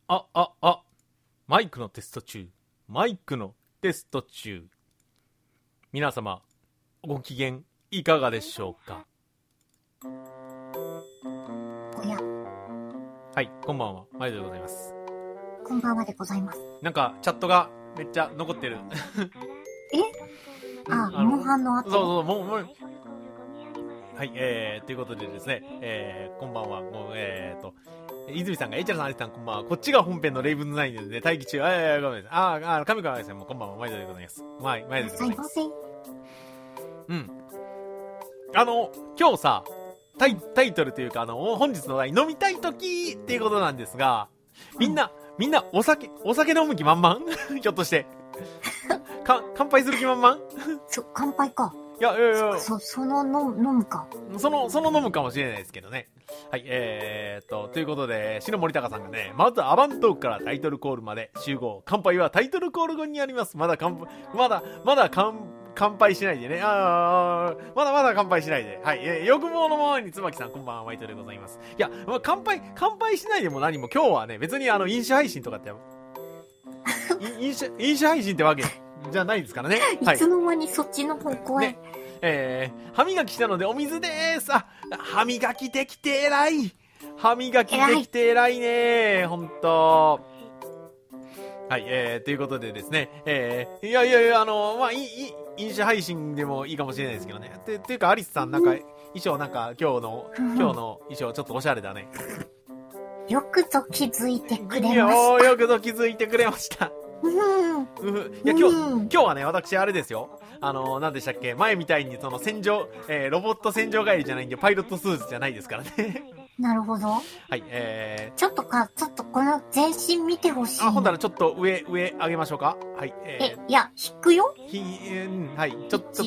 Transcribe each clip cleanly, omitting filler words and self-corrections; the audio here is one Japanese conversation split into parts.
マイクのテスト中。皆様、ご機嫌いかがでしょうか。 おや。 はい、こんばんは。マイドでございます。 こんばんはでございます。 なんか、チャットがめっちゃ残ってる。 モンハンの後。 そう、もう。はい、ということでですね、こんばんは。泉さんが、エイチャルさん、アリスさん、こんばんは。こっちが本編のレイブンズナインでね、待機中。ごめんなさい。神川さんもこんばんは。毎度でございます。毎度でございます。今日さ、タイトルというか、本日の題、飲みたい時っていうことなんですが、みんな、お酒飲む気満々ひょっとして。乾杯する気満々 乾杯か。 いや。 飲むか。 その飲むかもしれないですけどね。はい、ということで、篠森高さんがね、まずアバントークからタイトルコールまで集合。乾杯はタイトルコール後にあります。まだ乾杯しないでね。まだ乾杯しないで。はい、欲望のままに椿さん、こんばんは、マイトでございます。いや、乾杯しないでも何も、今日はね、別に飲酒配信とかって、飲酒配信ってわけじゃないですからね。 はい、いつの間にそっちの方向へ。 ね、歯磨きしたのでお水でーす。歯磨きできて偉い。ねほんと。はい、ということでですね、飲酒配信でもいいかもしれないですけどね。っていうか、アリスさん、なんか、衣装今日の衣装ちょっとおしゃれだね。 よくぞ気づいてくれました。 よくぞ気づいてくれました。いや、今日はね、私、あれですよ。何でしたっけ、前みたいにロボット洗浄帰りじゃないんで、パイロットスーツじゃないですからね。 なるほど。 はい、 ちょっとこの全身見てほしい。 ほんならちょっと上上げましょうか。はい、 いや、引くよ。 はい、ちょっと。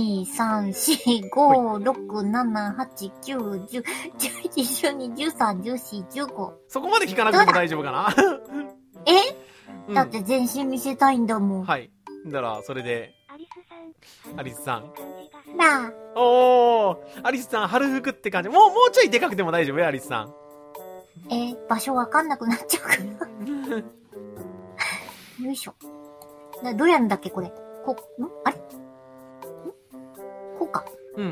1、2、3、4、5、6、7、8、9、10、11、12、13、14、15。 そこまで聞かなくても大丈夫かな。 だって全身見せたいんだもん。 はい。だから、それで。アリスさん。 なあ。 アリスさん、春服って感じ。もうちょいでかくても大丈夫よ、アリスさん。 場所わかんなくなっちゃうから。よいしょ。どうやるんだっけ、これ。あれこうか。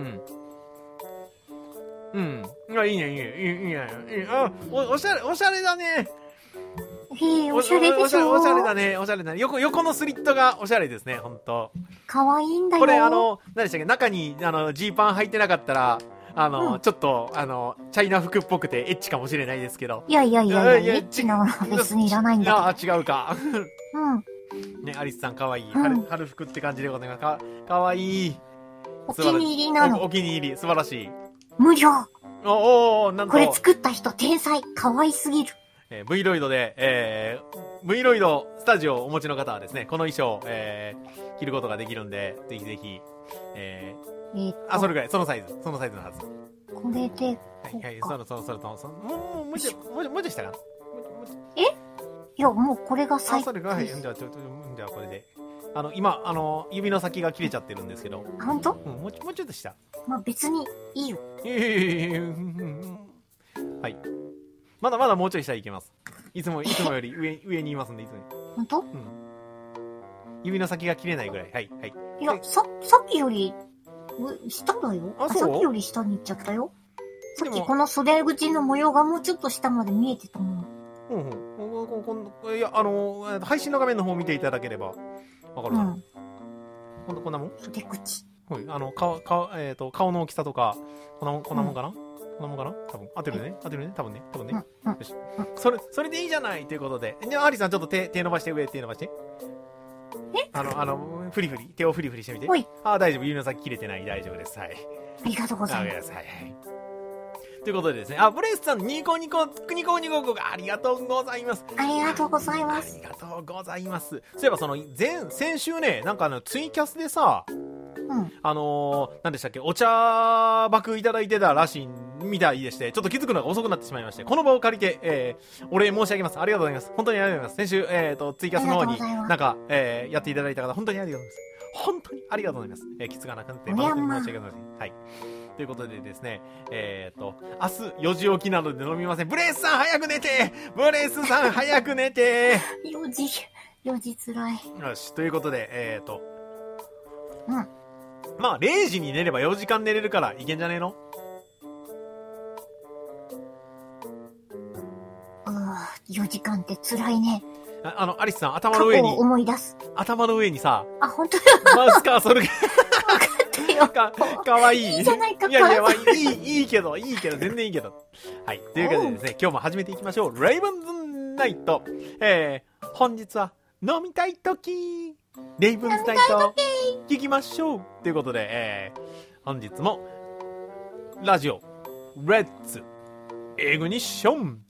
いいね。おしゃれだね。 おしゃれでしょ。 おしゃれだね。横のスリットがおしゃれですね、ほんと。 かわいいんだよ。 これ何でしたっけ、中にジーパン履いてなかったら、ちょっと、チャイナ服っぽくてエッチかもしれないですけど。 いや、エッチなのは別にいらないんだけど。違うか。ね、アリスさんかわいい。春服って感じでございます。かわいい。 お気に入りなの。 お気に入り、素晴らしい。 無料。 なんと。 これ作った人天才。かわいすぎる。 V ロイドで、V ロイドスタジオをお持ちの方はですね、この衣装、着ることができるんで、ぜひぜひ、それぐらい、そのサイズのはず。 これで、 はい、もうちょいしたかな。 いや、もうこれが最それが、はい、じゃあこれで。今、指の先が切れちゃってるんですけど。 ほんと？ もうちょっとした。 まあ別に、いいよ。 はい。まだもうちょい下いけます。いつもより上にいますんで、いつも。 ほんと？ 指の先が切れないぐらい。はい。 いや、さっきより、下だよ。さっきより下に行っちゃったよ。さっきこの袖口の模様がもうちょっと下まで見えてたもん。 いや、配信の画面の方を見ていただければ、わかるかな。こんなもん？ 袖口。 はい。顔の大きさとか、こんなもんかな？こんなもんかな？多分。合ってるね。多分ね。よし。それでいいじゃないということで。じゃあ、アリさんちょっと手伸ばして、手伸ばして。フリフリ。手をフリフリしてみて。大丈夫。指の先切れてない。大丈夫です。はい。 ありがとうございます。 はい。ということでですね。ブレスさん、ニコニコ、ありがとうございます。 ありがとうございます。 ありがとうございます。そういえば先週ね、なんかツイキャスでさ、何でしたっけ、お茶爆いただいてたらしいみたいでして、ちょっと気づくのが遅くなってしまいまして、この場を借りて、お礼申し上げます。ありがとうございます。本当にありがとうございます。先週、ツイキャスの方になんか、やっていただいた方、本当にありがとうございます。本当にありがとうございます。きつがなくて、申し訳ございません。はい。 ということでですね、明日4時起きなので飲みません。ブレスさん早く寝て、ブレスさん早く寝て。 4時つらい。 よし、ということで、 うん。 まあ、0時に寝れば4時間寝れるからいけんじゃねえの？ 4時間って辛いね。 アリスさん、頭の上に。 過去を思い出す。 頭の上にさ。 あ、本当だ。 マウスカーソルが。 分かったよ。 かわいい。 いいじゃないか、 いや、いいけど、全然いいけど。はい。というわけでですね、今日も始めていきましょう。レイブンズナイト。本日は、飲みたいとき。レイブンズナイト。聞きましょう。ということで、本日も、ラジオ、レッツ、エグニッション。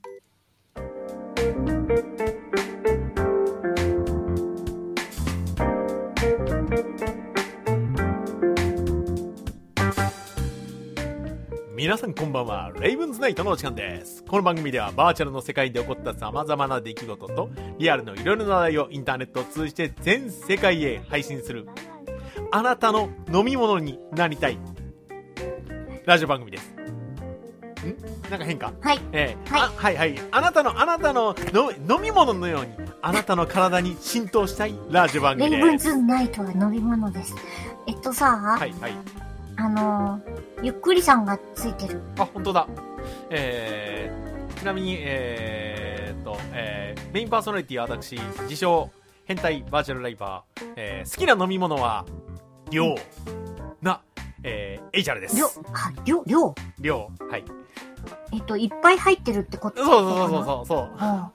皆さんこんばんは。レイブンズナイトのお時間です。この番組ではバーチャルの世界で起こった様々な出来事とリアルのいろいろな話題をインターネットを通じて全世界へ配信するあなたの飲み物になりたいラジオ番組です。なんか変か？ はい。 はい。あなたの飲み物のようにあなたの体に浸透したいラジオ番組です。 レイブンズナイトは飲み物です。 はい。 ゆっくりさんがついてる。 あ、本当だ。ちなみに、メインパーソナリティは私、自称、変態バーチャルライバー、好きな飲み物は、量な、エイジャルです。 量。 はい。 いっぱい入ってるってことそう。はい。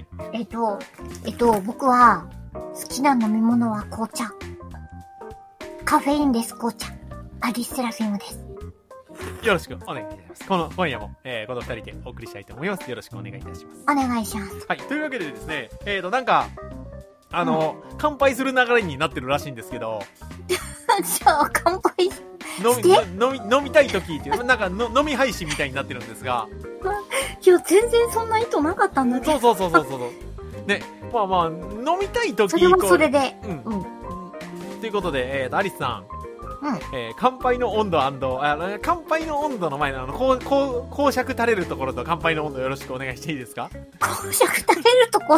僕は、好きな飲み物は紅茶。カフェインです、紅茶。アリスセラフィムです。 よろしくお願いいたします。今夜も、この二人でお送りしたいと思います。よろしくお願いいたします。 お願いします。 はい。というわけでですね、なんか、乾杯する流れになってるらしいんですけど。 じゃあ、乾杯飲みたい時っていう、なんか飲み配信みたいになってるんですが。 いや、全然そんな意図なかったんだけど。 そう。ね、まあ、飲みたい時それはそれで。 ということで、アリスさん。乾杯の温度乾杯の温度の前の公爵垂れるところと乾杯の温度よろしくお願いしていいですか？ 公爵垂れるところ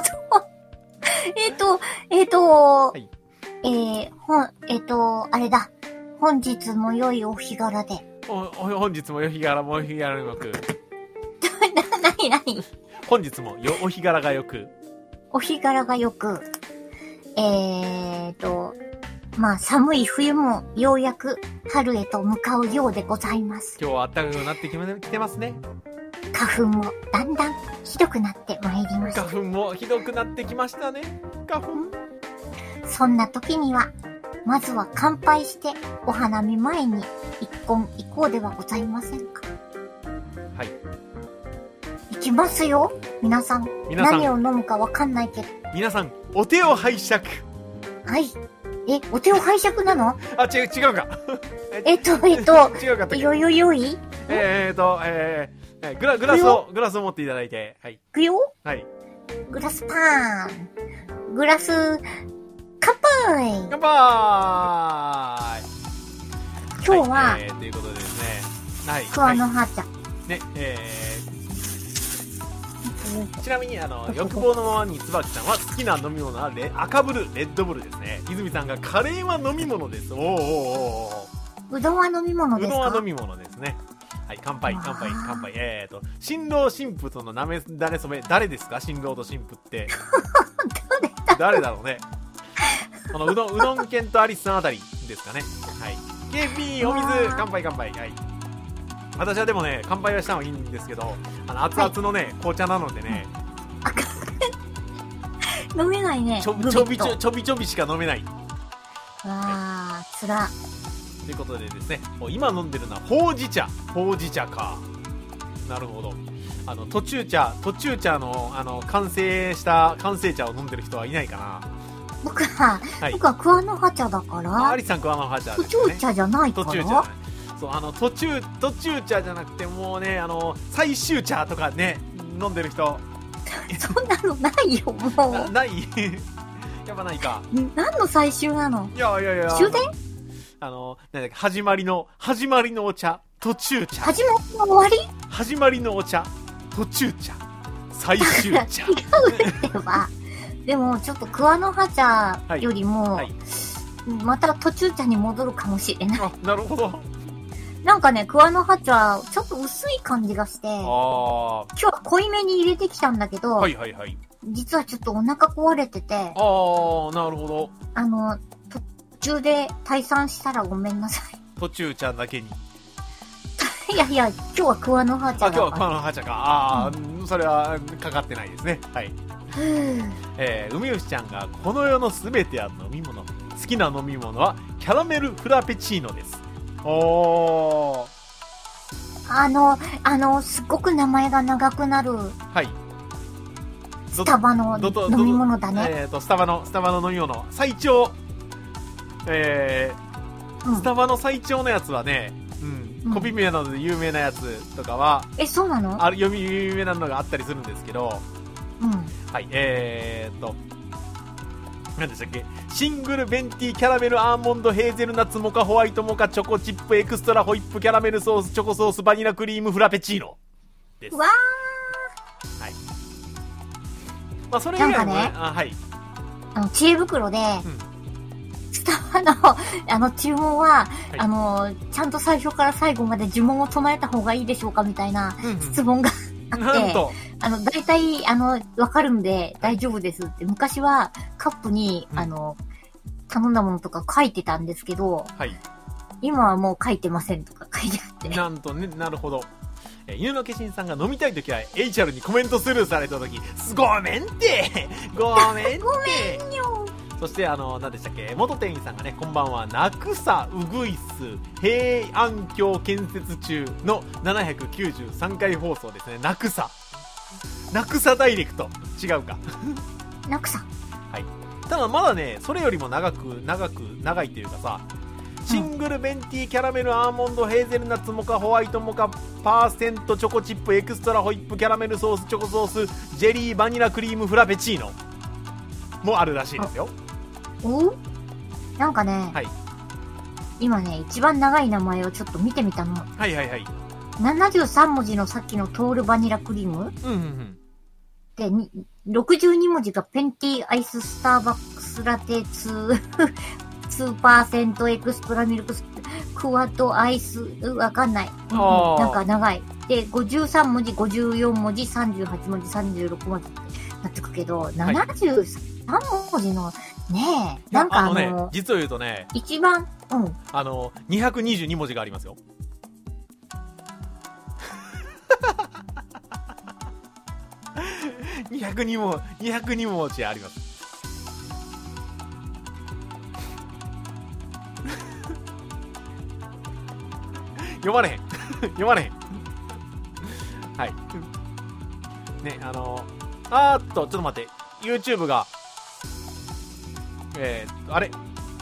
あれだ。本日も良いお日柄で。 本日も良い日柄も良い日柄がよく。 何本日もお日柄がよく。 お日柄がよく。まあ、寒い冬もようやく春へと向かうようでございます。 今日は暖かくなってきてますね。 花粉もだんだんひどくなってまいりました。 花粉もひどくなってきましたね。花粉。そんな時には、まずは乾杯してお花見前に一献行こうではございませんか。 はい。 行きますよ。皆さん何を飲むかわかんないけど。 皆さん、お手を拝借。 はい。お手を拝借なの？ 違うか。違うかった。 よいグラスを持っていただいて。はい。 いくよ？ はい。 グラスパーン。グラス、乾杯！ 乾杯！ 今日は、 ということでですね。はい。 桑の葉茶。 ね、ちなみに欲望のままに椿さんは好きな飲み物は赤ブルレッドブルですね。泉さんがカレーは飲み物です。 うどんは飲み物ですか？ うどんは飲み物ですね。はい、乾杯。新郎新婦とのなめだれそめ、誰ですか？新郎と新婦って誰だろうね。うどん犬とアリスさんあたりですかね。はい。KP お水乾杯。はい。私はでもね、乾杯はしたのがいいんですけど、熱々のね、紅茶なのでね。 飲めないね。 ちょびちょびしか飲めない。 つら。 ということでですね、今飲んでるのはほうじ茶か。なるほど。途中茶の完成茶を飲んでる人はいないかな。 僕は桑の葉茶だから。 アリさん桑の葉茶ですね。 途中茶じゃないから。 そう、途中茶じゃなくて、もうね、最終茶とかね、飲んでる人。 そんなのないよ、もう。 ないやっぱないか。 何の最終なの？ いや。 終電？ なんだっけ、始まりのお茶。 途中茶。 始まりの終わり？ 始まりのお茶、途中茶、最終茶。 違うってば。でも、ちょっと桑の葉茶よりも、 はいはい、 また途中茶に戻るかもしれない。 あ、なるほど。 なんかね、桑の葉茶、ちょっと薄い感じがして、 あ今日は濃いめに入れてきたんだけど、 はいはいはい。 実はちょっとお腹壊れてて、 ああ、なるほど。 途中で退散したらごめんなさい。 途中茶だけに。 いやいや、今日は桑の葉茶だから。 今日は桑の葉茶か。ああ、それはかかってないですね。はい。海牛ちゃんがこの世のすべては飲み物。好きな飲み物はキャラメルフラペチーノです。おー。すっごく名前が長くなる。 はい。 スタバの飲み物だね。 スタバの飲み物。最長。スタバの最長のやつはね、コピー名なので有名なやつとかは、 そうなの？ 有名なのがあったりするんですけど、はい、何でしたっけ？シングルベンティキャラメルアーモンドヘーゼルナッツモカホワイトモカチョコチップエクストラホイップキャラメルソースチョコソースバニラクリームフラペチーノです。 わー、はい。まあそれ以外もね、はい。 知恵袋で、スタバの注文は、はい、ちゃんと最初から最後まで呪文を唱えた方がいいでしょうかみたいな質問があって、 なんと大体、わかるんで大丈夫ですって、昔はカップに、頼んだものとか書いてたんですけど、はい、今はもう書いてませんとか書いてあって。 なんとね、なるほど。犬の化身さんが飲みたいときは HR にコメントスルーされたとき、ごめんってごめんってごめんよ。 そして何でしたっけ、元店員さんがね、こんばんは、なくさうぐいす平安京建設中の793回放送ですね。なくさダイレクト違うかなくさ、 はい。ただまだね、それよりも長いというかさ、シングルベンティーキャラメルアーモンドヘーゼルナッツモカホワイトモカパーセントチョコチップエクストラホイップキャラメルソースチョコソースジェリーバニラクリームフラペチーノもあるらしいですよ。 なんかね、はい、今ね、一番長い名前をちょっと見てみたの。 はいはいはい。 73文字のさっきのトールバニラクリーム、で、62文字がペンティアイススターバックスラテ2% エクストラミルククワッドアイス、わかんない。なんか長い。で、53文字、54文字、38文字、36文字ってなってくけど、73文字のねえ、なんか実を言うとね、 一番、 222文字がありますよ。202文字あります。読まれへん。はい。ね、ちょっと待って、YouTube が、あれ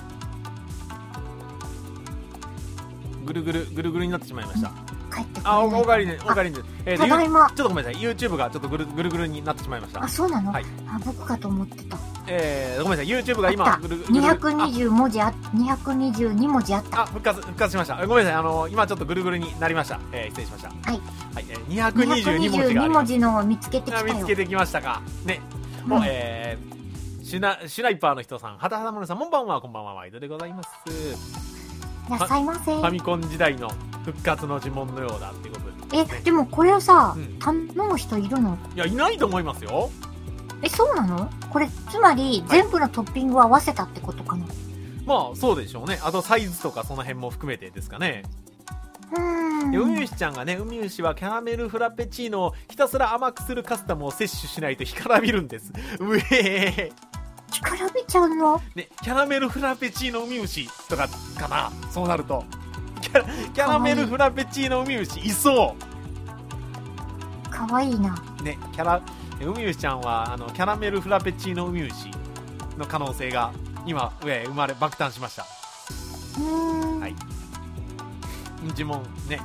ぐるぐるになってしまいました。おかえりね。 ただいま。 ちょっとごめんなさい。YouTube がちょっとぐるぐるになってしまいました。 あ、そうなの？はい。僕かと思ってた。 ごめんなさい。YouTube が今、 220文字222文字あった。 復活しました。ごめんなさい。今ちょっとぐるぐるになりました。失礼しました。 はい。 はい。222文字があります。 222文字のを見つけてきたよ。 見つけてきましたか。ね。もう、シュナイパーの人さん、はたはたまるさん、こんばんは、毎度でございます。 いらっしゃいませ。 ファミコン時代の復活の呪文のようだってことで、ね。 でもこれをさ、頼む人いるの？ いや、いないと思いますよ。 そうなの？これ、つまり、全部のトッピングを合わせたってことかな？ まあ、そうでしょうね。あと、サイズとかその辺も含めてですかね。海牛ちゃんがね、海牛はキャラメルフラペチーノをひたすら甘くするカスタムを摂取しないと干からびるんです。 干からびちゃうの？ ね、キャラメルフラペチーノ海牛とかかな。そうなるとキャラメルフラペチーノ海牛いそう。 かわいいな。 ね、海牛ちゃんはキャラメルフラペチーノ海牛の可能性が今爆誕しました。はい。呪文ね、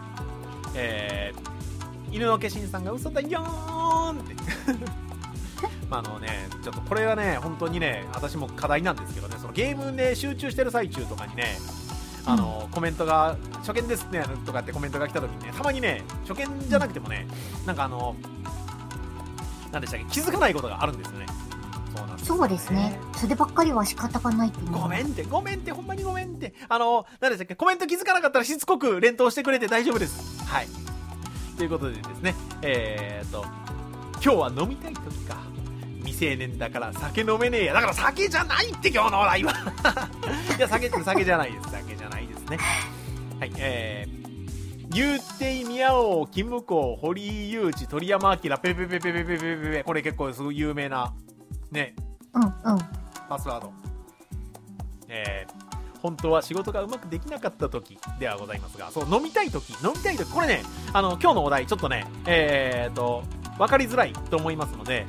犬の化身さんが嘘だよーんってちょっとこれはね、本当にね、私も課題なんですけどね、そのゲームで集中してる最中とかにね、 コメントが初見ですねとかってコメントが来た時にね、たまにね、初見じゃなくてもね、なんかなんでしたっけ、気づかないことがあるんですよね。そうなんですよね。 そうですね。そればっかりは仕方がないと思う。 ごめんって、ほんまにごめんって。なんでしたっけ、コメント気づかなかったらしつこく連投してくれて大丈夫です。はい。ということでですね、今日は飲みたい時か。未成年だから酒飲めねえや。だから酒じゃないって今日のお題は。いや、酒じゃないです。酒じゃないですね。はい、ゆうていみやおう、キムコ、堀井雄一、鳥山明、ペペペペペペペペペ、これ結構すごい有名な、ね。パスワード。本当は仕事がうまくできなかった時ではございますが、そう、飲みたい時、これね、今日のお題、ちょっとね、わかりづらいと思いますので、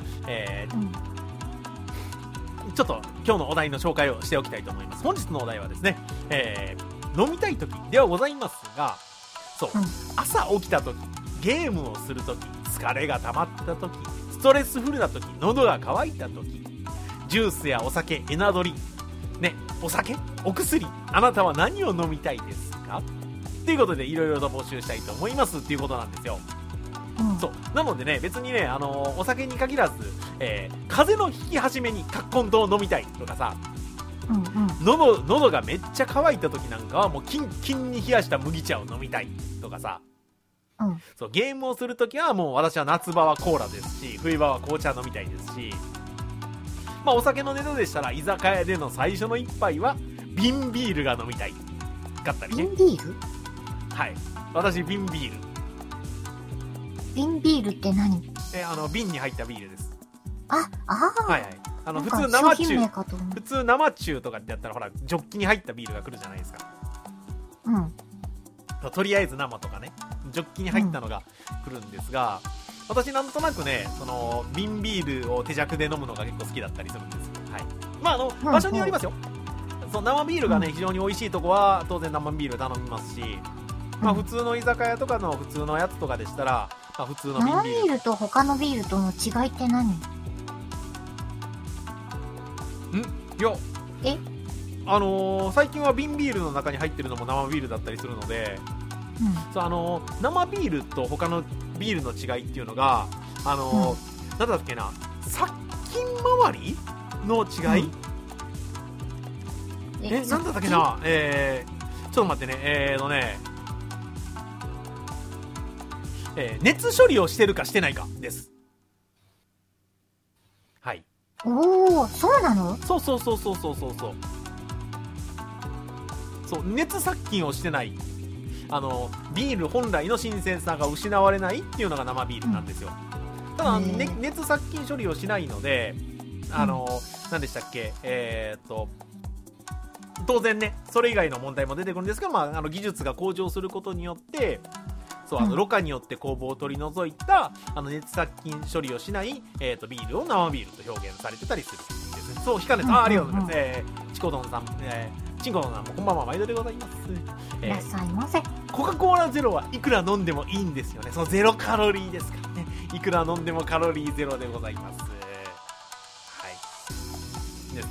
ちょっと今日のお題の紹介をしておきたいと思います。本日のお題はですね、飲みたい時ではございますが、そう、朝起きた時、ゲームをする時、疲れが溜まった時、ストレスフルな時、喉が渇いた時、ジュースやお酒、エナドリ、ね、お酒、お薬、あなたは何を飲みたいですか？ということでいろいろと募集したいと思いますっていうことなんですよ。そうなのでね、別にね、お酒に限らず、風邪のひき始めにカッコン糖を飲みたいとかさ、喉がめっちゃ乾いた時なんかはもうキンキンに冷やした麦茶を飲みたいとかさ、そう、ゲームをする時はもう私は夏場はコーラですし、冬場は紅茶飲みたいですし、まあお酒のネタでしたら居酒屋での最初の一杯は瓶ビールが飲みたいかったりね。 瓶ビール？ はい、私瓶ビール。 瓶ビールって何？ 瓶に入ったビールです。 はいはい。普通生中とかってやったらほらジョッキに入ったビールが来るじゃないですか。とりあえず生とかね、ジョッキに入ったのが来るんですが、私なんとなくね、その瓶ビールを手酌で飲むのが結構好きだったりするんです。はい。まあ場所によりますよ。そう生ビールがね、非常に美味しいとこは当然生ビール頼みますし、まあ普通の居酒屋とかの普通のやつとかでしたら、まあ、普通の瓶ビール。 生ビールと他のビールとの違いって何？ いや、最近は瓶ビールの中に入ってるのも生ビールだったりするので、そう生ビールと他のビールの違いっていうのが、なんだっけな、殺菌周りの違い、なんだったっけな、ちょっと待ってね、熱処理をしてるかしてないかです。はい。 おー、そうなの？ そう。そう、熱殺菌をしてない。ビール本来の新鮮さが失われないっていうのが生ビールなんですよ。ただ、熱殺菌処理をしないので、何でしたっけ、当然ね、それ以外の問題も出てくるんですが、まあ、技術が向上することによって、そう、ろ過によって酵母を取り除いた、熱殺菌処理をしない、ビールを生ビールと表現されてたりするんですね。そう、ひかねさん、ありがとうございます。チコドンさん、チンコドンさんもこんばんは、毎度でございます。 いらっしゃいませ。 コカ・コーラゼロはいくら飲んでもいいんですよね。そのゼロカロリーですからね。いくら飲んでもカロリーゼロでございます。はい。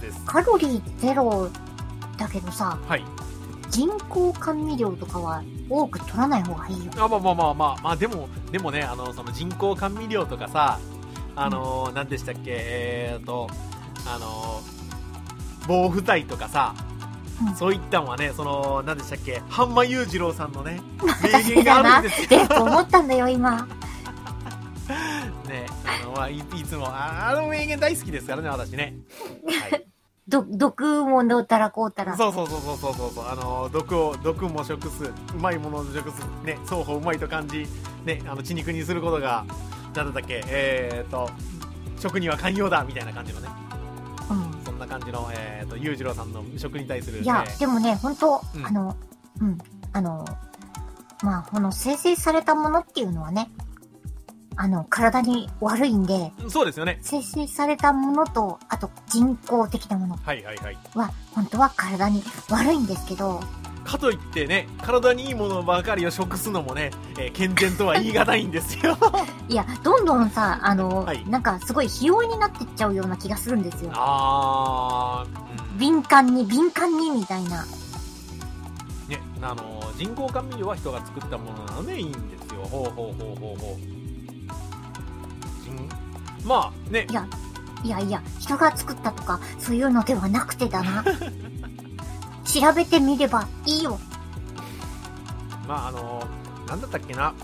です。 カロリーゼロだけどさ、 はい。 人工甘味料とかは多く取らない方がいいよ。 まあでもね、その人工甘味料とかさ、何でしたっけ、防腐剤とかさ、そういったのはね、何でしたっけ、半間裕次郎さんのね、名言があるんですよ。 って思ったんだよ、今。 ね、いつも、名言大好きですからね、私ね。はい。 毒もどうたらこうたら。 そう。毒も食す、うまいものを食す、ね、双方うまいと感じ、ね、血肉にすることが、なんだっけ、食には寛容だ、みたいな感じのね。そんな感じの、裕次郎さんの食に対する、 いや、でもね、本当まあ、この生成されたものっていうのはね、体に悪いんで、 そうですよね。 生成されたものと、あと人工的なものは、本当は体に悪いんですけど、 かといってね、体にいいものばかりを食すのもね、健全とは言い難いんですよ。 いや、どんどんさ、なんかすごい費用になってっちゃうような気がするんですよ。 あ敏感にみたいな。 ね、 人工甘味料は人が作ったものなのでいいんですよ。ほう。まあね。 いや、人が作ったとか、そういうのではなくてだな。調べてみればいいよ。 まあなんだったっけな。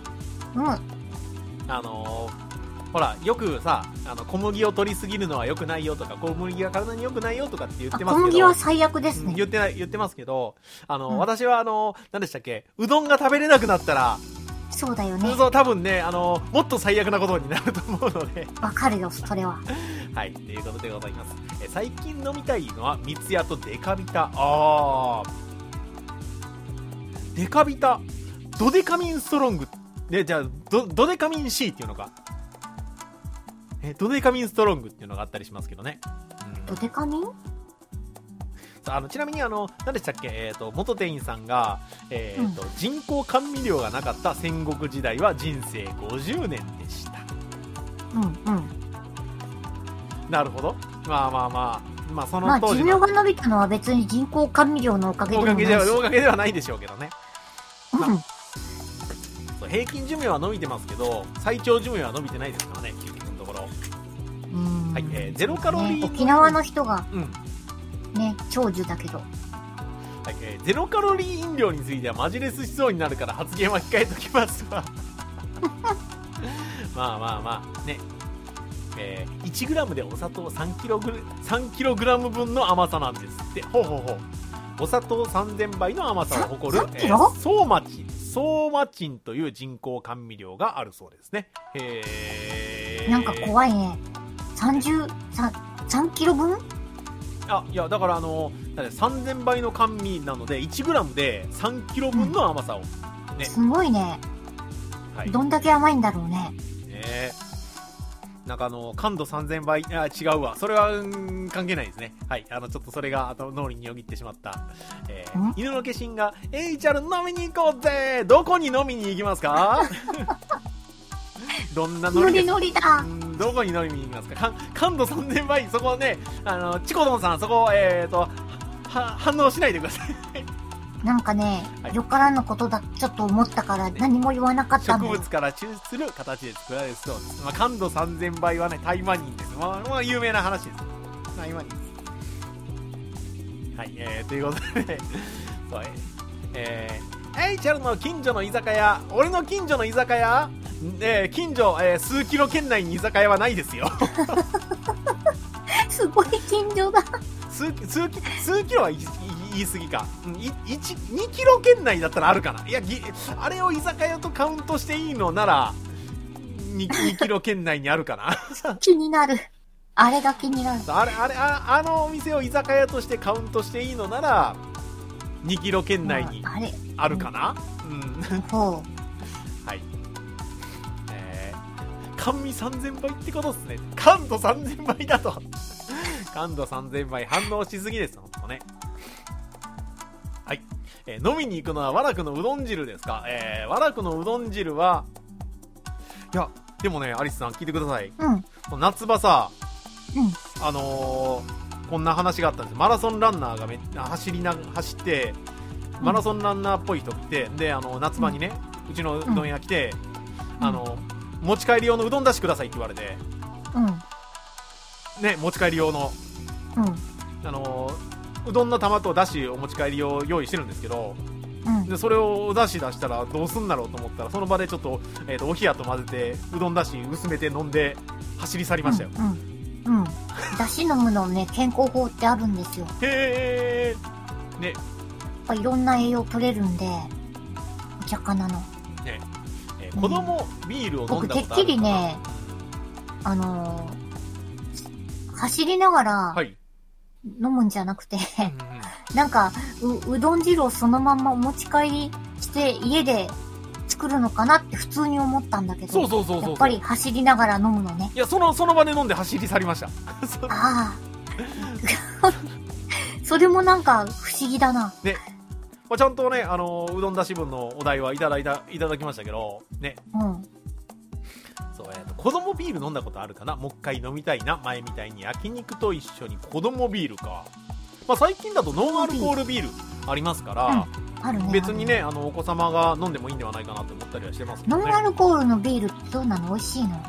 ほら、よくさ、小麦を取りすぎるのは良くないよとか、小麦が体に良くないよとかって言ってますけど。 小麦は最悪ですね。 言ってますけど、私は何でしたっけ、うどんが食べれなくなったら、 そうだよね。 そう、多分ね、もっと最悪なことになると思うので。 わかるよ、それは。 はい、ということでございます。最近飲みたいのは、三ツ矢とデカビタ。デカビタ、ドデカミンストロング。で、じゃあ、ドデカミン C っていうのか。ドデカミンストロングっていうのがあったりしますけどね。 ドデカミン？ ちなみに何でしたっけ、元店員さんが、人工甘味料がなかった戦国時代は人生50年でした。なるほど。まあ、その当時寿命が伸びたのは別に人工甘味料のおかげでもないし。 おかげではないでしょうけどね。平均寿命は伸びてますけど、最長寿命は伸びてないですからね、究極のところ。はい、ゼロカロリー、 沖縄の人が、ね、長寿だけど。 はい、ゼロカロリー飲料についてはマジレスしそうになるから発言は控えときますわ。まあね、1g でお砂糖 3kg 分の甘さなんですって。お砂糖3000倍の甘さを誇るソーマチンという人工甘味料があるそうですね。 なんか怖いね。3キロ分？ いや、だから3000倍の甘味なので 1g で3キロ分の甘さを、ね。 すごいね。はい、どんだけ甘いんだろうね。 なんか感度3000倍、違うわ。それは、関係ないですね。はい。ちょっとそれが脳裏によぎってしまった。犬の化身が、チャル飲みに行こうぜ！どこに飲みに行きますか？どんなノリですか？ ノリだ。 どこに飲みに行きますか？感度3000倍、そこね、チコドンさん、そこ、反応しないでください。 なんかね、よからぬことだ、ちょっと思ったから何も言わなかったんだよ。 植物から抽出する形で作られるそうです。感度3000倍はね、タイマニンです。有名な話です。タイマニン。はい、ということで、そう、チャルの近所の居酒屋、俺の近所の居酒屋、近所、数キロ圏内に居酒屋はないですよ。 すごい近所だ。 数キロは言い過ぎか。2キロ圏内だったらあるかな。いや、あれを居酒屋とカウントしていいのなら、2キロ圏内にあるかな。 気になる。あれが気になる。 あのお店を居酒屋としてカウントしていいのなら、2キロ圏内にあるかな。 ほう。はい。甘味3000倍ってことですね。感度3000倍だと。感度3000倍反応しすぎです、ほんとね。はい。飲みに行くのは和楽のうどん汁ですか？和楽のうどん汁は、いや、でもね、アリスさん聞いてください。夏場さ、こんな話があったんです。マラソンランナーが走って、マラソンランナーっぽい人来て、で、夏場にね、うちのうどん屋来て、持ち帰り用のうどん出してくださいって言われて、ね、持ち帰り用の、うどんの玉とだしお持ち帰りを用意してるんですけど、でそれをおだし出したらどうすんだろうと思ったら、その場でちょっと、お冷やと混ぜてうどんだし薄めて飲んで走り去りましたよ。 だし飲むのね、健康法ってあるんですよ。 へーね。 いろんな栄養取れるんで、お茶かなの。 ね、子供ビールを飲んだことあるかな。僕てっきりね、走りながら、飲むんじゃなくて、なんか うどん汁をそのまんまお持ち帰りして家で作るのかなって普通に思ったんだけど、 そうやっぱり走りながら飲むのね。 いや、その場で飲んで走り去りました。 ああ。それもなんか不思議だな。 ね。ちゃんとね、うどんだし分のお題はいただきましたけど、ね。そう、子供ビール飲んだことあるかな。もう一回飲みたいな。前みたいに焼肉と一緒に子供ビールか。最近だとノンアルコールビールありますから、 あるね。 別にね、お子様が飲んでもいいんではないかなと思ったりはしてますけどね。 ノンアルコールのビールってどうなの？美味しいの？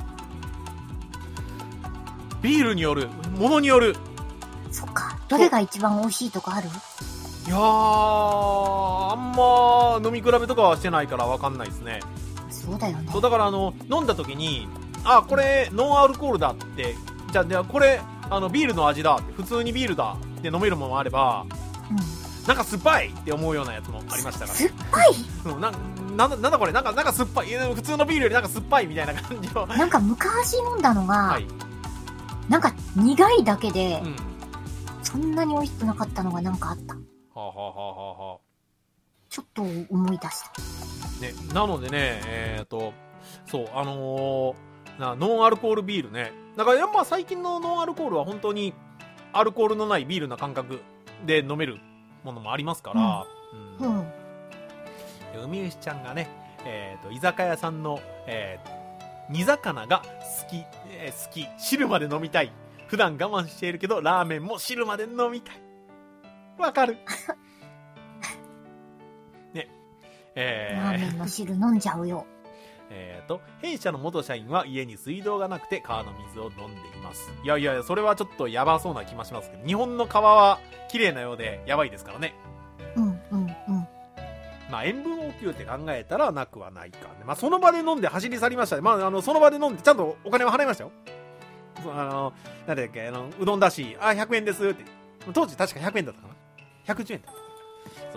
ビールによる、ものによる。 そっか。どれが一番美味しいとかある？ いやー、あんま飲み比べとかはしてないから分かんないですね。 そうだよね。 そうだから飲んだ時に、あ、これノンアルコールだって、じゃあこれビールの味だって、普通にビールだって飲めるものもあれば、なんか酸っぱいって思うようなやつもありましたから。 酸っぱい？ なんだこれ、なんか酸っぱい、普通のビールよりなんか酸っぱいみたいな感じの。 なんか昔飲んだのが、 はい、 なんか苦いだけで、そんなに美味しくなかったのがなんかあった。 はあ、はあはあはあ、 ちょっと思い出した。 ね、なのでね、そう、ノンアルコールビールね。だからやっぱ最近のノンアルコールは本当にアルコールのないビールな感覚で飲めるものもありますから、海牛ちゃんがね、居酒屋さんの、煮魚が好き、汁まで飲みたい。普段我慢しているけど、ラーメンも汁まで飲みたい。わかる。ね。 ラーメンの汁飲んじゃうよ。 弊社の元社員は家に水道がなくて川の水を飲んでいます。いやいや、それはちょっとやばそうな気もしますけど、日本の川は綺麗なようでやばいですからね。まあ塩分補給って考えたらなくはないかね。まあその場で飲んで走り去りましたね。まあその場で飲んでちゃんとお金を払いましたよ。なんだっけ、うどんだし、100円ですって。当時確か100円だったかな。110円だった。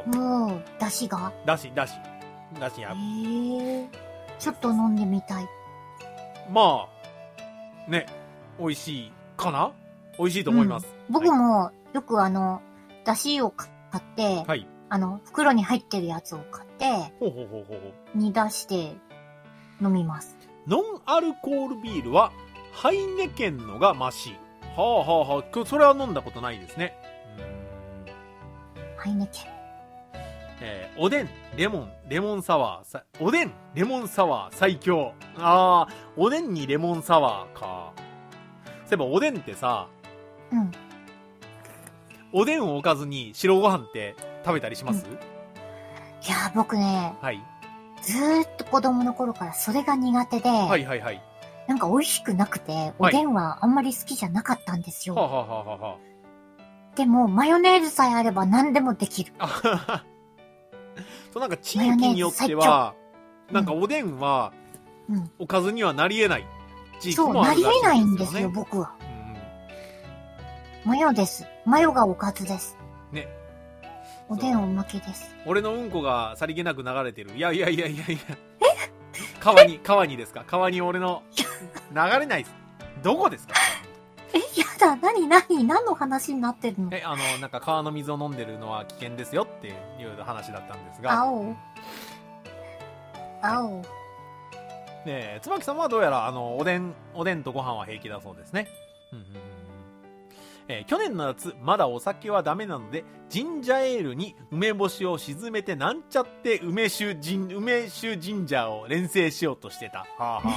そう。 もう、だしが？ だしや。 ちょっと飲んでみたい。 まあ、ね、美味しいかな？美味しいと思います。 僕もよくだしを買って、 はい、 袋に入ってるやつを買って、煮出して飲みます。 ノンアルコールビールは、ハイネケンのがマシ。はあはあはあ、それは飲んだことないですね。 ハイネケン。 おでん、レモンサワー、おでん、レモンサワー最強。ああ、おでんにレモンサワーか。そういえばおでんってさ、おでんをおかずに白ご飯って食べたりします？ いや、僕ね、 はい、 ずーっと子供の頃からそれが苦手で、なんか美味しくなくて、おでんはあんまり好きじゃなかったんですよ。でも、マヨネーズさえあれば何でもできる。 そう、なんか地域によっては、なんかおでんは、おかずにはなり得ない地域もあるらしいですよね。そう、なり得ないんですよ、僕は。マヨです。マヨがおかずです。ね。おでんおまけです。 俺のうんこがさりげなく流れてる。いや。川にですか？川に俺の、流れないです。どこですか？ やだ、何の話になってるの？ なんか川の水を飲んでるのは危険ですよっていう話だったんですが。 青。 ね、椿さんはどうやら、おでんとご飯は平気だそうですね。去年の夏、まだお酒はダメなので、ジンジャーエールに梅干しを沈めてなんちゃって梅酒ジンジャーを連成しようとしてた。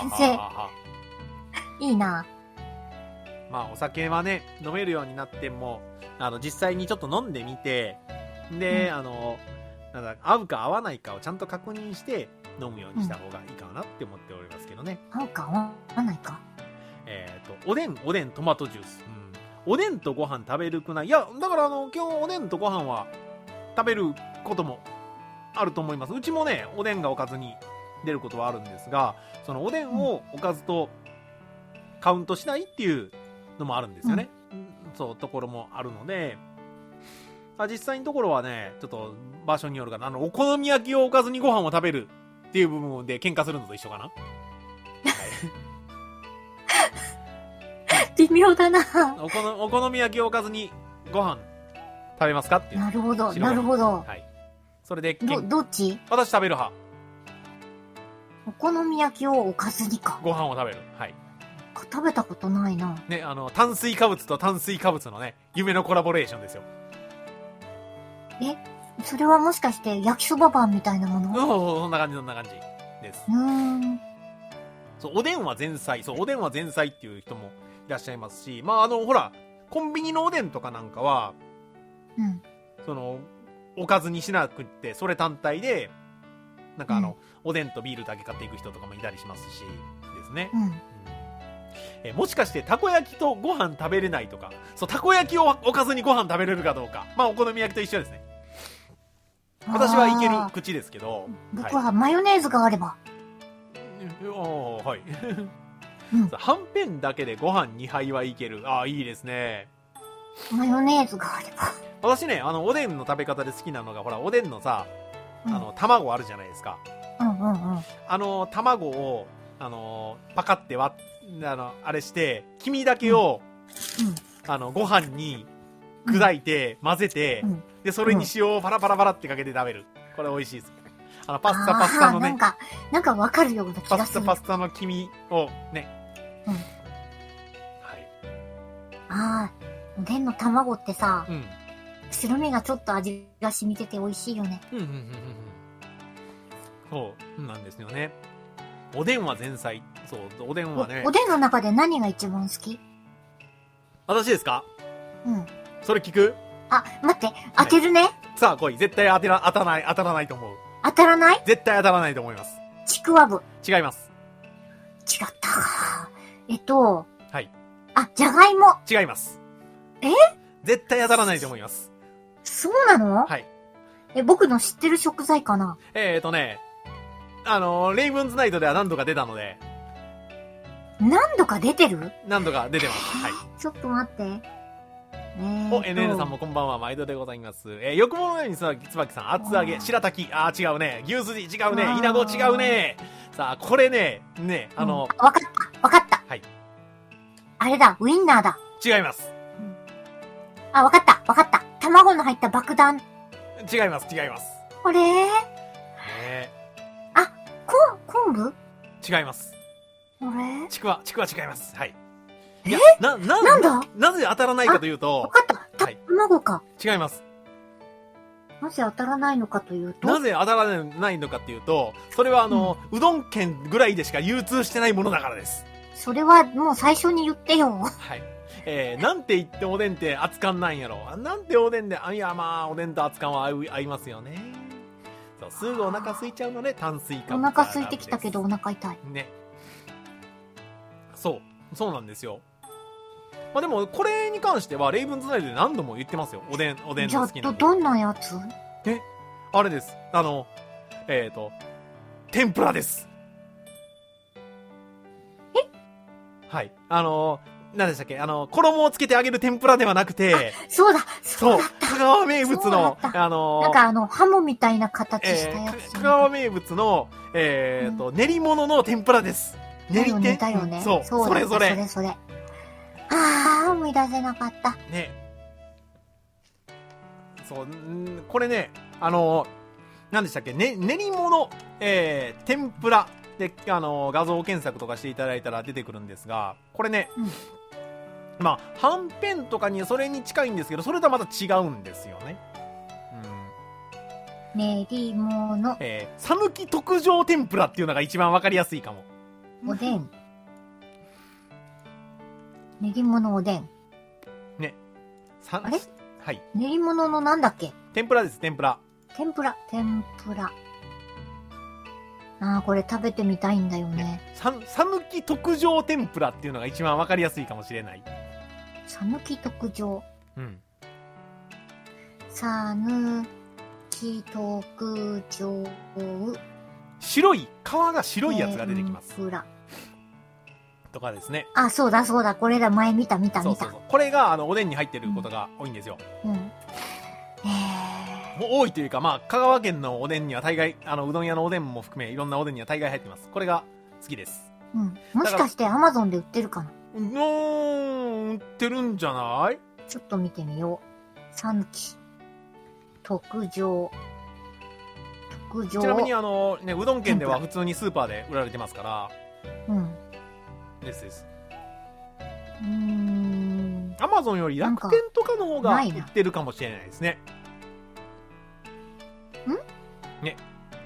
いいな。 まあお酒はね、飲めるようになっても、実際にちょっと飲んでみて、で、合うか合わないかをちゃんと確認して飲むようにした方がいいかなって思っておりますけどね。 合うか合わないか。 おでんトマトジュース。おでんとご飯食べるくない？いや、だから基本おでんとご飯は食べることもあると思います。うちもね、おでんがおかずに出ることはあるんですが、そのおでんをおかずとカウントしないっていうのもあるんですよね。そう、ところもあるので、実際のところはね、ちょっと場所によるかな。お好み焼きをおかずにご飯を食べるっていう部分で喧嘩するのと一緒かな。 微妙だな。 お好み焼きをおかずにご飯食べますかっていう。 なるほど。はい。 それでどっち？ 私食べる派。 お好み焼きをおかずにか。 ご飯を食べる。はい。 食べたことないな。 ね、炭水化物と炭水化物のね、夢のコラボレーションですよ。 それはもしかして焼きそばパンみたいなもの？ そんな感じです。そう、おでんは前菜っていう人もいらっしゃいますし、まあほら、コンビニのおでんとかなんかは、 おかずにしなくって、それ単体で、なんかおでんとビールだけ買っていく人とかもいたりしますし、ですね。もしかしてたこ焼きとご飯食べれないとか、そう、たこ焼きをおかずにご飯食べれるかどうか、まあお好み焼きと一緒ですね。私はいける口ですけど、 僕はマヨネーズがあれば。 はい。はんぺんだけでご飯2杯はいける。ああ、いいですね。 マヨネーズがあれば。 私ね、おでんの食べ方で好きなのが、ほら、おでんのさ、卵あるじゃないですか。卵を、パカって割っ、あれして、黄身だけを、ご飯に砕いて、混ぜて、で、それに塩をパラパラパラってかけて食べる。これ美味しいです。パスタのね。 なんかわかるような気がする。 パスタの黄身をね。 はい。おでんの卵ってさ、白身がちょっと味が染みてて美味しいよね。 そうなんですよね。おでんは前菜。そう、おでんはね。 おでんの中で何が一番好き？ 私ですか？それ聞く？ あ、待って、当てるね。 さあ来い。絶対当たらないと思う。 当たらない？ 絶対当たらないと思います。 ちくわぶ。 違います。 違ったはい。 あ、じゃがいも。 違います。絶対当たらないと思います。 そうなの？ はい。 僕の知ってる食材かな？ レイブンズナイトでは何度か出たので。 何度か出てる？ 何度か出てます。はい。 ちょっと待って。 NN さんもこんばんは、毎度でございます。欲望のようにつばきさん、厚揚げ、白滝、違うね。牛すじ違うね。稲子違うね。さあ、これね、 わかった。はい。あれだ、ウインナーだ。 違います。 わかった。卵の入った爆弾。 違います。 あれ昆布？ 違います。 あれ？ ちくわ違います。はい。 なんだ？ なぜ当たらないかというと。 わかった。卵か。 違います。 なぜ当たらないのかというと。 なぜ当たらないのかというと、それはうどん県ぐらいでしか流通してないものだからです。 それはもう最初に言ってよ。 はい。なんて言っておでんって熱燗なんやろ。なんておでんで、おでんと熱燗は合いますよね。そう、すぐお腹空いちゃうので、炭水化物。 お腹空いてきたけどお腹痛い。 ね。そうなんですよ。まあでも、これに関しては、レイブンズナイトで何度も言ってますよ。おでんの好きな。 じゃあ、どんなやつ？ あれです。天ぷらです。はい。何でしたっけ？衣をつけて揚げる天ぷらではなくて、 そうだ香川名物の、 なんかハモみたいな形したやつ。 香川名物の、練り物の天ぷらです。練り天。 だよね。 そう。それ。 思い出せなかった。 ね。そう、これね、何でしたっけ？練り物、天ぷらで、画像検索とかしていただいたら出てくるんですが、これね、まあ、はんぺんとかにそれに近いんですけど、それとはまた違うんですよね。 練り物。 さぬき特上天ぷらっていうのが一番わかりやすいかも。 おでん。練り物おでん。 ね。 あれ？ はい。 練り物のなんだっけ？ 天ぷらです、天ぷら。これ食べてみたいんだよね。 さぬき特上天ぷらっていうのが一番わかりやすいかもしれない。 さぬき特上。さぬき特上。 白い、皮が白いやつが出てきます。 天ぷら。 とかですね。 そうだ。これだ、前見た。そう。 これが、おでんに入ってることが多いんですよ。多いというか、まあ、香川県のおでんには大概、うどん屋のおでんも含め、いろんなおでんには大概入ってます。これが好きです。 もしかして Amazon で売ってるかな？ 売ってるんじゃない？ ちょっと見てみよう。さぬき特上。 ちなみにうどん県では普通にスーパーで売られてますから。です。Amazon より楽天とかの方が売ってるかもしれないですね。ね。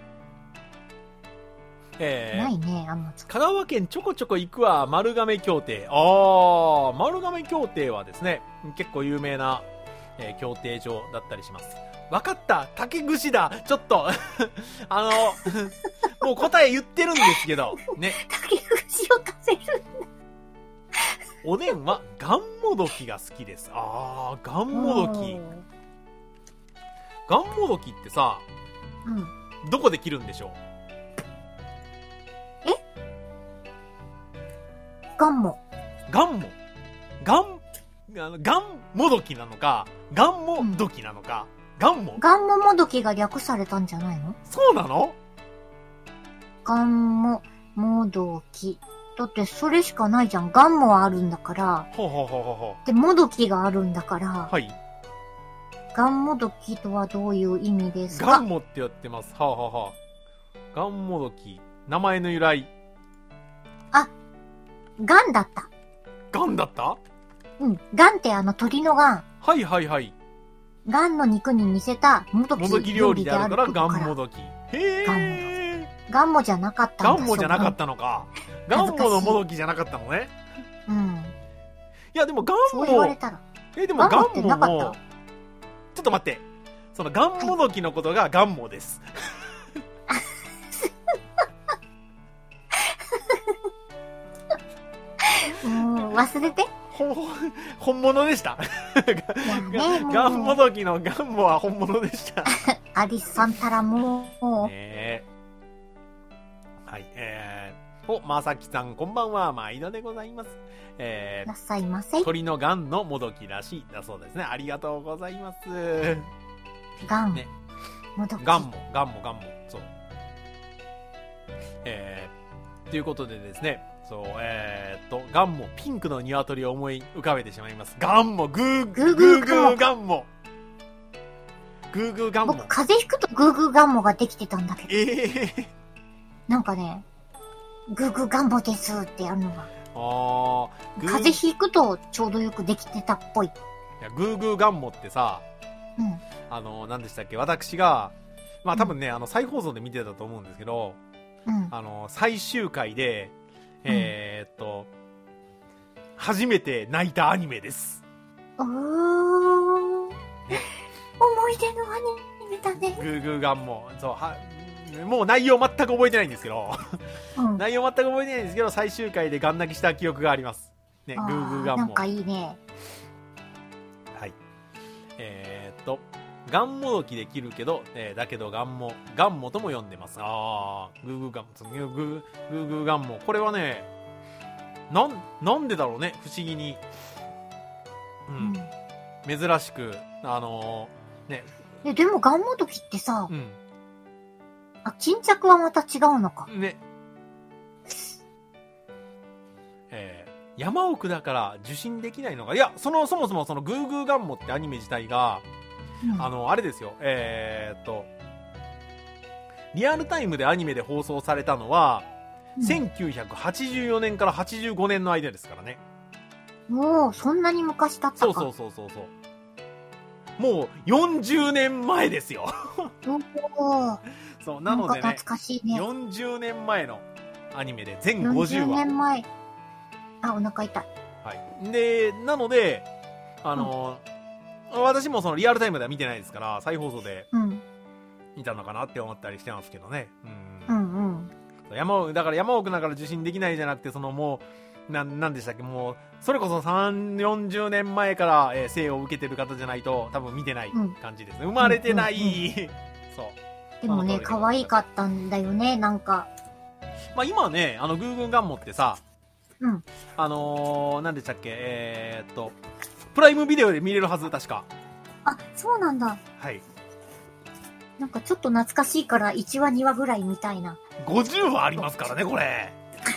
ないね、 香川県ちょこちょこ行くわ、丸亀協定。丸亀協定はですね、結構有名な、協定所だったりします。 わかった。竹串だ。ちょっと。もう答え言ってるんですけど。ね。 竹串をかせる。 おでんはがんもどきが好きです。あー、がんもどき。がんもどきってさ、どこで切るんでしょう？ がんも。 がんもどきなのか、がんもどきなのか、がんももどきが略されたんじゃないの？ そうなの？ がんもどき。だってそれしかないじゃん。がんもあるんだから。で、もどきがあるんだから。 はい。 がんもどきとはどういう意味ですか？ がんもってやってます。がんもどき。名前の由来。 あ、がんだった。 がんだった？ うん。がんって鳥のがん。 はい。 がんの肉に似せたもどき料理であるからがんもどき。へー。がんもじゃなかったんだ。 がんもじゃなかったのか。がんものもどきじゃなかったのね。 うん。 いやでもがんも。 そう言われたら。 でもがんもも。ちょっと待って。そのがんもどきのことががんもです。 忘れて。 本物でした。がんもどきのがんもは本物でした。 アリスさんたらもう。 はい。まさきさんこんばんは。毎度でございます。 なさいませ。 鳥のがんのもどきらしいだそうですね。ありがとうございます。 がん。 ね。 もどき。 がんも。そう。ということでですね。そう、ガンモ、ピンクの鶏を思い浮かべてしまいます。ガンモ、グーガンモ。グーグーガンモ。 僕、風邪ひくとグーグーガンモができてたんだけど。なんかね、グーグーガンモですってやるのが。風邪ひくとちょうどよくできてたっぽい。 いや、グーグーガンモってさ、何でしたっけ？私が、まあ多分ね、再放送で見てたと思うんですけど、最終回で、初めて泣いたアニメです。 思い出のアニメだね。 グーグーガンモ。もう内容全く覚えてないんですけど、内容全く覚えてないんですけど、最終回でガン泣きした記憶があります。ね、グーグーガンモ。 なんかいいね。 はい。ガンモドキできるけど、だけどガンモとも読んでます。グーグーガンモ。グーグーガンモ。これはね、なんでだろうね、不思議に。珍しく、ね。 でもガンモドキってさ、巾着はまた違うのか。 ね。山奥だから受信できないのが、いや、そもそもそのグーグーガンモってアニメ自体が、あれですよ、リアルタイムでアニメで放送されたのは、1984年から85年の間ですからね。 もう、そんなに昔経ったか。 そう。もう、40年前ですよ。そう、なのでね、 懐かしいね。 40年前のアニメで、全50話。 40年前。お腹痛い。 はい。で、なので、私もそのリアルタイムでは見てないですから、再放送で見たのかなって思ったりしてますけどね。だから山奥だから受信できないじゃなくて、もう、なんでしたっけ、もう、それこそ40年前から、生を受けてる方じゃないと、多分見てない感じですね。生まれてない。そう。 でもね、可愛かったんだよね、なんか。 まあ今ね、グーグーガンモってさ、なんでしたっけ、プライムビデオで見れるはず、確か。 そうなんだ。 はい。 なんかちょっと懐かしいから1話2話ぐらいみたいな。 50話ありますからね、これ。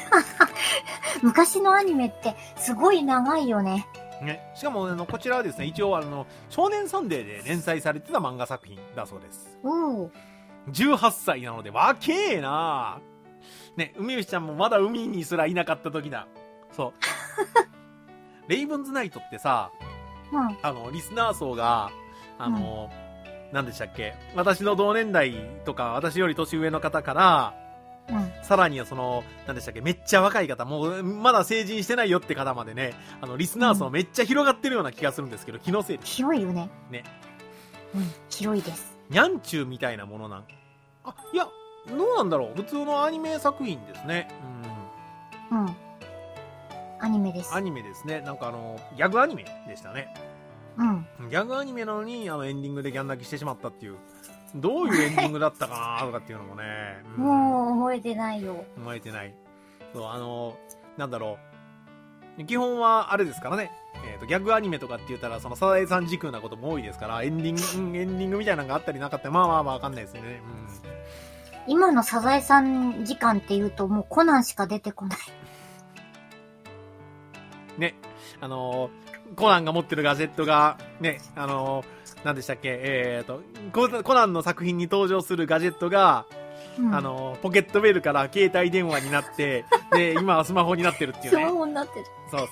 昔のアニメってすごい長いよね。 ね。しかも、こちらはですね、一応少年サンデーで連載されてた漫画作品だそうです。18歳なので、若えなね、海牛ちゃんもまだ海にすらいなかった時だ。そう。レイブンズナイトってさ、リスナー層が、何でしたっけ、私の同年代とか、私より年上の方から、さらには何でしたっけ、めっちゃ若い方、もう、まだ成人してないよって方までね、リスナー層めっちゃ広がってるような気がするんですけど、気のせいです。 広いよね。 ね。 広いです。 にゃんちゅうみたいなものいや、どうなんだろう。普通のアニメ作品ですね。 アニメです。 アニメですね。なんかギャグアニメでしたね。ギャグアニメなのに、エンディングでギャン泣きしてしまったっていう。どういうエンディングだったかなとかっていうのもね。 もう覚えてないよ。 覚えてない。そう、なんだろう。基本はあれですからね。ギャグアニメとかって言ったら、そのサザエさん軸なことも多いですから、エンディングみたいなのがあったりなかったり、まあわかんないですよね。 今のサザエさん時間って言うと、もうコナンしか出てこない。 ね。コナンが持ってるガジェットが、ね、何でしたっけ、コナンの作品に登場するガジェットが、ポケットベルから携帯電話になって、で、今はスマホになってるっていうね。 スマホになってる。 そう。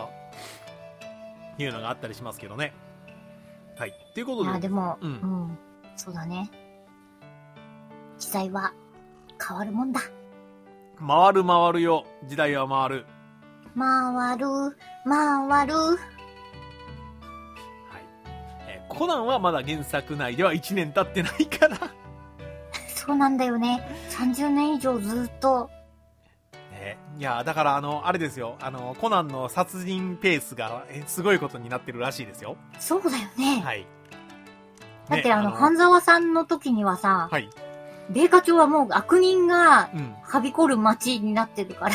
っていうのがあったりしますけどね。はい。ということで。 いや、でも、そうだね。時代は変わるもんだ。 回るよ。時代は回る。 回る。 はい。コナンはまだ原作内では1年経ってないから。 そうなんだよね。30年以上ずっと。 いや、だからあれですよ。コナンの殺人ペースがすごいことになってるらしいですよ。 そうだよね。 はい。 だって半沢さんの時にはさ、 はい。 米花町はもう悪人がはびこる街になってるから。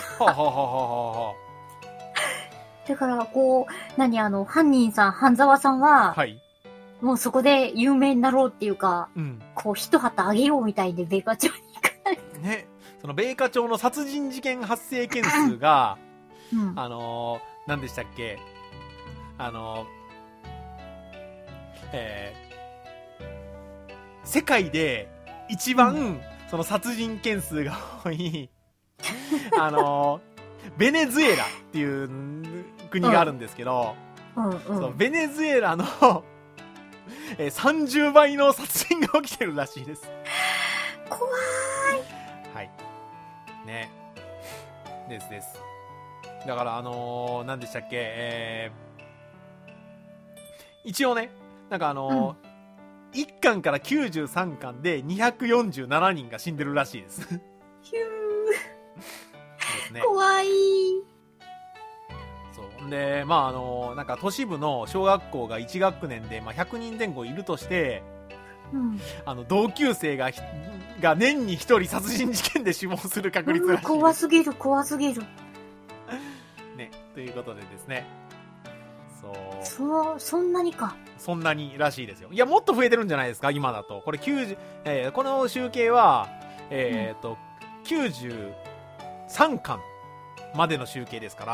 だから犯人さん、半沢さんは、はい。もうそこで有名になろうっていうか、一旗あげようみたいで米花町に行かない。ね。 その米花町の殺人事件発生件数が、何でしたっけ、世界で一番、その殺人件数が多い、ベネズエラっていう国があるんですけど、そうベネズエラの30倍の殺人が起きてるらしいです。 怖い。 はい。ね。です。だから何でしたっけ、一応ね、なんか1巻から93巻で247人が死んでるらしいです。 ヒュー。ですね。怖い。 そう。で、なんか都市部の小学校が1学年で、100人前後いるとして、同級生が年に1人殺人事件で死亡する確率らしい。 怖すぎる。 ね、ということでですね。 そんなにか。 そんなにらしいですよ。いや、もっと増えてるんじゃないですか、今だと。これ90、この集計は、93巻までの集計ですから、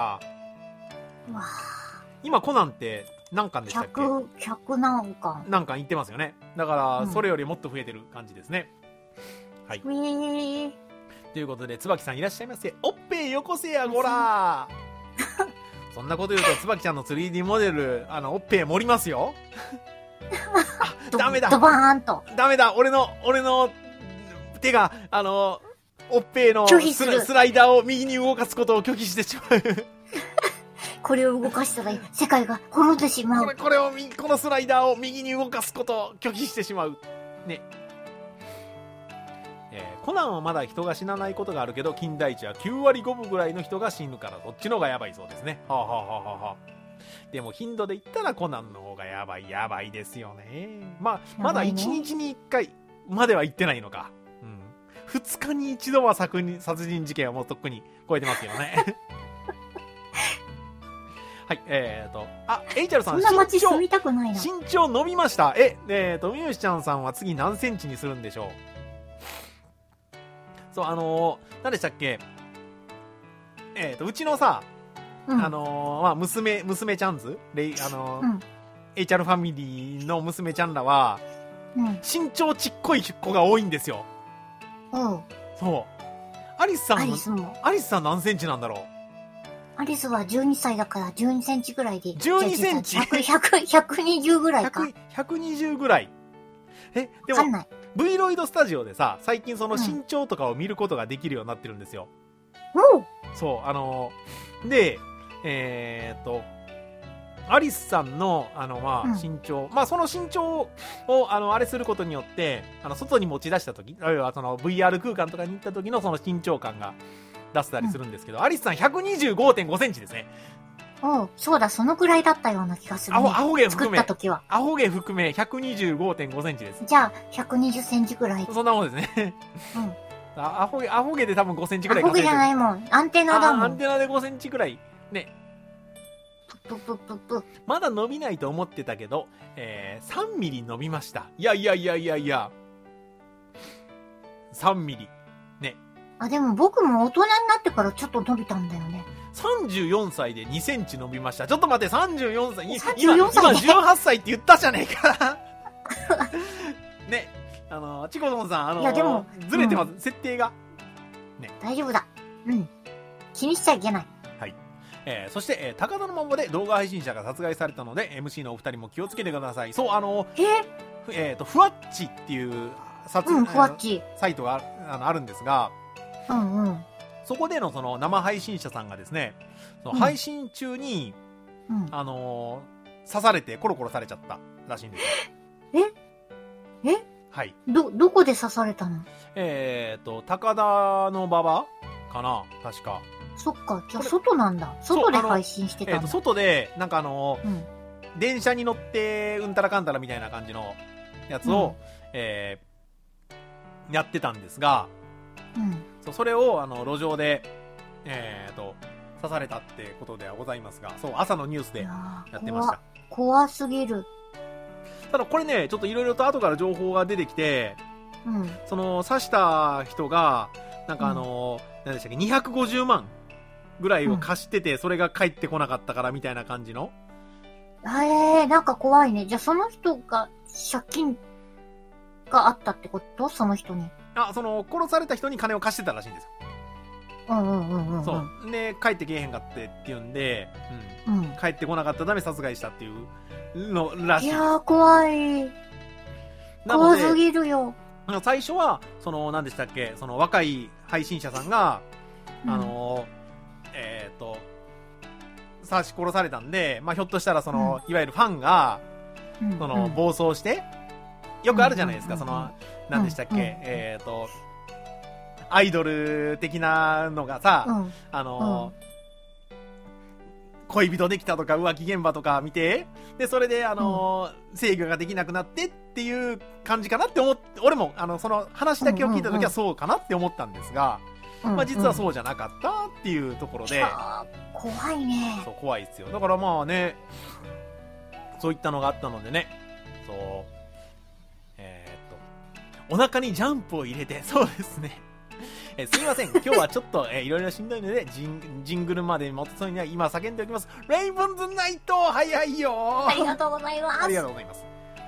今コナンって何巻でしたっけ ？100何巻。 何巻いってますよね。だから、それよりもっと増えてる感じですね。はい。ということで、椿さんいらっしゃいませ。おっぺーよこせや、ごらー。そんなこと言うと、椿ちゃんの 3D モデル、おっぺー盛りますよ。ダメだ。 ドバーンと。 ダメだ。俺の手が、おっぺーのスライダーを右に動かすことを拒否してしまう。 これを動かしたら世界が滅んでしまう。 このスライダーを右に動かすことを拒否してしまう。ね。コナンはまだ人が死なないことがあるけど、金田一は9割5分ぐらいの人が死ぬから、どっちの方がやばいそうですね。でも頻度で言ったらコナンの方がやばいですよね。まだ1日に1回までは行ってないのか。2日に1度は殺人事件はもうとっくに超えてますけどね。はい、エイチャルさん、 そんな街住みたくないな。 身長伸びました。みゆしちゃんさんは次何センチにするんでしょう。そう、何でしたっけ、うちのさ、娘ちゃんズ、エイチャルファミリーの娘ちゃんらは、身長ちっこい子が多いんですよ。そう。アリスさん何センチなんだろう。 アリスは12歳だから12センチぐらいで。 12センチ ?120 ぐらいか。 120ぐらい。でも、V ロイドスタジオでさ、最近その身長とかを見ることができるようになってるんですよ。そう、で、 アリスさんの、身長、その身長を、あれすることによって、外に持ち出したとき、あるいはその VR 空間とかに行った時のその身長感が出せたりするんですけど、アリスさん 125.5 センチですね。 そうだ、そのくらいだったような気がする、ね。 アホ毛含め。 作った時は。 アホ毛含め 125.5 センチです。 じゃあ、120センチくらい。 そんなもんですね。アホ毛で多分5センチくらい。 アホ毛じゃないもん。アンテナだもん。 アンテナで5センチくらい。ね。まだ伸びないと思ってたけど、3ミリ伸びました。いや。3ミリ。ね。 でも僕も大人になってからちょっと伸びたんだよね。 34歳で2センチ伸びました。ちょっと待って、34歳。 今 18歳って言ったじゃねえか。ね。チコドンさん、 いやでもずれてます、設定が。 ね。大丈夫だ。気にしちゃいけない。 はい。そして、高田の馬場で動画配信者が殺害されたので、MC のお二人も気をつけてください。そう、ふわっちっていう、 ふわっち。 サイトがあるんですが、そこでのその生配信者さんがですね、その配信中に、刺されてコロコロされちゃったらしいんですよ。はい。 どこで刺されたの？ 高田の馬場かな確か。 そっか、じゃあ外なんだ。外で配信してたんだ。 外で、なんか電車に乗って、うんたらかんたらみたいな感じのやつを、やってたんですが、それを、路上で、刺されたってことではございますが、そう、朝のニュースでやってました。 怖すぎる。 ただこれね、ちょっといろいろと後から情報が出てきて、その、刺した人が、なんか何でしたっけ、250万ぐらいを貸してて、それが返ってこなかったからみたいな感じの。 なんか怖いね。じゃあその人が借金があったってこと？その人に。 その、殺された人に金を貸してたらしいんですよ。そう。で、帰ってけえへんかってっていうんで、帰ってこなかったため殺害したっていうのらしい。 いやー、怖い。怖すぎるよ。 最初は、その、何でしたっけ、その若い配信者さんが、刺し殺されたんで、ひょっとしたらその、いわゆるファンが、その、暴走して、よくあるじゃないですか、その、何でしたっけ、アイドル的なのがさ、恋人できたとか浮気現場とか見て、で、それで、制御ができなくなってっていう感じかなって俺も、その話だけを聞いた時はそうかなって思ったんですが、実はそうじゃなかったっていうところで。 怖いね。 そう、怖いですよ。だからまあね、そういったのがあったのでね、そう、お腹にジャンプを入れて、そうですね。すみません。今日はちょっと、いろいろしんどいので、ジングルまで持つのには今叫んでおきます。レイブンズナイト早いよありがとうございます。 ありがとうございます。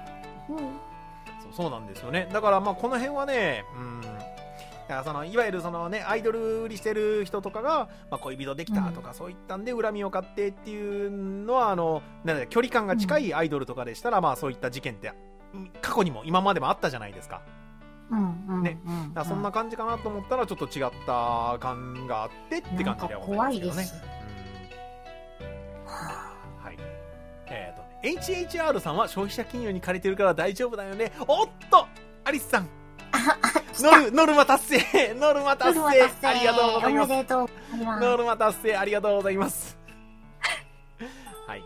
そうなんですよね。だからまあこの辺はね、いわゆるそのね、アイドル売りしてる人とかが、恋人できたとか、そういったんで恨みを買ってっていうのは、距離感が近いアイドルとかでしたら、そういった事件って過去にも今までもあったじゃないですか。ね、そんな感じかなと思ったらちょっと違った感があってって感じではございますけどね。怖いです。はい。HHR さんは消費者金融に借りてるから大丈夫だよね。おっとアリスさんノルマ達成ノルマ達成ありがとうございます。ノルマ達成ありがとうございますはい、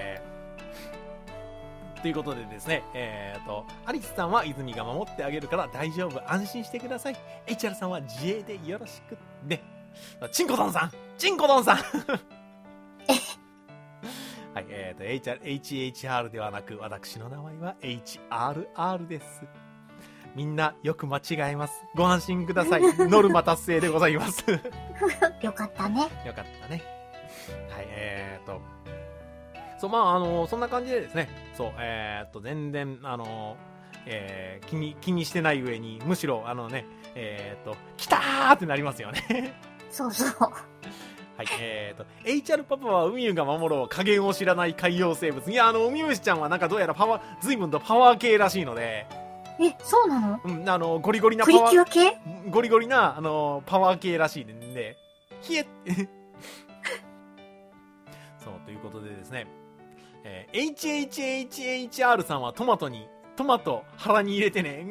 ということでですね、アリスさんは泉が守ってあげるから大丈夫、安心してください。HR さんは自営でよろしくね。チンコドンさんはい、HHR ではなく、私の名前は HRR です。みんなよく間違えます。ご安心ください。ノルマ達成でございます。 よかったね。 よかったね。はい、そう、そんな感じでですね、そう、全然、気にしてない上に、むしろ、来たーってなりますよね。 そうそう。 はい、HR パパは海湯が守ろう、加減を知らない海洋生物。いや、海虫ちゃんはなんかどうやら随分とパワー系らしいので、 そうなの？ ゴリゴリなプリキュア系？ ゴリゴリな、パワー系らしいんで、そう、ということでですね、 HHHHR さんはトマト腹に入れてね。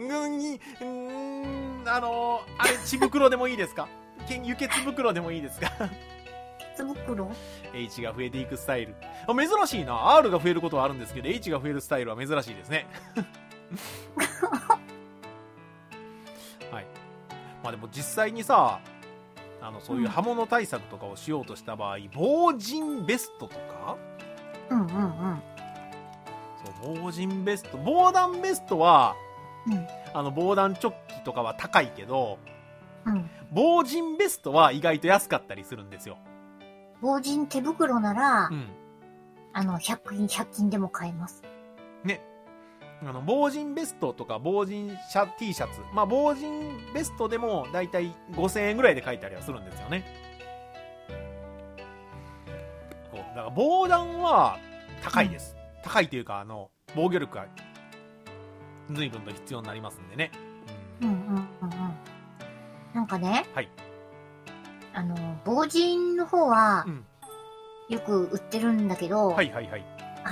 あれ、血袋でもいいですか？輸血袋でもいいですか？ 血袋 H が増えていくスタイル。珍しいな。R が増えることはあるんですけど、H が増えるスタイルは珍しいですね。はい。まあでも実際にさ、そういう刃物対策とかをしようとした場合、防塵ベストとか、 うんうんうん。 そう、防塵ベスト。防弾ベストは、 うん。 防弾チョッキとかは高いけど、 うん。 防塵ベストは意外と安かったりするんですよ。 防塵手袋なら、 うん。 100均でも買えます。 ね。防塵ベストとか防塵T シャツ。まあ、防塵ベストでもだいたい5000円ぐらいで買えたりはするんですよね。そう。だから防弾は高いです。高いというか、防御力が随分と必要になりますんでね。 うんうんうんうん。なんかね。 はい。 防塵の方は、 うん、 よく売ってるんだけど、 はいはいはい。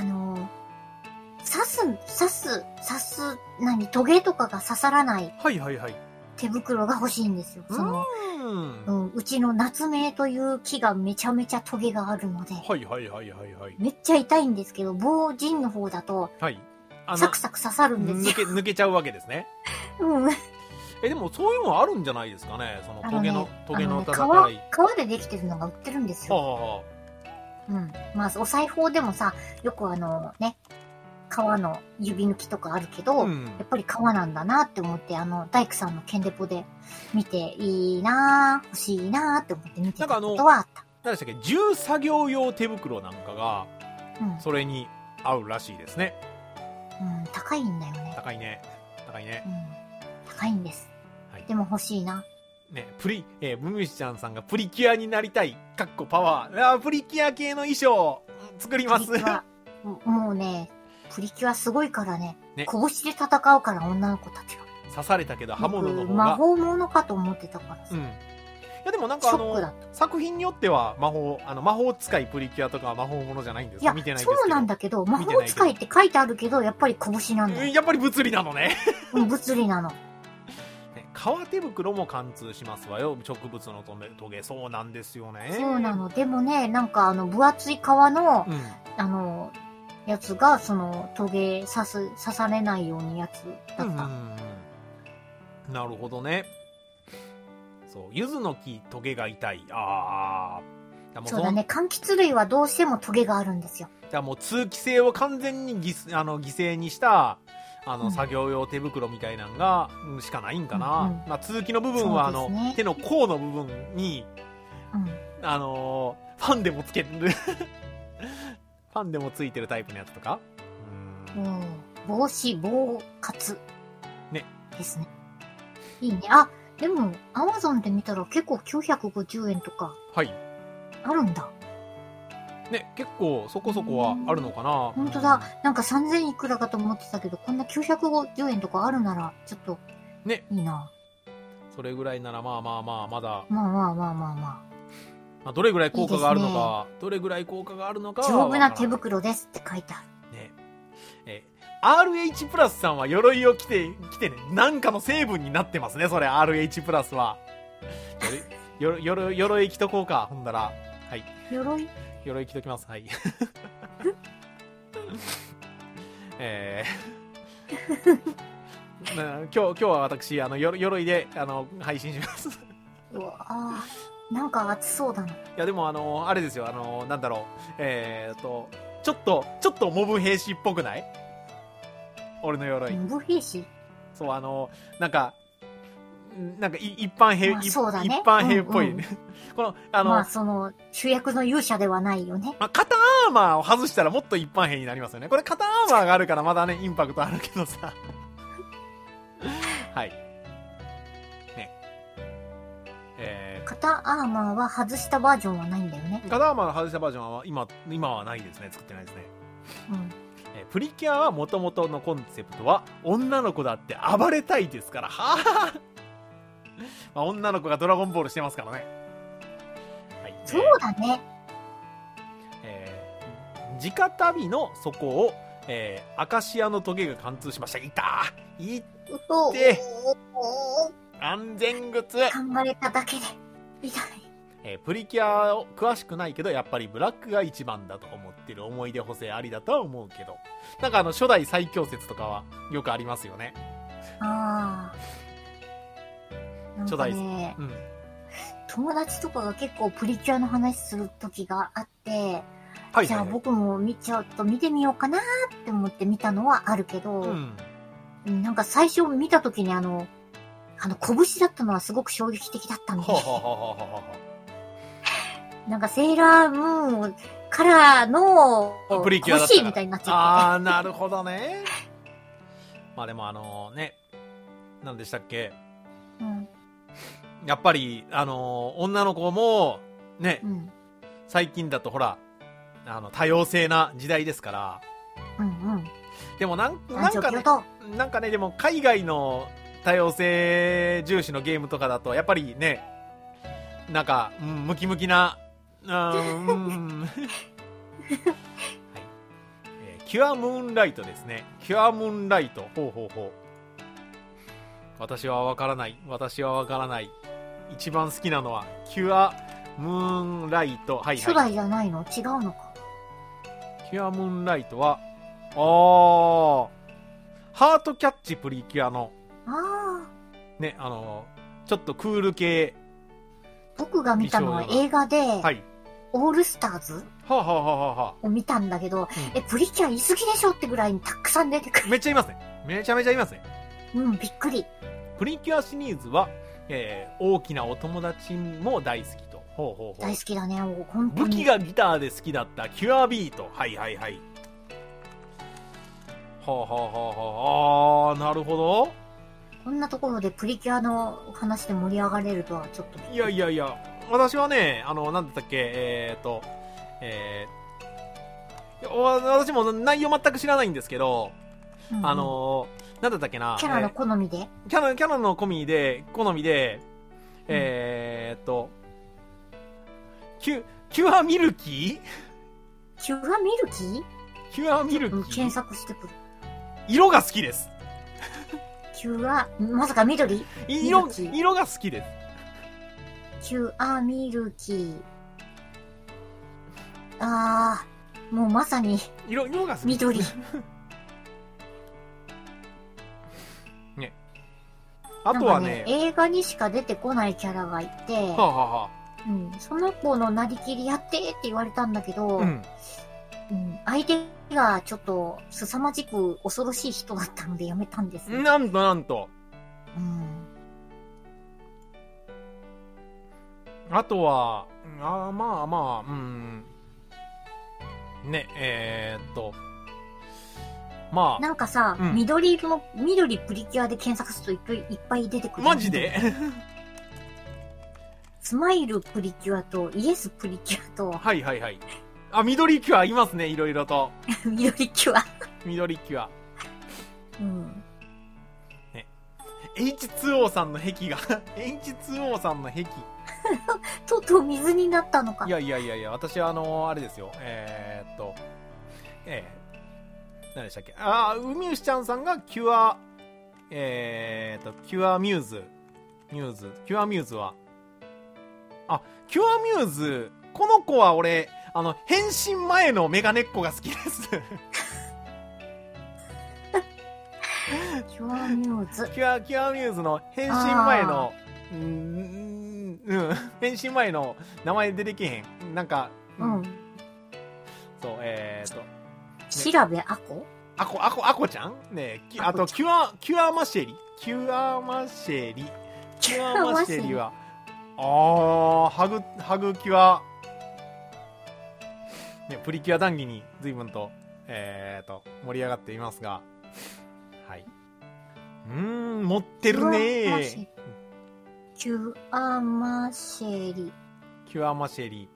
トゲとかが刺さらない。 はいはいはい。 手袋が欲しいんですよ。うちの夏目という木がめちゃめちゃトゲがあるので。 はいはいはいはいはい。 めっちゃ痛いんですけど、防塵の方だと、 はい。 サクサク刺さるんですよ。 抜けちゃうわけですね。 うん。 でもそういうのはあるんじゃないですかね。そのトゲの戦い。 革でできてるのが売ってるんですよ。 はあ、うん。まあ、お裁縫でもさ、よく革の指抜きとかあるけど、やっぱり革なんだなって思って、大工さんのケンデポで見て、いいなぁ、欲しいなぁって思って見てたことはあった。 何でしたっけ、重作業用手袋なんかが、それに合うらしいですね。 うん、高いんだよね。 高いね。高いね。 うん、高いんです。はい、でも欲しいな。 ね、ムミシちゃんさんがプリキュアになりたい、パワー。プリキュア系の衣装、作ります。 もうね、プリキュアすごいからね。拳で戦うから、女の子たちが。 刺されたけど刃物の方が。 魔法物かと思ってたからさ。 うん。いやでもなんか作品によっては魔法使いプリキュアとかは魔法物じゃないんですか？見てないですけど。 そうなんだけど、魔法使いって書いてあるけど、やっぱり拳なんだよ。 やっぱり物理なのね。 物理なの。 革手袋も貫通しますわよ。植物のトゲ。そうなんですよね。 そうなの。でもね、なんか分厚い革の、やつが、トゲ刺されないようにやつだった。 なるほどね。そう、柚子の木、トゲが痛い。 そうだね。柑橘類はどうしてもトゲがあるんですよ。 だからもう通気性を完全に犠牲にした、作業用手袋みたいなのが、しかないんかな。まあ、通気の部分は、手の甲の部分に、ファンでもつける。ファンでもついてるタイプのやつとか。 防滑。 ね。 ですね。いいね。あ、でも、アマゾンで見たら結構950円とか。 はい。 あるんだ。 ね、結構そこそこはあるのかな。 ほんとだ。なんか3000いくらかと思ってたけど、こんな950円とかあるなら、ちょっと、ね。いいな。 それぐらいならまだ。 まあ、どれぐらい効果があるのか、どれぐらい効果があるのかは丈夫な手袋ですって書いてある。 ね。RH プラスさんは鎧を着てね、なんかの成分になってますね、それ、RH プラスは。鎧着とこうか、ほんだら。はい。鎧着ときます、はい。今日は私、鎧で、配信します。 うわぁ。なんか暑そうだな。いやでもあれですよ、なんだろう、ちょっとモブ兵士っぽくない？俺の鎧。 モブ兵士？ そう、なんか一般兵、 そうだね、 一般兵っぽい、ね。この、主役の勇者ではないよね。 肩アーマーを外したらもっと一般兵になりますよね。これ肩アーマーがあるからまだね、インパクトあるけどさ。はい。 肩アーマーは外したバージョンはないんだよね。 肩アーマーの外したバージョンは今はないですね。作ってないですね。プリキュアは元々のコンセプトは女の子だって暴れたいですから。はぁ、女の子がドラゴンボールしてますからね。はい、 そうだね。 直旅の底を、アカシアのトゲが貫通しました。いって安全靴。 考えただけで痛い。 プリキュアを詳しくないけどやっぱりブラックが一番だと思ってる。思い出補正ありだとは思うけど、なんか初代最強説とかはよくありますよね。 ああ、なんかね、 初代、 友達とかが結構プリキュアの話する時があって、 はい、 じゃあ僕もちょっと見てみようかなって思って見たのはあるけど、なんか最初見た時に拳だったのはすごく衝撃的だったんで。なんかセーラームーンからのプリキュアだった欲しいみたいになっちゃって。 ああ、なるほどね。まあでもね、何でしたっけ、やっぱり女の子もね、最近だとほら多様性な時代ですから、でもなんかね、でも海外の多様性重視のゲームとかだとやっぱりね、なんか、ムキムキなはい、キュアムーンライトですね。キュアムーンライト。私はわからない。一番好きなのはキュアムーンライト。 初代じゃないの？違うのか。 キュアムーンライトはハートキャッチプリキュアのね、ちょっとクール系。 僕が見たのは映画で、オールスターズを見たんだけど、プリキュアいすぎでしょってぐらいにたくさん出てくる。 めっちゃいますね。めちゃめちゃいますね。 びっくり。 プリキュアシリーズは、大きなお友達も大好きと。 大好きだね、本当に。 武器がギターで好きだったキュアビート。なるほど。 こんなところでプリキュアの話で盛り上がれるとはちょっと。 いや、私はね、なんだったっけ、私も内容全く知らないんですけど、なんだったっけな。 キャラの好みでキャラの好みで、キュアミルキー？ キュアミルキー？ キュアミルキー？ 検索してくる。 色が好きです。 キュア、まさか緑？ 色が好きです。 キュアミルキー。もうまさに色が好き。 緑。 ね。あとはね、 映画にしか出てこないキャラがいて、その子のなりきりやってって言われたんだけど、相手がちょっと凄まじく恐ろしい人だったのでやめたんです。 なんと。あとは、 なんかさ、緑プリキュアで検索するといっぱい出てくる。 マジで？ スマイルプリキュアとイエスプリキュアと。 緑キュアいますね、いろいろと。 緑キュア。 ね。H2O さんの壁が、H2O さんの壁。 とうとう水になったのか。 いや、私はあれですよ。何でしたっけ？海牛ちゃんさんがキュア、キュアミューズ。キュアミューズは、キュアミューズ、この子は俺、変身前のメガネっ子が好きです。 キュアミューズ。 キュアミューズの変身前の、変身前の名前出てけへん。なんか、そう、 調べあこ？ あこちゃんねえ、あと、キュアマシェリ。キュアマシェリは、ハグキュア、ね、プリキュア談義に随分と、盛り上がっていますが、持ってるねー。 キュアマシェリ。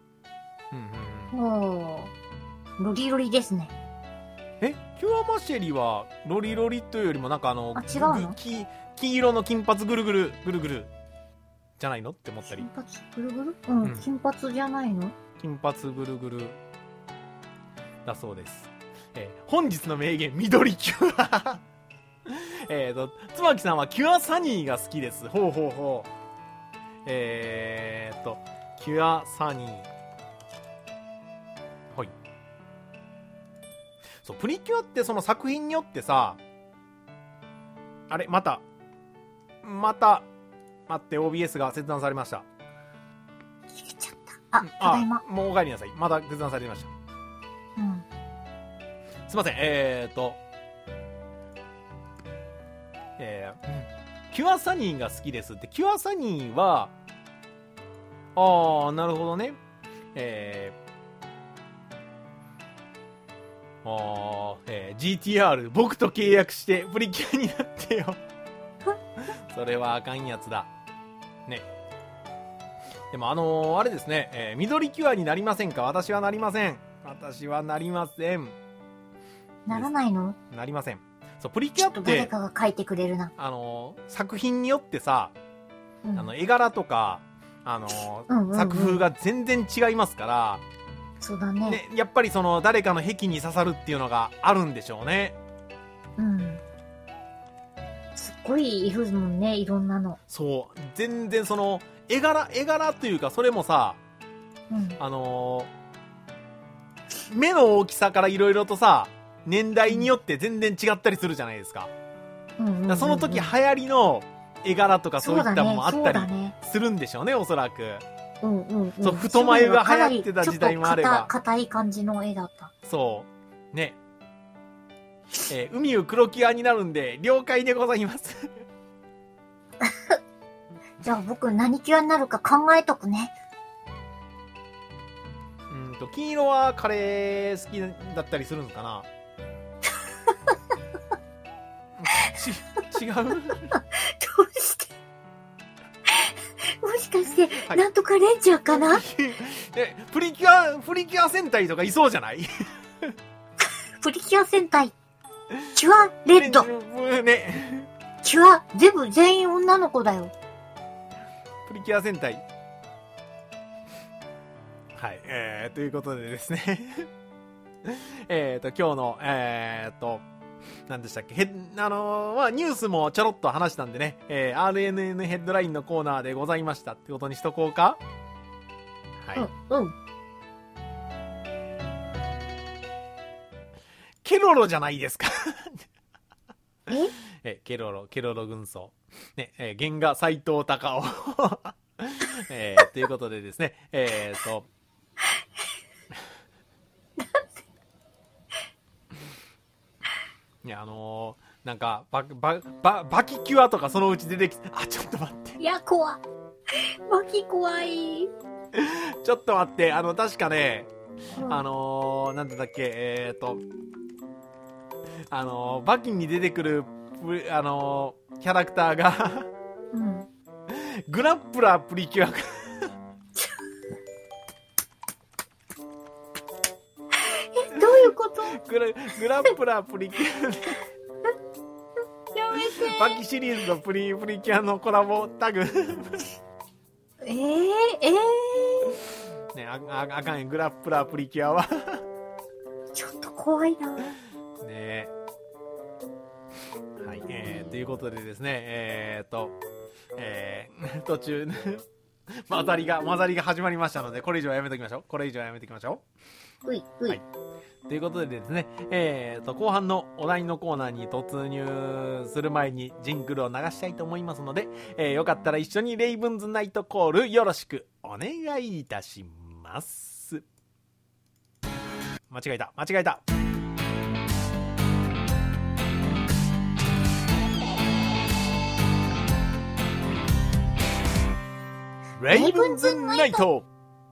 ロリロリですね。 キュアマシェリはロリロリというよりもなんか違うの？ 黄色の金髪ぐるぐるじゃないのって思ったり。 金髪ぐるぐる？金髪じゃないの？ 金髪ぐるぐる。 だそうです。本日の名言、緑キュア。妻木さんはキュアサニーが好きです。ほうほうほう。キュアサニー。はい。そう、プリキュアってその作品によってさ、あれ、また、待って、OBS が切断されました。 切れちゃった。ただいま。 もうお帰りなさい。まだ切断されてました。 うん。 すいません。キュアサニーが好きですって。キュアサニーは、なるほどね。GTR、僕と契約してプリキュアになってよ。それはあかんやつだ。ね。でもあれですね、緑キュアになりませんか？私はなりません。私はなりません。 ならないの？ なりません。そう、プリキュアって、 誰かが書いてくれるな。 作品によってさ、 うん、 絵柄とか、作風が全然違いますから、 そうだね。 やっぱりその、誰かの癖に刺さるっていうのがあるんでしょうね。 うん。すっごいいるもんね、いろんなの。 そう、全然その、絵柄というか、それもさ、 うん、 目の大きさからいろいろとさ、年代によって全然違ったりするじゃないですか。その時流行りの絵柄とかそういったものもあったりするんでしょうね、おそらく。そう、太眉が流行ってた時代もあれば。 硬い感じの絵だった。 そう。ね。海を黒キュアになるんで、了解でございます。 じゃあ僕何キュアになるか考えとくね。 金色はカレー好きだったりするんかな。違うどうしてもしかして、はい、なんとかレンジャーかなプリキュア戦隊とかいそうじゃないプリキュア戦隊。キュアレッド。 ね。 キュア、全員女の子だよ。 プリキュア戦隊。はい。ということでですね。今日の、何でしたっけ、ニュースもちょろっと話したんでね、RNN ヘッドラインのコーナーでございましたってことにしとこうか。はい。ケロロじゃないですか。ケロロ軍曹。ね、原画斎藤隆夫。ということでですね、いや、なんか、バキキュアとかそのうち出てきて、ちょっと待って。 いや、怖い。バキ怖い。 ちょっと待って、確かね、なんだっけ、バキに出てくる、キャラクターが、グラップラープリキュア。 どういうこと？ グラップラープリキュア。 やめて。 バキシリーズのプリキュアのコラボタグ。ね、あかんよ、グラップラープリキュアは。 ちょっと怖いな。 ね。はい、ということでですね、途中、混ざりが始まりましたので、これ以上はやめときましょう。はい。ということでですね、後半のお題のコーナーに突入する前にジングルを流したいと思いますので、よかったら一緒にレイブンズナイトコールよろしくお願いいたします。間違えた。レイブンズナイト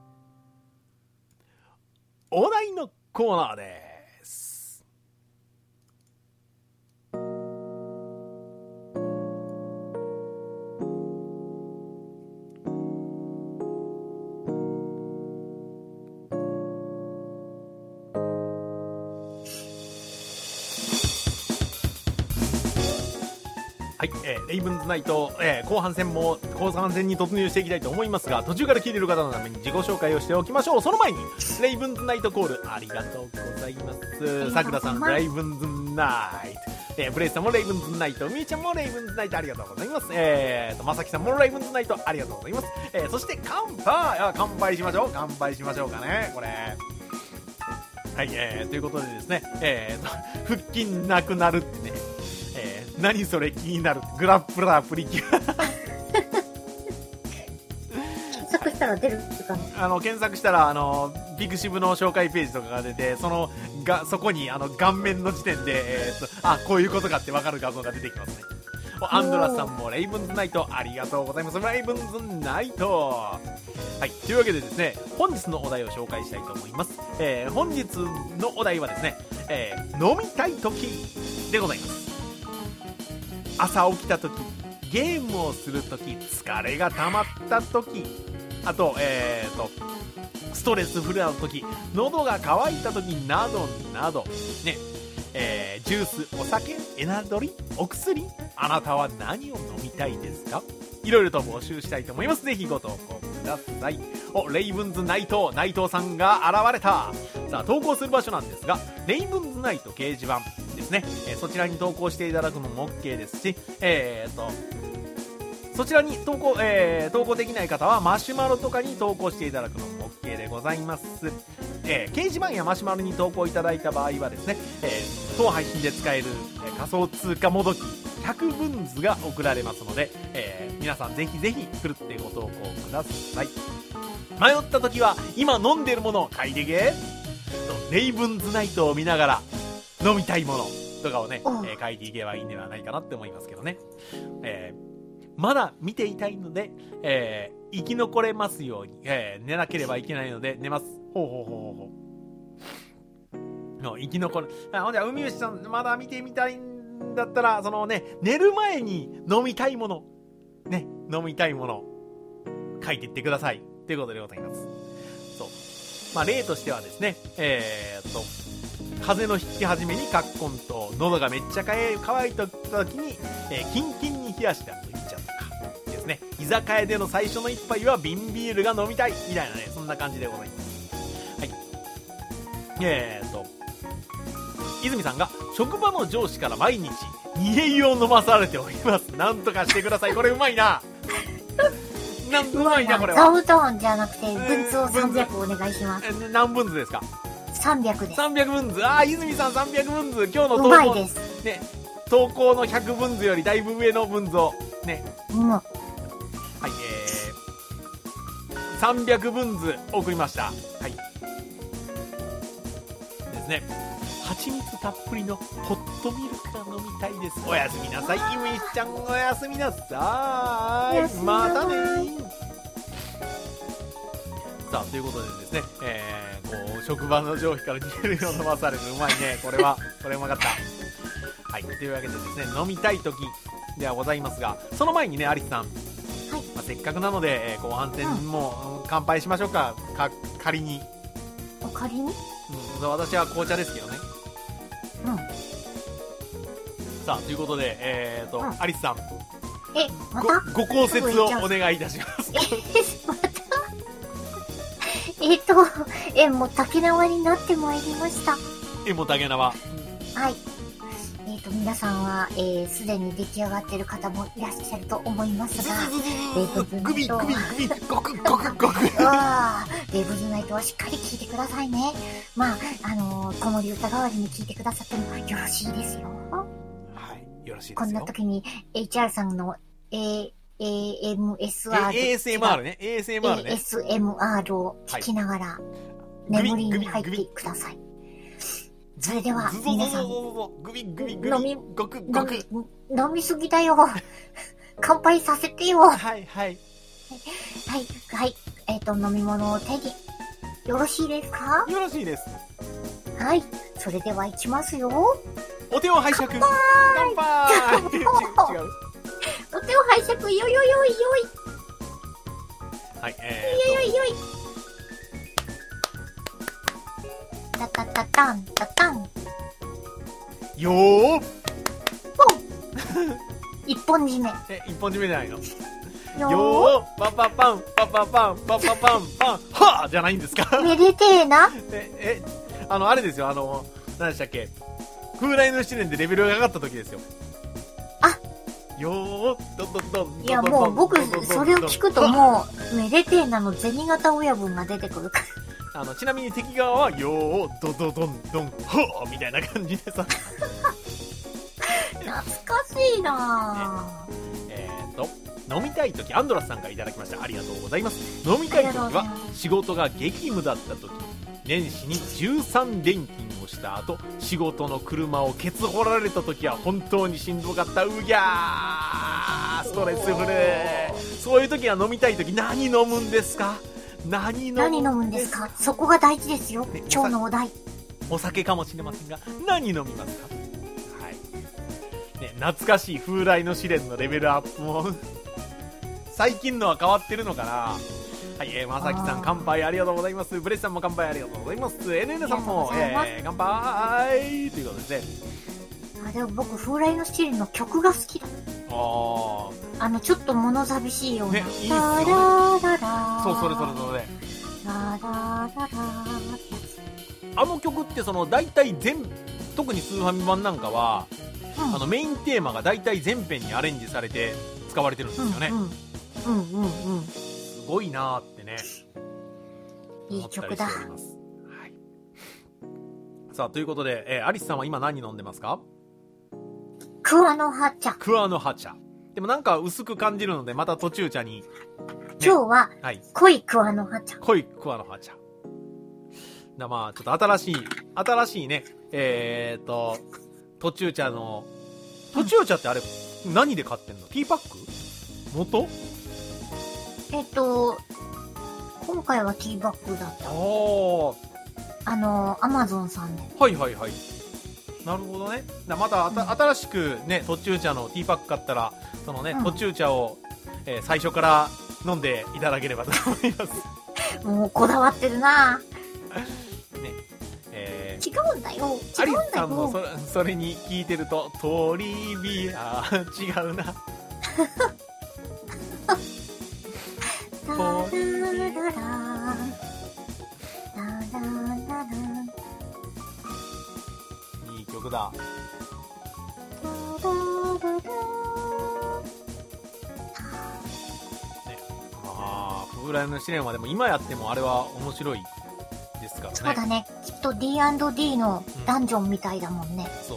お題のコーナーです。 はい、レイブンズナイト、後半戦に突入していきたいと思いますが、途中から聞いてる方のために自己紹介をしておきましょう。その前に、レイブンズナイトコール、ありがとうございます。さくらさん、レイブンズナイト。ブレイスさんもレイブンズナイト、みーちゃんもレイブンズナイト、ありがとうございます。まさきさんもレイブンズナイト、ありがとうございます。そして、乾杯しましょうかね、これ。はい、ということでですね、腹筋なくなるってね、何それ気になる、グラップラープリキュア。 検索したら出るかな。 検索したら、ビクシブの紹介ページとかが出て、そこに、顔面の時点で、こういうことかってわかる画像が出てきますね。アンドラさんもレイブンズナイト、ありがとうございます。レイブンズナイト。はい。というわけでですね、本日のお題を紹介したいと思います。本日のお題はですね、飲みたい時でございます。朝起きた時、ゲームをする時、疲れが溜まった時、あと、ストレスフルな時、喉が渇いた時などなど、ね、ジュース、お酒、エナドリ、お薬、あなたは何を飲みたいですか？いろいろと募集したいと思います。ぜひご投稿ください。レイブンズナイト、内藤さんが現れた。さあ、投稿する場所なんですが、レイブンズナイト掲示板ですね。そちらに投稿していただくのも OK ですし、そちらに投稿できない方はマシュマロとかに投稿していただくのも OK でございます。掲示板やマシュマロに投稿いただいた場合はですね、当配信で使える、仮想通貨もどき100分図が送られますので、皆さんぜひぜひふるってご投稿ください。迷った時は今飲んでるものを書いてけ。レイブンズナイトを見ながら飲みたいものとかをね、書いていけばいいんではないかなって思いますけどね。まだ見ていたいので、生き残れますように、寝なければいけないので寝ます。ほう生き残る。ほんじゃ、海吉さん、まだ見てみたいんだったら、そのね、寝る前に飲みたいもの、書いていってください。ということでございます。そう。まあ、例としてはですね、風邪の引き始めにカッコンと、喉がめっちゃ乾いた時に、キンキンに冷やした麦茶とかですね、居酒屋での最初の一杯は瓶ビールが飲みたいみたいなね、そんな感じでございます。はい。泉さんが職場の上司から毎日煮え湯を飲まされております。なんとかしてください。これうまいな。うまいなこれは。 座布団じゃなくて分図を300お願いします。 何分図ですか ？300です。 300分図。泉さん300分図。今日の投稿。 うまいです。 ね、投稿の100分図よりだいぶ上の分図をね。はい、300分図送りました。はい。ですね。蜂蜜たっぷりのホットミルクが飲みたいです。おやすみなさい。ゆみちゃんおやすみなさい。またねー。さあ、ということでですね、職場の上司から煮えるよう飲まされる。うまいね。これうまかった。はい。というわけでですね、飲みたい時ではございますが、その前にね、アリスさん。はい。せっかくなので、後半戦も乾杯しましょうか。仮に。 仮に？ 私は紅茶ですけどね。さあ、ということで、アリスさん。 またご考説をお願いいたします。 またもう竹縄になってまいりました。 もう竹縄。 はい。皆さんは、すでに出来上がっている方もいらっしゃると思いますが、 グビ、ゴクゴク。 レイブズナイトはしっかり聞いてくださいね。まあ、子守歌代わりに聞いてくださってもよろしいですよ。 はい、よろしいですよ。 こんな時に HR さんのASMR ね。 ASMR を聞きながら眠りに入ってください。それでは皆さん、飲みすぎだよ。乾杯させてよ。 はい。 飲み物を手によろしいですか？ よろしいです。 はい、それではいきますよ。 お手を拝借。乾杯。違う。 お手を拝借。よい。 はい。 よい。タタン。 よー。 ポン。 一本締め。 一本締めじゃないの？ よー、パパパン、パパパン、パパパン、パン、はぁじゃないんですか？ めでてえな。 あれですよ、何でしたっけ？風来の試練でレベルが上がった時ですよ。よー、どんどんどん。 いや、もう僕、それを聞くともう、めでてえなの銭形親分が出てくるから。 ちなみに敵側は、よー、どどどんどん、ほーみたいな感じでさ。 懐かしいなぁ。飲みたい時、アンドラスさんからいただきました。ありがとうございます。飲みたい時は、仕事が激務だった時、年始に13連勤をした後、仕事の車をケツ掘られた時は本当にしんどかった。うぎゃー、ストレスフル。そういう時は飲みたい時、何飲むんですか？何飲むんですか？ そこが大事ですよ、ね、今日のお題。 お酒かもしれませんが、何飲みますか？はい、ね、懐かしい風来の試練のレベルアップも最近のは変わってるのかな。はい、まさきさん乾杯ありがとうございます。ブレスさんも乾杯ありがとうございます。NN さんも、乾杯ということでね。 でも僕風来の試練の曲が好きだ。ちょっと物寂しいような、ね、いいっすよね。 そう、それあの曲って大体特にスーファミ版なんかは、メインテーマが大体全編にアレンジされて使われてるんですよね。すごいなーってね、 いい曲だ。はい、 さあということで、アリスさんは今何飲んでますか？ クワの葉茶。 クワの葉茶。でもなんか薄く感じるのでまた途中茶に、ね、 今日は濃いクワの葉茶。 濃いクワの葉茶。まあちょっと新しいね、途中茶ってあれ何で買ってんの？ティーパック？元？ 今回はティーバッグだった。アマゾンさんで。 はい。なるほどね。また新しくね、途中茶のティーパック買ったら、途中茶を、最初から飲んでいただければと思います。 もうこだわってるなね、違うんだよ。 アリスさんもそれに聞いてると、トリビア、違うな。いい曲だ。風来の試練はでも今やってもあれは面白いですからね。 そうだね。きっと D&D のダンジョンみたいだもんね。 そう。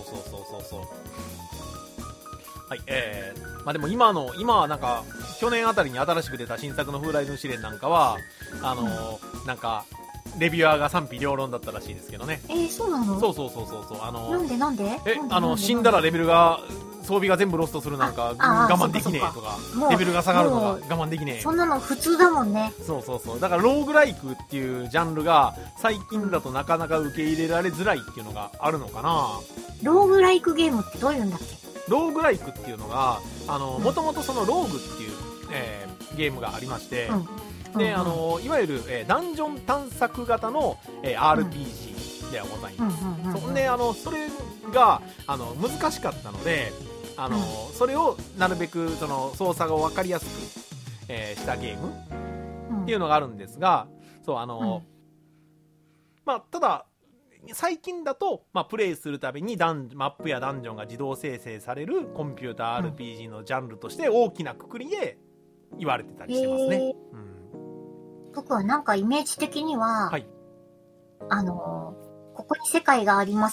はい、でも今はなんか去年あたりに新しく出た新作の風来の試練なんかはなんかレビュアーが賛否両論だったらしいですけどね。 そうなの？ そうなんで死んだらレベルが装備が全部ロストするなんか我慢できねえとか、レベルが下がるのが我慢できねえ。 そんなの普通だもんね。 そうだからローグライクっていうジャンルが最近だとなかなか受け入れられづらいっていうのがあるのかな。 ローグライクゲームってどういうんだっけ？ ローグライクっていうのがもともとそのローグっていう、ゲームがありまして、でいわゆる、ダンジョン探索型の、RPG ではございます。でそれが難しかったのでそれをなるべく操作が分かりやすく、したゲームっていうのがあるんですが、ただ最近だと、プレイするたびにマップやダンジョンが自動生成されるコンピューター RPG のジャンルとして大きな括りで言われてたりしてますね。 僕はなんかイメージ的には、 はい、 ここに世界があります。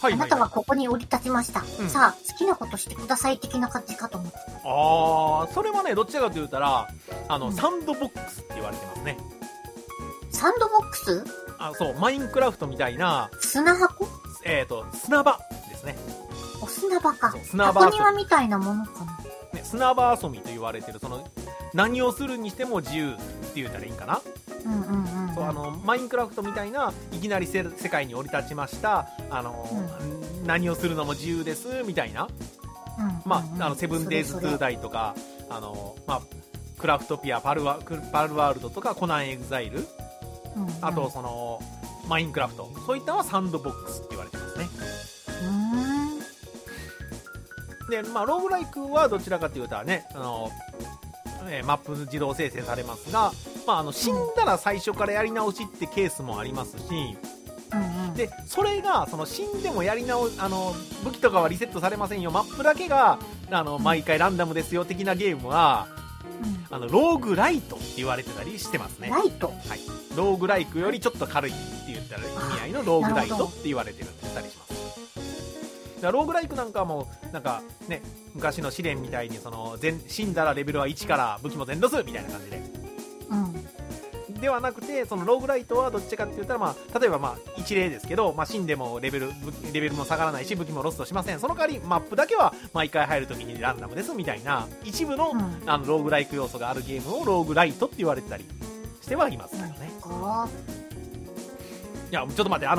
あなたはここに降り立ちました。さあ、好きなことしてください的な感じかと思って。 それはね、どっちかと言ったら、サンドボックスって言われてますね。 サンドボックス？ そう、マインクラフトみたいな。 砂箱？ 砂場ですね。 お砂場か。 砂場。 箱庭みたいなものかな。 ね、砂場遊びと言われてる、何をするにしても自由って言ったらいいんかな。マインクラフトみたいないきなり世界に降り立ちました。何をするのも自由ですみたいな。セブンデイズ・トゥ・ダイとか、クラフトピア、パルワールドとか、コナン・エグザイル、あとマインクラフト、そういったのはサンドボックスって言われてますね。 で、まあ、ローグライクはどちらかというとね、マップ自動生成されますが、まあ、死んだら最初からやり直しってケースもありますし、でそれが死んでもやり直武器とかはリセットされませんよ、マップだけが毎回ランダムですよ的なゲームは、ローグライトって言われてたりしてますね。 ライト、 はい、ローグライクよりちょっと軽いって言ったら意味合いのローグライトって言われてたりします。だからローグライクなんかもなんかね、昔の試練みたいに死んだらレベルは1から武器も全ロスみたいな感じで、ではなくて、そのローグライトはどっちかって言ったら、まあ、例えばまあ一例ですけど、まあ、死んでもレベルも下がらないし武器もロストしません、その代わりマップだけは毎回入るときにランダムですみたいな一部の、ローグライク要素があるゲームをローグライトって言われてたりしてはいますからね。いやちょっと待って、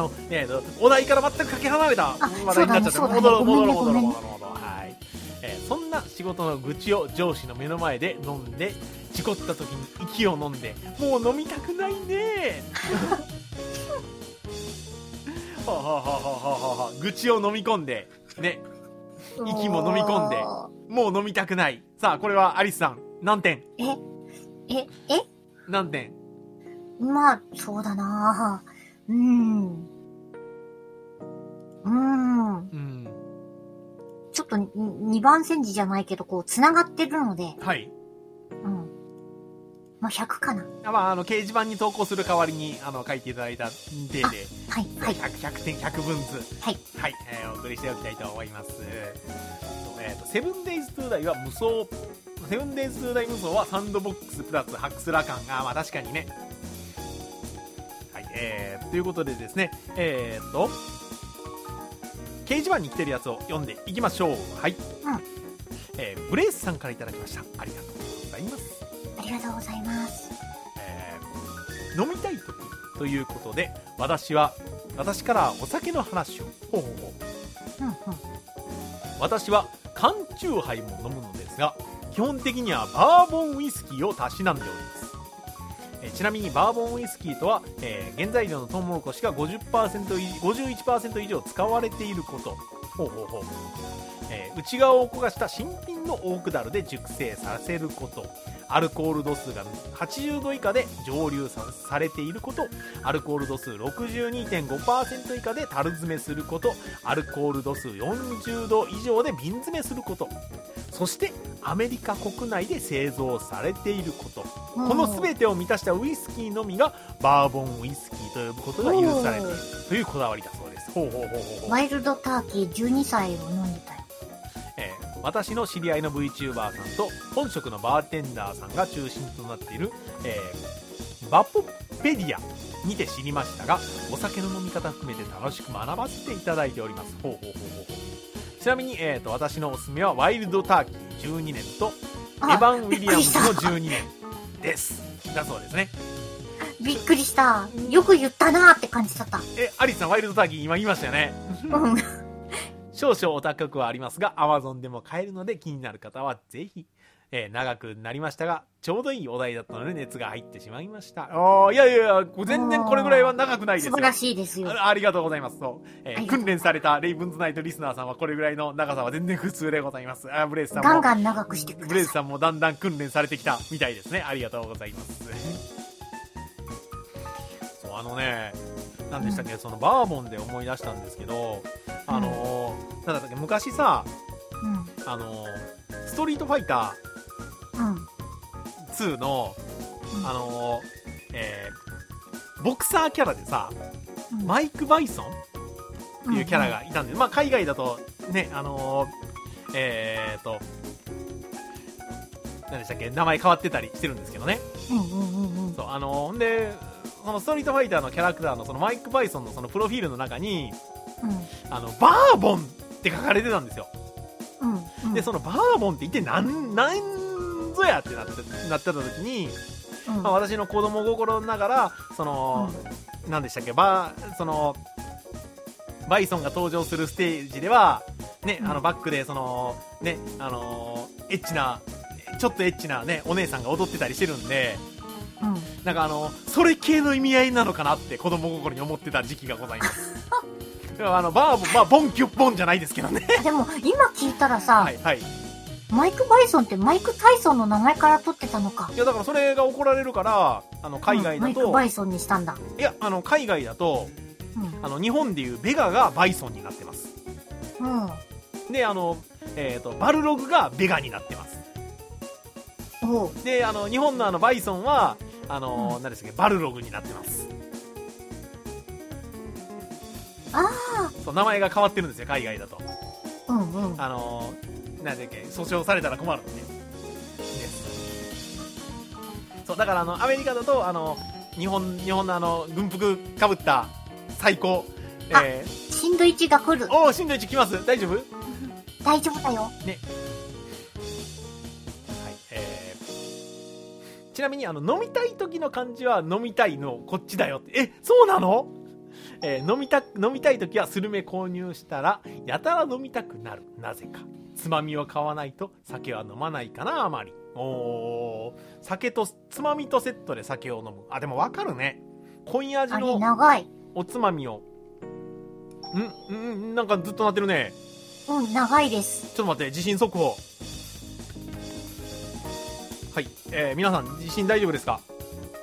お題から全くかけ離れた話題になっちゃって、戻ろう。はい、そんな仕事の愚痴を上司の目の前で飲んで、事故った時に息を飲んで、もう飲みたくないね愚痴を飲み込んでね、息も飲み込んで、もう飲みたくない。さあこれはアリスさん何点？何点？ まあそうだな、ちょっと2番煎じじゃないけど、こう繋がってるので、 はい、 まあ100かな。 まあ掲示板に投稿する代わりに書いていただいた例で、100点100分図、はい、お送りしておきたいと思います。セブンデイズトゥーダイは無双、セブンデイズトゥーダイ無双はサンドボックスプラスハクスラ感が、まあ確かにね。はい、ということでですね、掲示板に来てるやつを読んでいきましょう。はい、ブレイスさんからいただきました。ありがとうございます。 ありがとうございます。 飲みたい時ということで、私からお酒の話を。私は缶チューハイも飲むのですが、基本的にはバーボンウイスキーをたしなんでおります。ちなみにバーボンウイスキーとは、原材料のトウモロコシが 51% 以上使われていること。内側を焦がした新品のオークダルで熟成させること、アルコール度数が80度以下で蒸留されていること、アルコール度数 62.5% 以下で樽詰めすること、アルコール度数40度以上で瓶詰めすること、そしてアメリカ国内で製造されていること、この全てを満たしたウイスキーのみがバーボンウイスキーと呼ぶことが許されているというこだわりだそうです。 ワイルドターキー12歳を飲んでたよ。 私の知り合いの VTuber さんと本職のバーテンダーさんが中心となっている、バポペディアにて知りましたが、お酒の飲み方含めて楽しく学ばせていただいております。ちなみに、私のおすすめはワイルドターキー12年とエヴァン・ウィリアムズの12年ですだそうですね。 びっくりした。よく言ったなーって感じだった。 アリスさんワイルドターキー今言いましたよね。少々お高くはありますが Amazon でも買えるので、気になる方はぜひ。長くなりましたがちょうどいいお題だったので熱が入ってしまいました。いや全然これぐらいは長くないですよ。 素晴らしいですよ。 ありがとうございます。訓練されたレイブンズナイトリスナーさんはこれぐらいの長さは全然普通でございます。ブレイスさんもガンガン長くしてください。 ブレイスさんもだんだん訓練されてきたみたいですね。ありがとうございます。そう何でしたっけ、そのバーボンで思い出したんですけど、なんだったっけ、昔さ、ストリートファイター2の、ボクサーキャラでさ、マイク・バイソンっていうキャラがいたんで、まあ海外だとね、何でしたっけ、名前変わってたりしてるんですけどね。そうで、そのストリートファイターのキャラクターのそのマイク・バイソンのそのプロフィールの中に、バーボンって書かれてたんですよ。でそのバーボンって一体なんぞやってなってた時に、私の子供心ながらその、何でしたっけ、そのバイソンが登場するステージではね、バックでそのね、エッチな、ちょっとエッチなねお姉さんが踊ってたりしてるんで、なんかそれ系の意味合いなのかなって子供心に思ってた時期がございます。 ボンキュッボンじゃないですけどね。 でも、今聞いたらさ、 はいはい。 マイク・バイソンってマイク・タイソンの名前から取ってたのか。 いや、だからそれが怒られるから、海外だと、 マイク・バイソンにしたんだ。 いや、海外だと、日本でいうベガがバイソンになってます。で、バルログがベガになってます。で、日本のバイソンは、何でしたっけ、バルログになってます。そう、名前が変わってるんですよ、海外だと。なんだっけ、訴訟されたら困るんで。です。そう、だからアメリカだと、日本の軍服かぶった最高、 震度1が来る。 おー、震度1来ます？大丈夫？ 大丈夫だよ。 ね。はい、ちなみに飲みたい時の漢字は飲みたいのこっちだよって。そうなの？飲みたい時はスルメ購入したらやたら飲みたくなる。なぜか。つまみを買わないと酒は飲まないかな、あまり。酒とつまみとセットで酒を飲む。でもわかるね。濃い味のおつまみを。なんかずっと鳴ってるね。 長いです。 ちょっと待って、地震速報。はい、皆さん地震大丈夫ですか？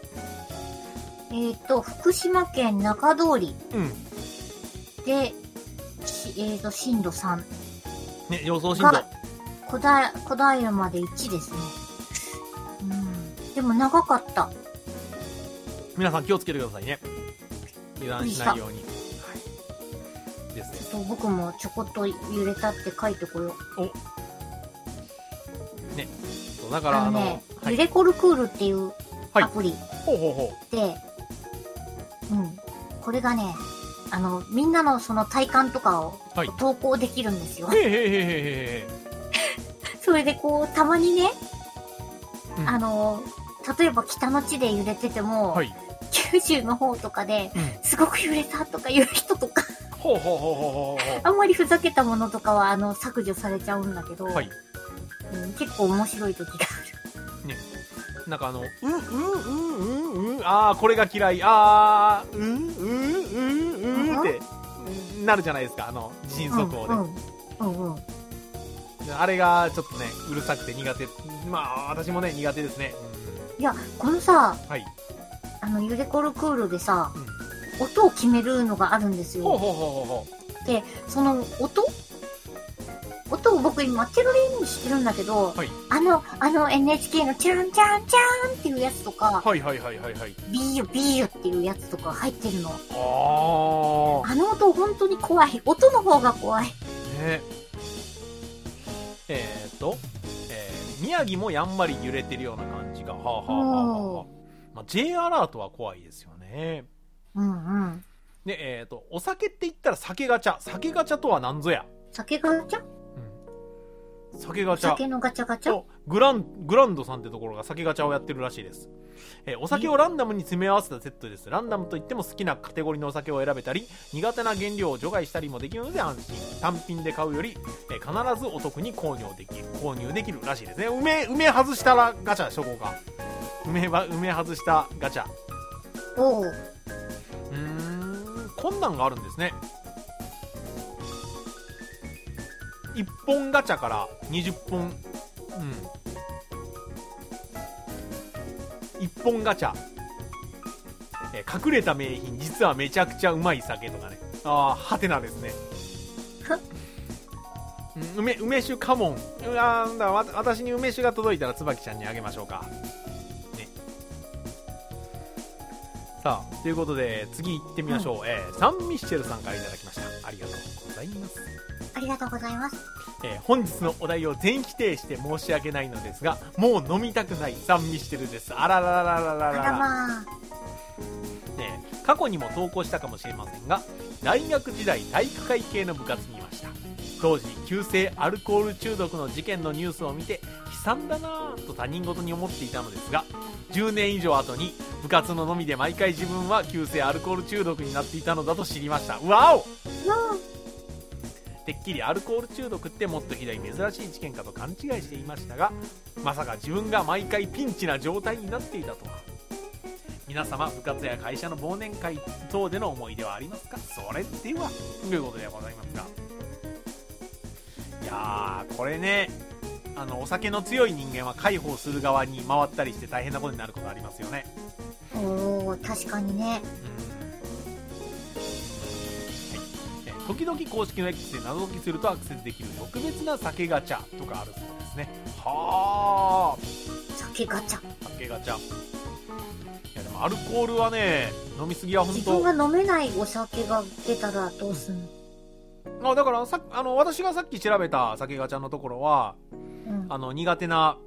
福島県中通り。で、震度3。 ね、予想震度。 小平まで1ですね。でも長かった。 皆さん気をつけてくださいね。油断しないように。ですね。 ちょっと僕もちょこっと揺れたって書いてこよう。ね。 だから揺れコルクールっていうアプリで、これがね、みんなのその体感とかを投稿できるんですよ。それでこう、たまにね、例えば北の地で揺れてても、九州の方とかで、すごく揺れたとかいう人とか、あんまりふざけたものとかは削除されちゃうんだけど、結構面白い時がある。 ね。なんかこれが嫌い、ってなるじゃないですか、地震速報で。あれがちょっとね、うるさくて苦手。私もね、苦手ですね。 いや、このさ、揺れコルクールでさ、音を決めるのがあるんですよ。で、その音を僕今テロリングしてるんだけど、NHK のチャンチャンチャンっていうやつとか、ビーユっていうやつとか入ってるの。音本当に怖い。音の方が怖い。 ね。宮城もやんまり揺れてるような感じが。J アラートは怖いですよね。で、お酒って言ったら酒ガチャ。酒ガチャとは何ぞや？ 酒ガチャ？ 酒ガチャ。 酒のガチャガチャ？ グランドさんってところが酒ガチャをやってるらしいです。お酒をランダムに詰め合わせたセットです。ランダムといっても好きなカテゴリーのお酒を選べたり、苦手な原料を除外したりもできるので安心。単品で買うより、必ずお得に購入できるらしいですね。梅外したらガチャしょこうか。梅外したガチャ。こんなんがあるんですね。1本ガチャから20本。1本ガチャ。隠れた名品、実はめちゃくちゃうまい酒とかね。はてなですね。梅酒カモン。私に梅酒が届いたら椿ちゃんにあげましょうか。ね。さあ、ということで、次行ってみましょう。サンミッシェルさんからいただきました。ありがとうございます。 ありがとうございます。 本日のお題を全否定して申し訳ないのですが、もう飲みたくないサンミッシェルです。あららららららら。過去にも投稿したかもしれませんが、大学時代体育会系の部活にいました。当時急性アルコール中毒の事件のニュースを見て悲惨だなぁと他人事に思っていたのですが、10年以上後に部活の飲みで毎回自分は急性アルコール中毒になっていたのだと知りました。わお！てっきりアルコール中毒ってもっとひどい珍しい事件かと勘違いしていましたが、まさか自分が毎回ピンチな状態になっていたとは。 皆様部活や会社の忘年会等での思い出はありますか？それではということでございますが、いやーこれね、お酒の強い人間は介抱する側に回ったりして大変なことになることありますよね。 おー、確かにね。 時々公式の X で謎解きするとアクセスできる特別な酒ガチャとかあるそうですね。はー、 酒ガチャ。 酒ガチャ。いやでもアルコールはね、飲みすぎは本当。 自分が飲めないお酒が出たらどうすんの？ だから私がさっき調べた酒ガチャのところは、苦手な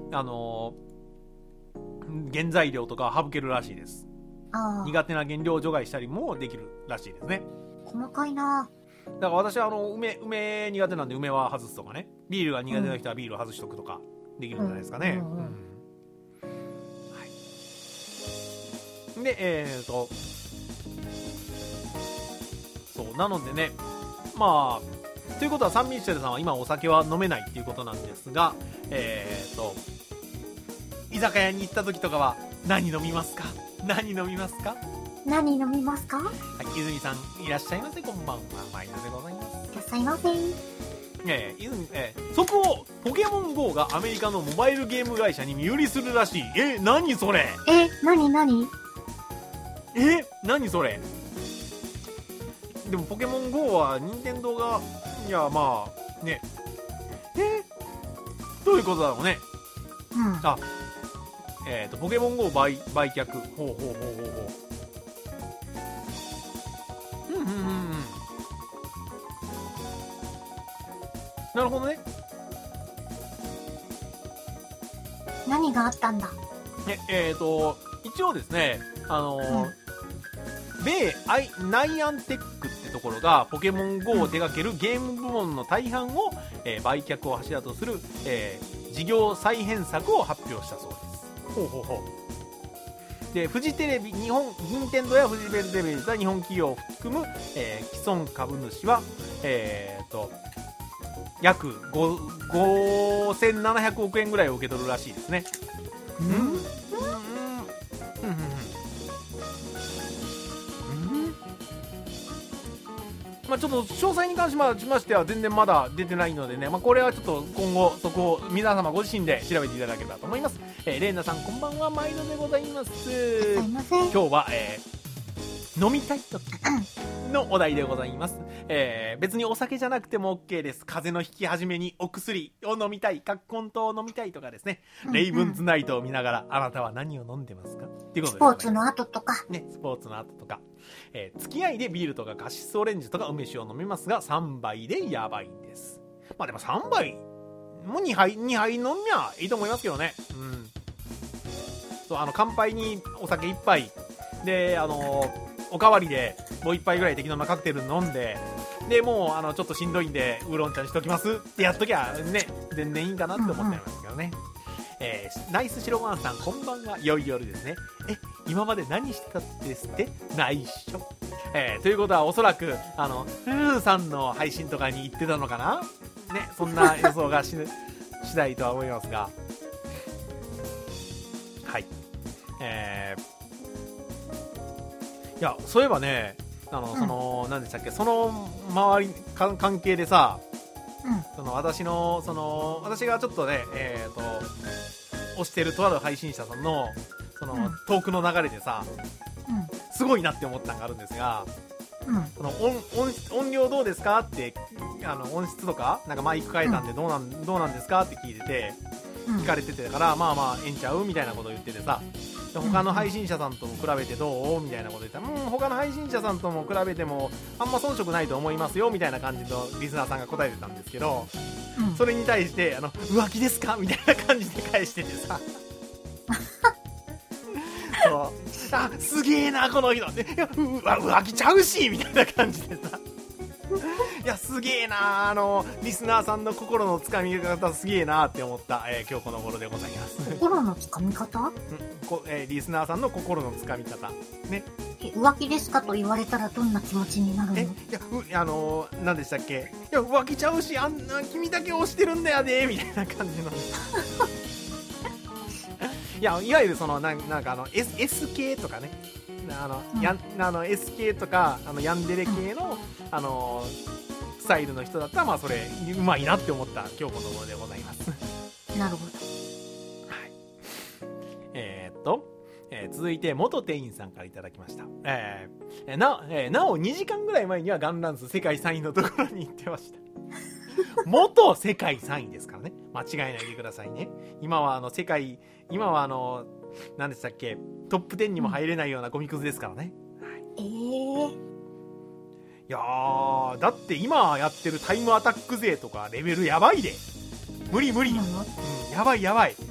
原材料とか省けるらしいです。苦手な原料を除外したりもできるらしいですね。 細かいな。 だから私は梅苦手なんで梅は外すとかね、ビールが苦手な人はビールを外しとくとかできるんじゃないですかね。でそうなのでね、まあということはサンミッシェルさんは今お酒は飲めないっていうことなんですが、居酒屋に行った時とかは何飲みますか？何飲みますか？ 何飲みますか？ はい、泉さんいらっしゃいませ、こんばんは。マイナでございます。 いらっしゃいませ。 泉、速報、ポケモン GO がアメリカのモバイルゲーム会社に身売りするらしい。何それ？ 何それ？でもポケモン GO は任天堂が、いやまあね、どういうことだろうね。ポケモン GO 売却。ほう。なるほどね。 何があったんだ？ 一応ですね、米ナイアンテックってところがポケモン GO を手掛けるゲーム部門の大半を、売却を柱とする、事業再編策を発表したそうです。で、フジテレビ、任天堂やフジテレビと日本企業を含む、既存株主は、約5700億円ぐらいを受け取るらしいですね。まあちょっと詳細に関しましては全然まだ出てないのでね、これはちょっと今後そこを皆様ご自身で調べていただければと思います。レーナさんこんばんは、毎度でございます。今日は、飲みたい時のお題でございます。別にお酒じゃなくても OK です。風邪のひき始めにお薬を飲みたい、葛根湯を飲みたいとかですね、レイブンズナイトを見ながらあなたは何を飲んでますかっていうことで、 スポーツの後とかね、スポーツの後とか、付き合いでビールとかカシスオレンジとか梅酒を飲みますが3杯でやばいんです。まあでも3杯も2杯飲みゃいいと思いますけどね。そう、乾杯にお酒1杯でおかわりでもう1杯ぐらい適当なカクテル飲んで、でもうちょっとしんどいんでウーロン茶にしときますってやっときゃね、全然いいんかなって思っちゃいますけどね。ナイス白ごはんさんこんばんは、良い夜ですね。今まで何してたんですって？内緒。ということはおそらくルーさんの配信とかに行ってたのかなね、そんな予想が次第とは思いますが、はい。いや、そういえばね、何でしたっけ、その周り関係でさ、私がちょっとね、推してるとある配信者さんのトークの流れでさ、すごいなって思ったのがあるんですが、音量どうですかって音質とかなんかマイク変えたんでどうなんですかって聞いてて、聞かれててから、まあええんちゃうみたいなことを言っててさ、で他の配信者さんとも比べてどうみたいなこと言ったら、他の配信者さんとも比べてもあんま遜色ないと思いますよみたいな感じとリスナーさんが答えてたんですけど、それに対して浮気ですかみたいな感じで返しててさそうすげえなこの人、いや浮気ちゃうしみたいな感じでさいやすげえな、リスナーさんの心のつかみ方すげえなって思った、今日この頃でございます。 心のつかみ方？ リスナーさんの心のつかみ方ね。 浮気ですかと言われたらどんな気持ちになるの？ いや何でしたっけ、いや浮気ちゃうし、君だけ推してるんだよねみたいな感じのいいや、いわゆるその、なんかS 系とかね、S 系とか、ヤンデレ系の、スタイルの人だったら、まあ、それ、うまいなって思った今日この頃でございます。 なるほど。 続いて、元店員さんからいただきました。なお2時間ぐらい前にはガンランス世界3位のところに行ってました。元世界3位ですからね。間違えないでくださいね。今は何でしたっけ、トップ10にも入れないようなゴミくずですからね。はい、いやー、だって今やってるタイムアタック勢とかレベルやばいで。無理、うん、やばい。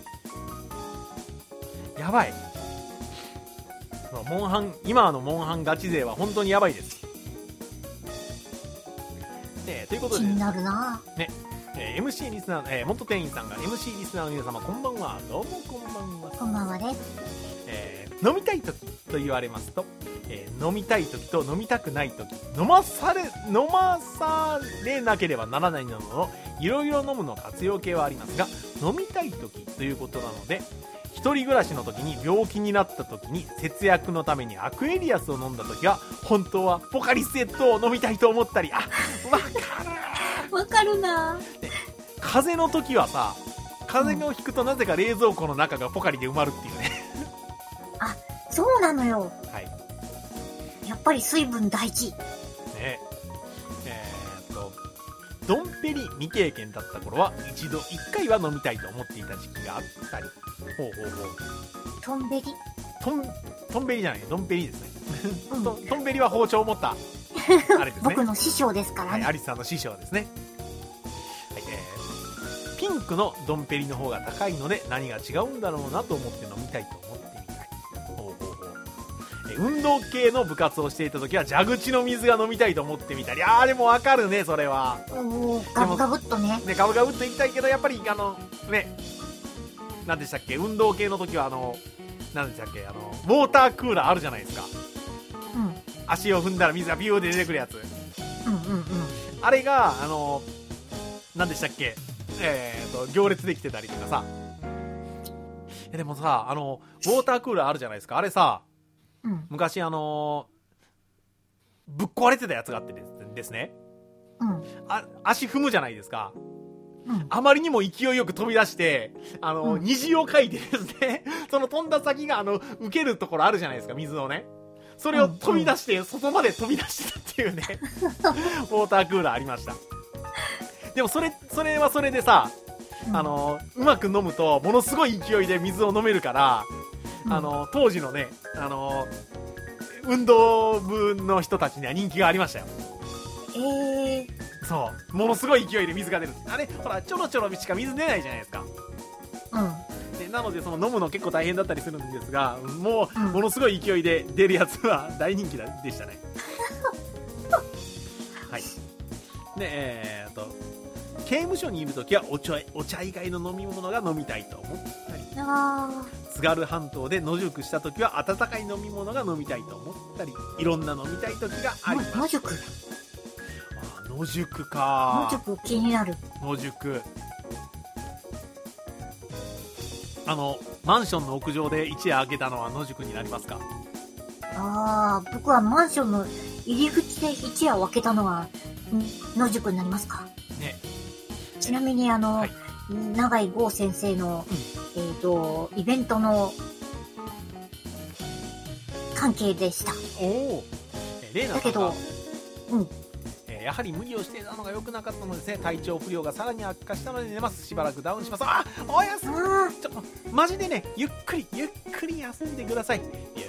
今のモンハンガチ勢は本当にやばいです。ということで、 気になるな。 ね、MC リスナー、元店員さんが MC リスナーの皆様こんばんは。どうもこんばんは。 こんばんはです。 飲みたい時と言われますと、飲みたい時と飲みたくない時、飲まされなければならないなどのいろいろ飲むの活用系はありますが、飲みたい時ということなので、一人暮らしの時に病気になった時に節約のためにアクエリアスを飲んだ時は本当はポカリスエットを飲みたいと思ったり、わかるな。風邪の時はさ、風邪をひくとなぜか冷蔵庫の中がポカリで埋まるっていうね。 あ、そうなのよ。 はい。 やっぱり水分大事。 ね。ドンペリ未経験だった頃は一回は飲みたいと思っていた時期があったり。 トンベリトンベリじゃない、ドンペリですね。トンベリは包丁を持ったあれですね。 僕の師匠ですからね。 はい、アリスさんの師匠ですね。はい、ピンクのドンペリの方が高いので何が違うんだろうなと思って飲みたいと思ってみたい。運動系の部活をしていた時は蛇口の水が飲みたいと思ってみたり。でもわかるね、それは。 ガブガブっとね。 ガブガブっといきたいけど、やっぱり何でしたっけ、運動系の時は何でしたっけ、ウォータークーラーあるじゃないですか。 うん。 足を踏んだら水がビューで出てくるやつ。あれが何でしたっけ、行列できてたりとかさ。でもさ、ウォータークーラーあるじゃないですか。あれさ、昔ぶっ壊れてたやつがあってですね。足踏むじゃないですか。あまりにも勢いよく飛び出して、虹を描いてですね、その飛んだ先が受けるところあるじゃないですか、水をね。それを飛び出して、外まで飛び出してたっていうね、ウォータークーラーありました。でもそれはそれでさ、うまく飲むと、ものすごい勢いで水を飲めるから、当時のね、運動部の人たちには人気がありましたよ。そう、ものすごい勢いで水が出る。あれ、ほら、ちょろちょろしか水出ないじゃないですか。でなので、その飲むの結構大変だったりするんですが、ものすごい勢いで出るやつは大人気でしたね。はい。で、刑務所にいるときはお茶以外の飲み物が飲みたいと思ったり、津軽半島で野宿したときは温かい飲み物が飲みたいと思ったり、いろんな飲みたいときがあります。野宿か。 野宿気になる。 野宿。マンションの屋上で一夜明けたのは野宿になりますか？ 僕はマンションの入り口で一夜を明けたのは野宿になりますか？ ね。 ちなみに永井剛先生の、イベントの関係でした。だけど、 やはり無理をしていたのが良くなかったのですね。体調不良がさらに悪化したので寝ます。しばらくダウンします。おやすみ。マジでね、ゆっくり休んでください。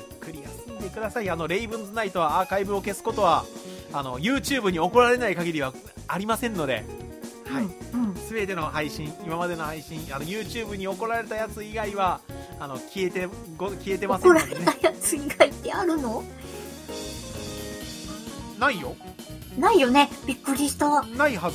レイブンズナイトはアーカイブを消すことはYouTube に怒られない限りはありませんので、はい、全ての配信、今までの配信、YouTube に怒られたやつ以外は消えてませんのでね。 怒られたやつ以外ってあるの？ ないよ。 ないよね。びっくりした。 ないはず。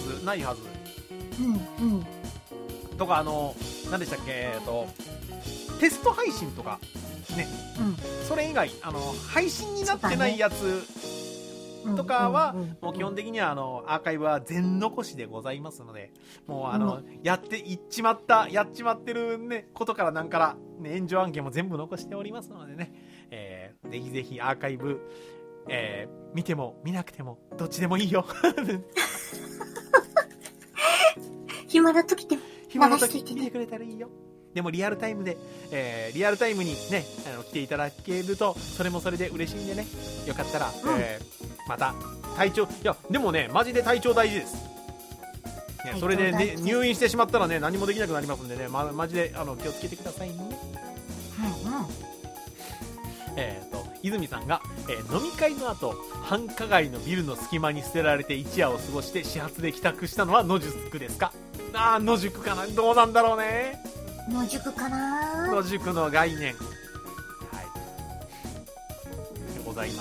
とか何でしたっけ、テスト配信とかね。それ以外配信になってないやつとかはもう基本的にはアーカイブは全残しでございますので、もうやっちまってるねことからなんからね、炎上案件も全部残しておりますのでね、ぜひぜひアーカイブ、見ても見なくてもどっちでもいいよ。 暇な時でも暇な時見てくれたらいいよ。でもリアルタイムで、リアルタイムにね、来ていただけるとそれもそれで嬉しいんでね、よかったら、また体調、いやでもねマジで体調大事です、ね、それで、ね、入院してしまったらね何もできなくなりますんでね、マジで気をつけてくださいね。泉さんが、飲み会の後繁華街のビルの隙間に捨てられて一夜を過ごして始発で帰宅したのは野宿ですか？野宿かな、どうなんだろうね。 野宿かな、 野宿の概念、はいでございます。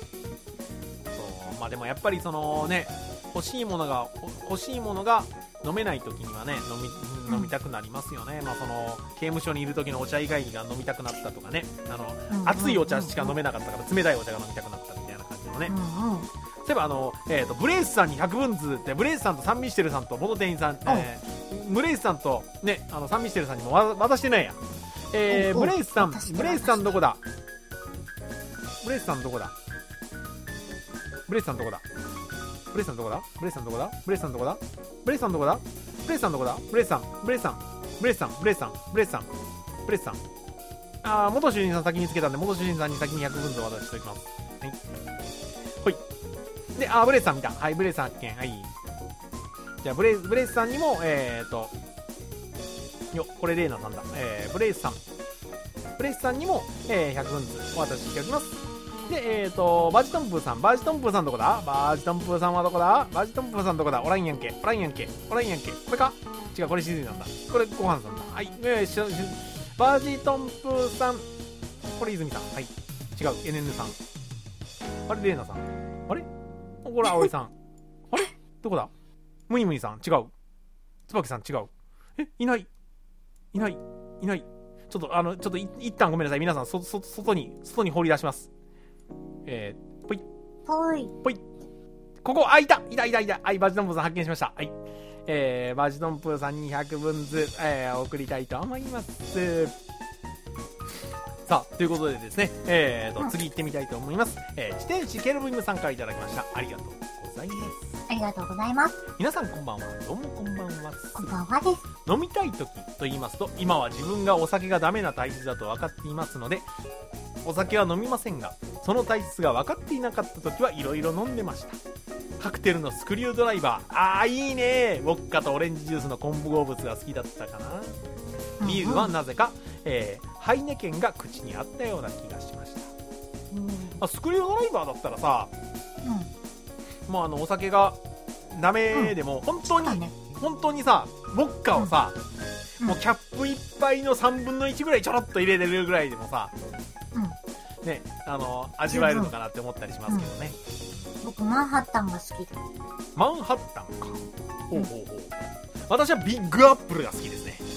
まあでもやっぱりそのね、欲しいものが飲めない時にはね飲みたくなりますよね。まあその刑務所にいる時のお茶以外が飲みたくなったとかね、熱いお茶しか飲めなかったから冷たいお茶が飲みたくなったみたいな感じのね。そういえばブレイスさんに100分ずってブレイスさんとサンミシテルさんと元店員さん、ブレイスさんとねサンミシテルさんにも渡してないや。ブレイスさんどこだ？ブレイスさんどこだ？ブレイスさんどこだ？ブレイスさんどこだ？ブレイスさんどこだ？ブレイスさんどこだ？ブレイスさんどこだ？ブレイスさんどこだ？ブレイスさんブレイスさんブレイスさんブレイスさんブレイスさんブレイスさん、元主人さん先につけたんで元主人さんに先に100分ずつ渡しておきます。はいほいで、ブレイスさん見た。はい、ブレイスさん発見。はい。じゃあブレイスさんにもこれレイナさんだ。ブレイスさんにも、100分ずつお渡ししておきます。で、バジトンプーさんどこだ？バジトンプーさんはどこだ？バジトンプーさんどこだ？おらんやんけ。これか？違う、これシズリなんだ。これご飯さんだ。はい。バジトンプーさん。これ泉さん。はい。違う、NN さん。あれ、レイナさん。あれ？これ葵さん。あれ？どこだ？ムニムニさん。違う。椿さん。違う。いない。ちょっと一旦ごめんなさい。皆さん、外に放り出します。ぽい。ここ、いた。はい、バジトンプーさん発見しました。はい。バジトンプーさんに100分ずつ、送りたいと思います。さあ、ということでですね、次行ってみたいと思います。自転士ケルブイムさんからいただきました。ありがとうございます。 ありがとうございます。 皆さんこんばんは。どうもこんばんは。 こんばんはです。 飲みたい時と言いますと、今は自分がお酒がダメな体質だと分かっていますので、お酒は飲みませんが、その体質が分かっていなかった時はいろいろ飲んでました。カクテルのスクリュードライバー、いいね。ウォッカとオレンジジュースの混合物が好きだったかな。ビールはなぜか、ハイネケンが口にあったような気がしました。スクリュードライバーだったらさ、お酒がダメでも、本当にさ、ウォッカをさ、もうキャップ1杯の3分の1ぐらいちょろっと入れれるぐらいでもさ、ね、味わえるのかなって思ったりしますけどね。 僕マンハッタンが好きで。 マンハッタンか。ほう。私はビッグアップルが好きですね。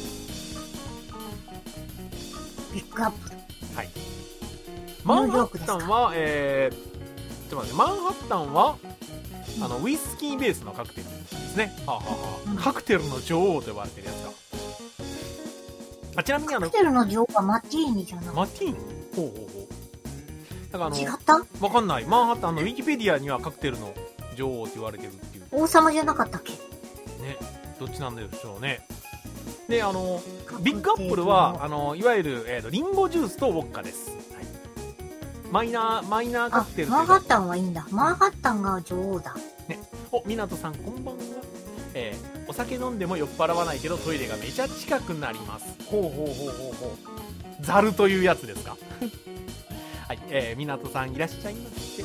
ビッグアップル。 はい。マンハッタンは、ちょっと待って、マンハッタンは、ウイスキーベースのカクテルですね。カクテルの女王と呼ばれてるやつか。ちなみにカクテルの女王はマティーニじゃない？ マティーニ？ほう。だから違った？ わかんない。マンハッタンのウィキペディアにはカクテルの女王って言われてるっていう。 王様じゃなかったっけ？ね、 どっちなんでしょうね。で、ビッグアップルは、いわゆる、リンゴジュースとウォッカです。はい、マイナーカクテル。 マンハッタンはいいんだ。マンハッタンが女王だ。 ね。みなとさん、こんばんは。お酒飲んでも酔っ払わないけど、トイレがめちゃ近くなります。ほう。ザルというやつですか。はい、みなとさんいらっしゃいまして、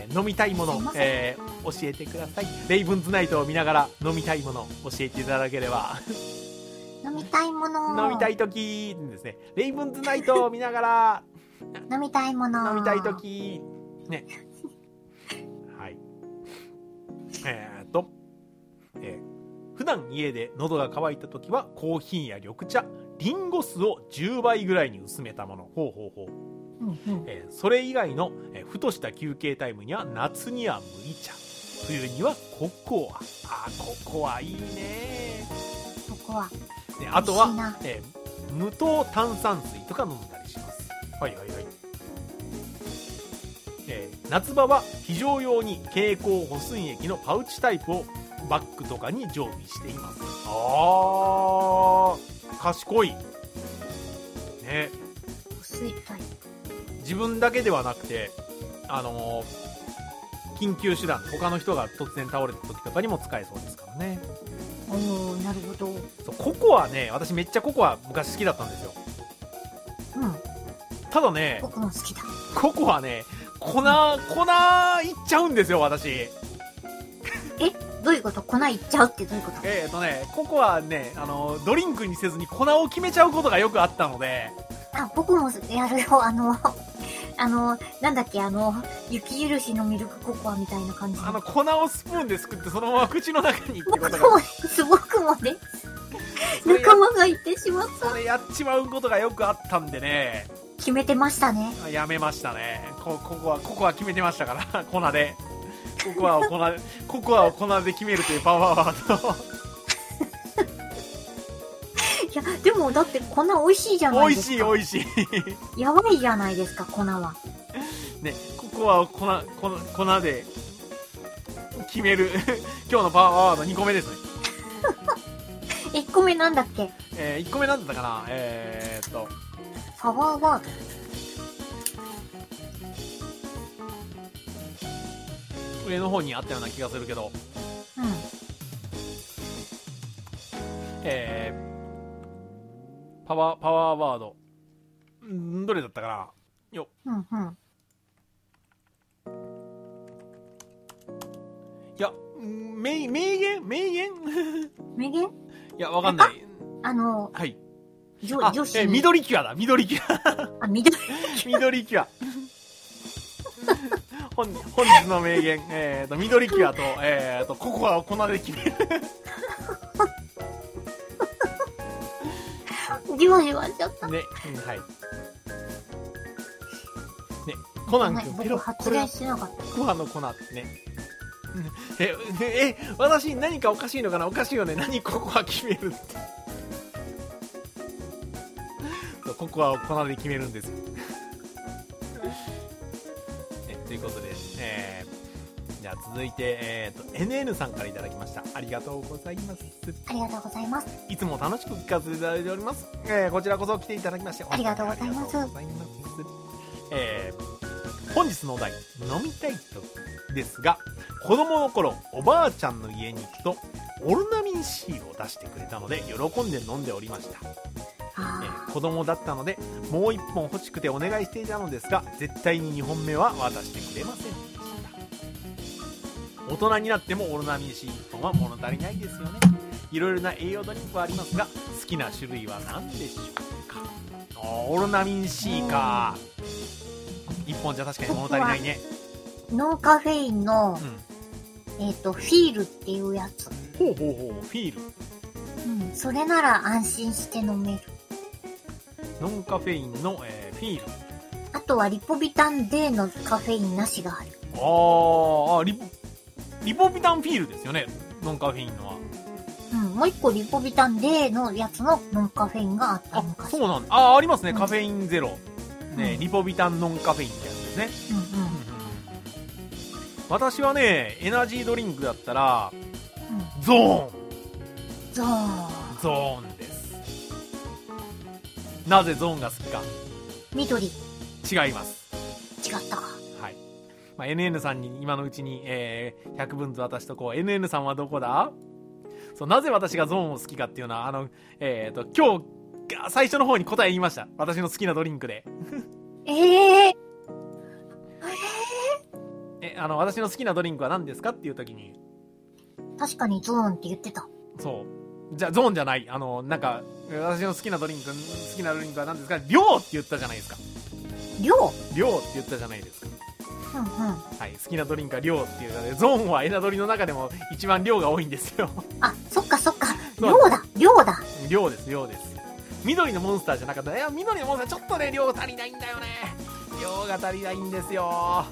飲みたいもの、教えてください。レイブンズナイトを見ながら飲みたいもの教えていただければ。 飲みたいもの。 飲みたい時ですね。レイブンズナイトを見ながら飲みたいもの。 飲みたい時ね。はい。普段家で喉が渇いた時はコーヒーや緑茶、リンゴ酢を10倍ぐらいに薄めたもの。ほう。それ以外の、ふとした休憩タイムには夏には麦茶、冬にはココア。ココアいいね。 ココア。 あとは、 無糖炭酸水とか飲んだりします。はいはいはい。夏場は非常用に経口補水液のパウチタイプをバッグとかに常備しています。賢いね。 補水タイプ、 自分だけではなくて緊急手段、他の人が突然倒れた時とかにも使えそうですからね。 おー、なるほど。 そう、ココアね、私めっちゃココア昔好きだったんですよ。 うん。 ただね、 僕も好きだ。 ココアね、粉いっちゃうんですよ、私。 どういうこと？粉いっちゃうってどういうこと？ ココアね、ドリンクにせずに粉を決めちゃうことがよくあったので。 僕もやるよ。なんだっけ、雪印のミルクココアみたいな感じ。 粉をスプーンですくってそのまま口の中にってことが。 僕もね、仲間がいてしまった。 それやっちまうことがよくあったんでね。 決めてましたね。 やめましたね。ココア決めてましたから、粉で。ココアを粉で決めるというパワーワード。 いや、でもだって粉美味しいじゃないですか。 美味しい。 やばいじゃないですか、粉は。 ね、ココアを粉で決める今日のパワーワード2個目ですね。 1個目なんだっけ ？1個目なんだったかな。 パワーワード。 上の方にあったような気がするけど。 うん。 パワーワード。どれだったかなよ。 うんうん。 いや、名言名言いや、わかんない。 はい。 女子。緑キュアだ、緑キュア。緑キュア。本日の名言、緑キュアと、ココアを粉で決める。 じわじわしちゃった。 ね、はい。ね、コナン君、 僕発言しなかった。 コアの粉ってね。私何かおかしいのかな？おかしいよね。何ココア決めるって。ココアを粉で決めるんですよ。ということで、じゃあ続いて、NN さんからいただきました。ありがとうございます。 ありがとうございます。 いつも楽しく聞かせていただいております。こちらこそ来ていただきましてありがとうございます。 本日のお題、飲みたいとですが、子供の頃おばあちゃんの家に行くとオルナミン C を出してくれたので喜んで飲んでおりました。子供だったのでもう1本欲しくてお願いしていたのですが、絶対に2本目は渡してくれませんでした。大人になってもオルナミン C 1本は物足りないですよね。いろいろな栄養ドリンクはありますが、好きな種類は何でしょうか。オルナミン C か。1本じゃ確かに物足りないね。 ノンカフェインの、フィールっていうやつ。 フィール。 それなら安心して飲める。 ノンカフェインの、フィール。 あとはリポビタン D のカフェインなしがある。 リポビタンフィールですよね、ノンカフェインのは。 もう一個リポビタン D のやつのノンカフェインがあったのかしら。 そうなんだ。ありますね、カフェインゼロ。ね、リポビタンノンカフェインってやつですね。私はね、エナジードリンクだったら、ゾーンです。なぜゾーンが好きか。 緑。 違います。 違ったか。 はい。NN さんに今のうちに、100分ず渡しとこう。NN さんはどこだ？そう、なぜ私がゾーンを好きかっていうのは、今日、最初の方に答え言いました。私の好きなドリンクで。私の好きなドリンクは何ですかっていう時に。 確かにゾーンって言ってた。 そう。じゃあ、ゾーンじゃない。なんか、私の好きなドリンクは何ですか？量って言ったじゃないですか。量って言ったじゃないですか。はい。好きなドリンクは量っていうので、ゾーンはエナドリの中でも一番量が多いんですよ。 そっか。量です。 緑のモンスターじゃなかった。緑のモンスターちょっとね、量足りないんだよね。量が足りないんですよ。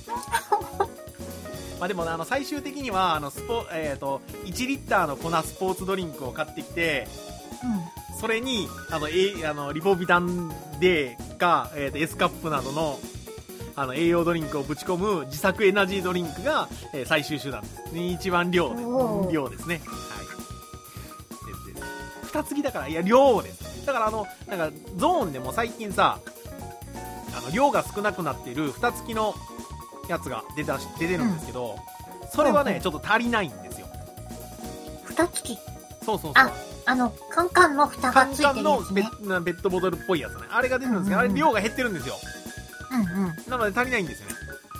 でも最終的には1リッターの粉スポーツドリンクを買ってきて、 それに、リポビタン D か、エスカップなどの、栄養ドリンクをぶち込む自作エナジードリンクが、最終手段です。一番量ですね。はい。二継ぎだから、いや、量です。だから、なんか、ゾーンでも最近さ、量が少なくなっている二月のやつが出てるんですけど、それはね、ちょっと足りないんですよ。 二月？ そうそうそう。 カンカンの蓋がついてるやつね。 カンカンのペットボトルっぽいやつね。あれが出てるんですけど、あれ量が減ってるんですよ。なので足りないんですよね。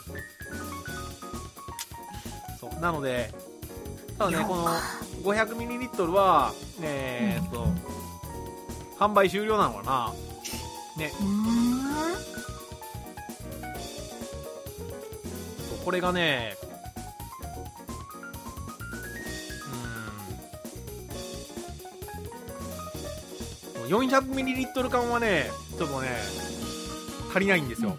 そう。なので、ただね、この 500ml は、販売終了なのかなね。これがね、400ml 缶はね、ちょっとね、足りないんですよ。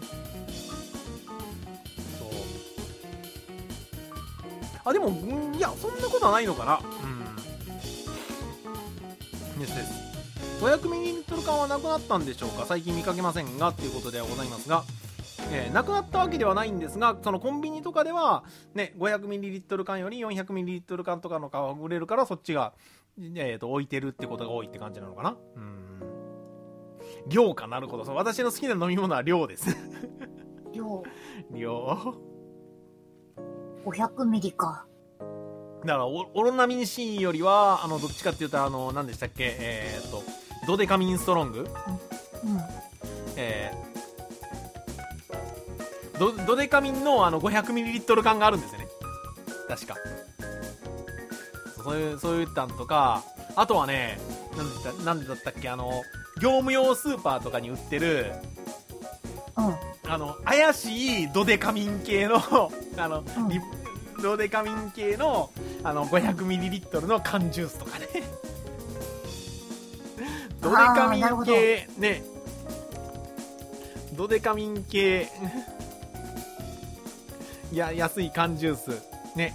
そう。でも、いや、そんなことはないのかな。です。500ml 缶はなくなったんでしょうか。最近見かけませんが、っていうことではございますが、なくなったわけではないんですが、そのコンビニとかでは、ね、500ml 缶より 400ml 缶とかの缶が売れるから、そっちが、置いてるってことが多いって感じなのかな。量か、なるほど。そう、私の好きな飲み物は量です。 量。 500 ミリか。 だからオロナミン C よりはどっちかっていうと何でしたっけ、ドデカミンストロング、ドデカミンの500ml 缶があるんですよね、確か。そういったんとか、あとはね、なんでだったっけ、業務用スーパーとかに売ってる、怪しいドデカミン系のドデカミン系の500ml の缶ジュースとかね。ドデカミン系ね、ドデカミン系いや、安い缶ジュースね。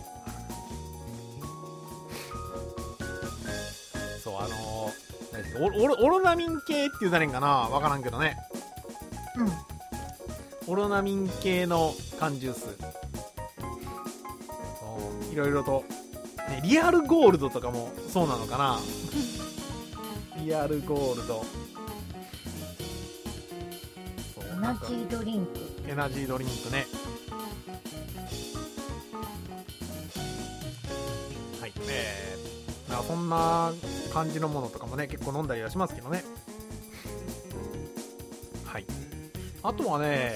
そう、オロナミン系って言うたらいいんかな、わからんけどね。オロナミン系の缶ジュース、いろいろと、ね、リアルゴールドとかもそうなのかな。リアルゴールド、 エナジードリンクね。はい、そんな感じのものとかもね、結構飲んだりはしますけどね。はい。あとはね、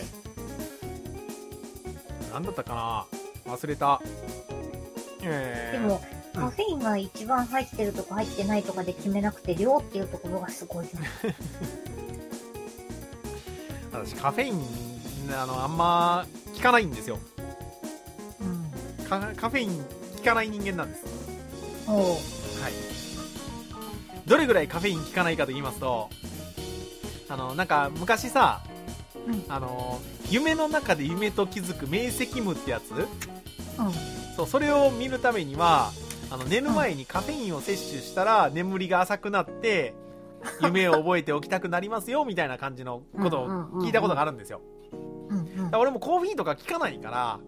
なんだったかな、忘れた。 でも、カフェインが一番入ってるとか入ってないとかで決めなくて、量っていうところがすごいよね。 私カフェインあんま効かないんですよ。カフェイン効かない人間なんです。はい。どれぐらいカフェイン効かないかと言いますと、なんか昔さ、夢の中で夢と気づく明晰夢ってやつ、そう、それを見るためには寝る前にカフェインを摂取したら眠りが浅くなって夢を覚えておきたくなりますよみたいな感じのことを聞いたことがあるんですよ。俺もコーヒーとか効かないから、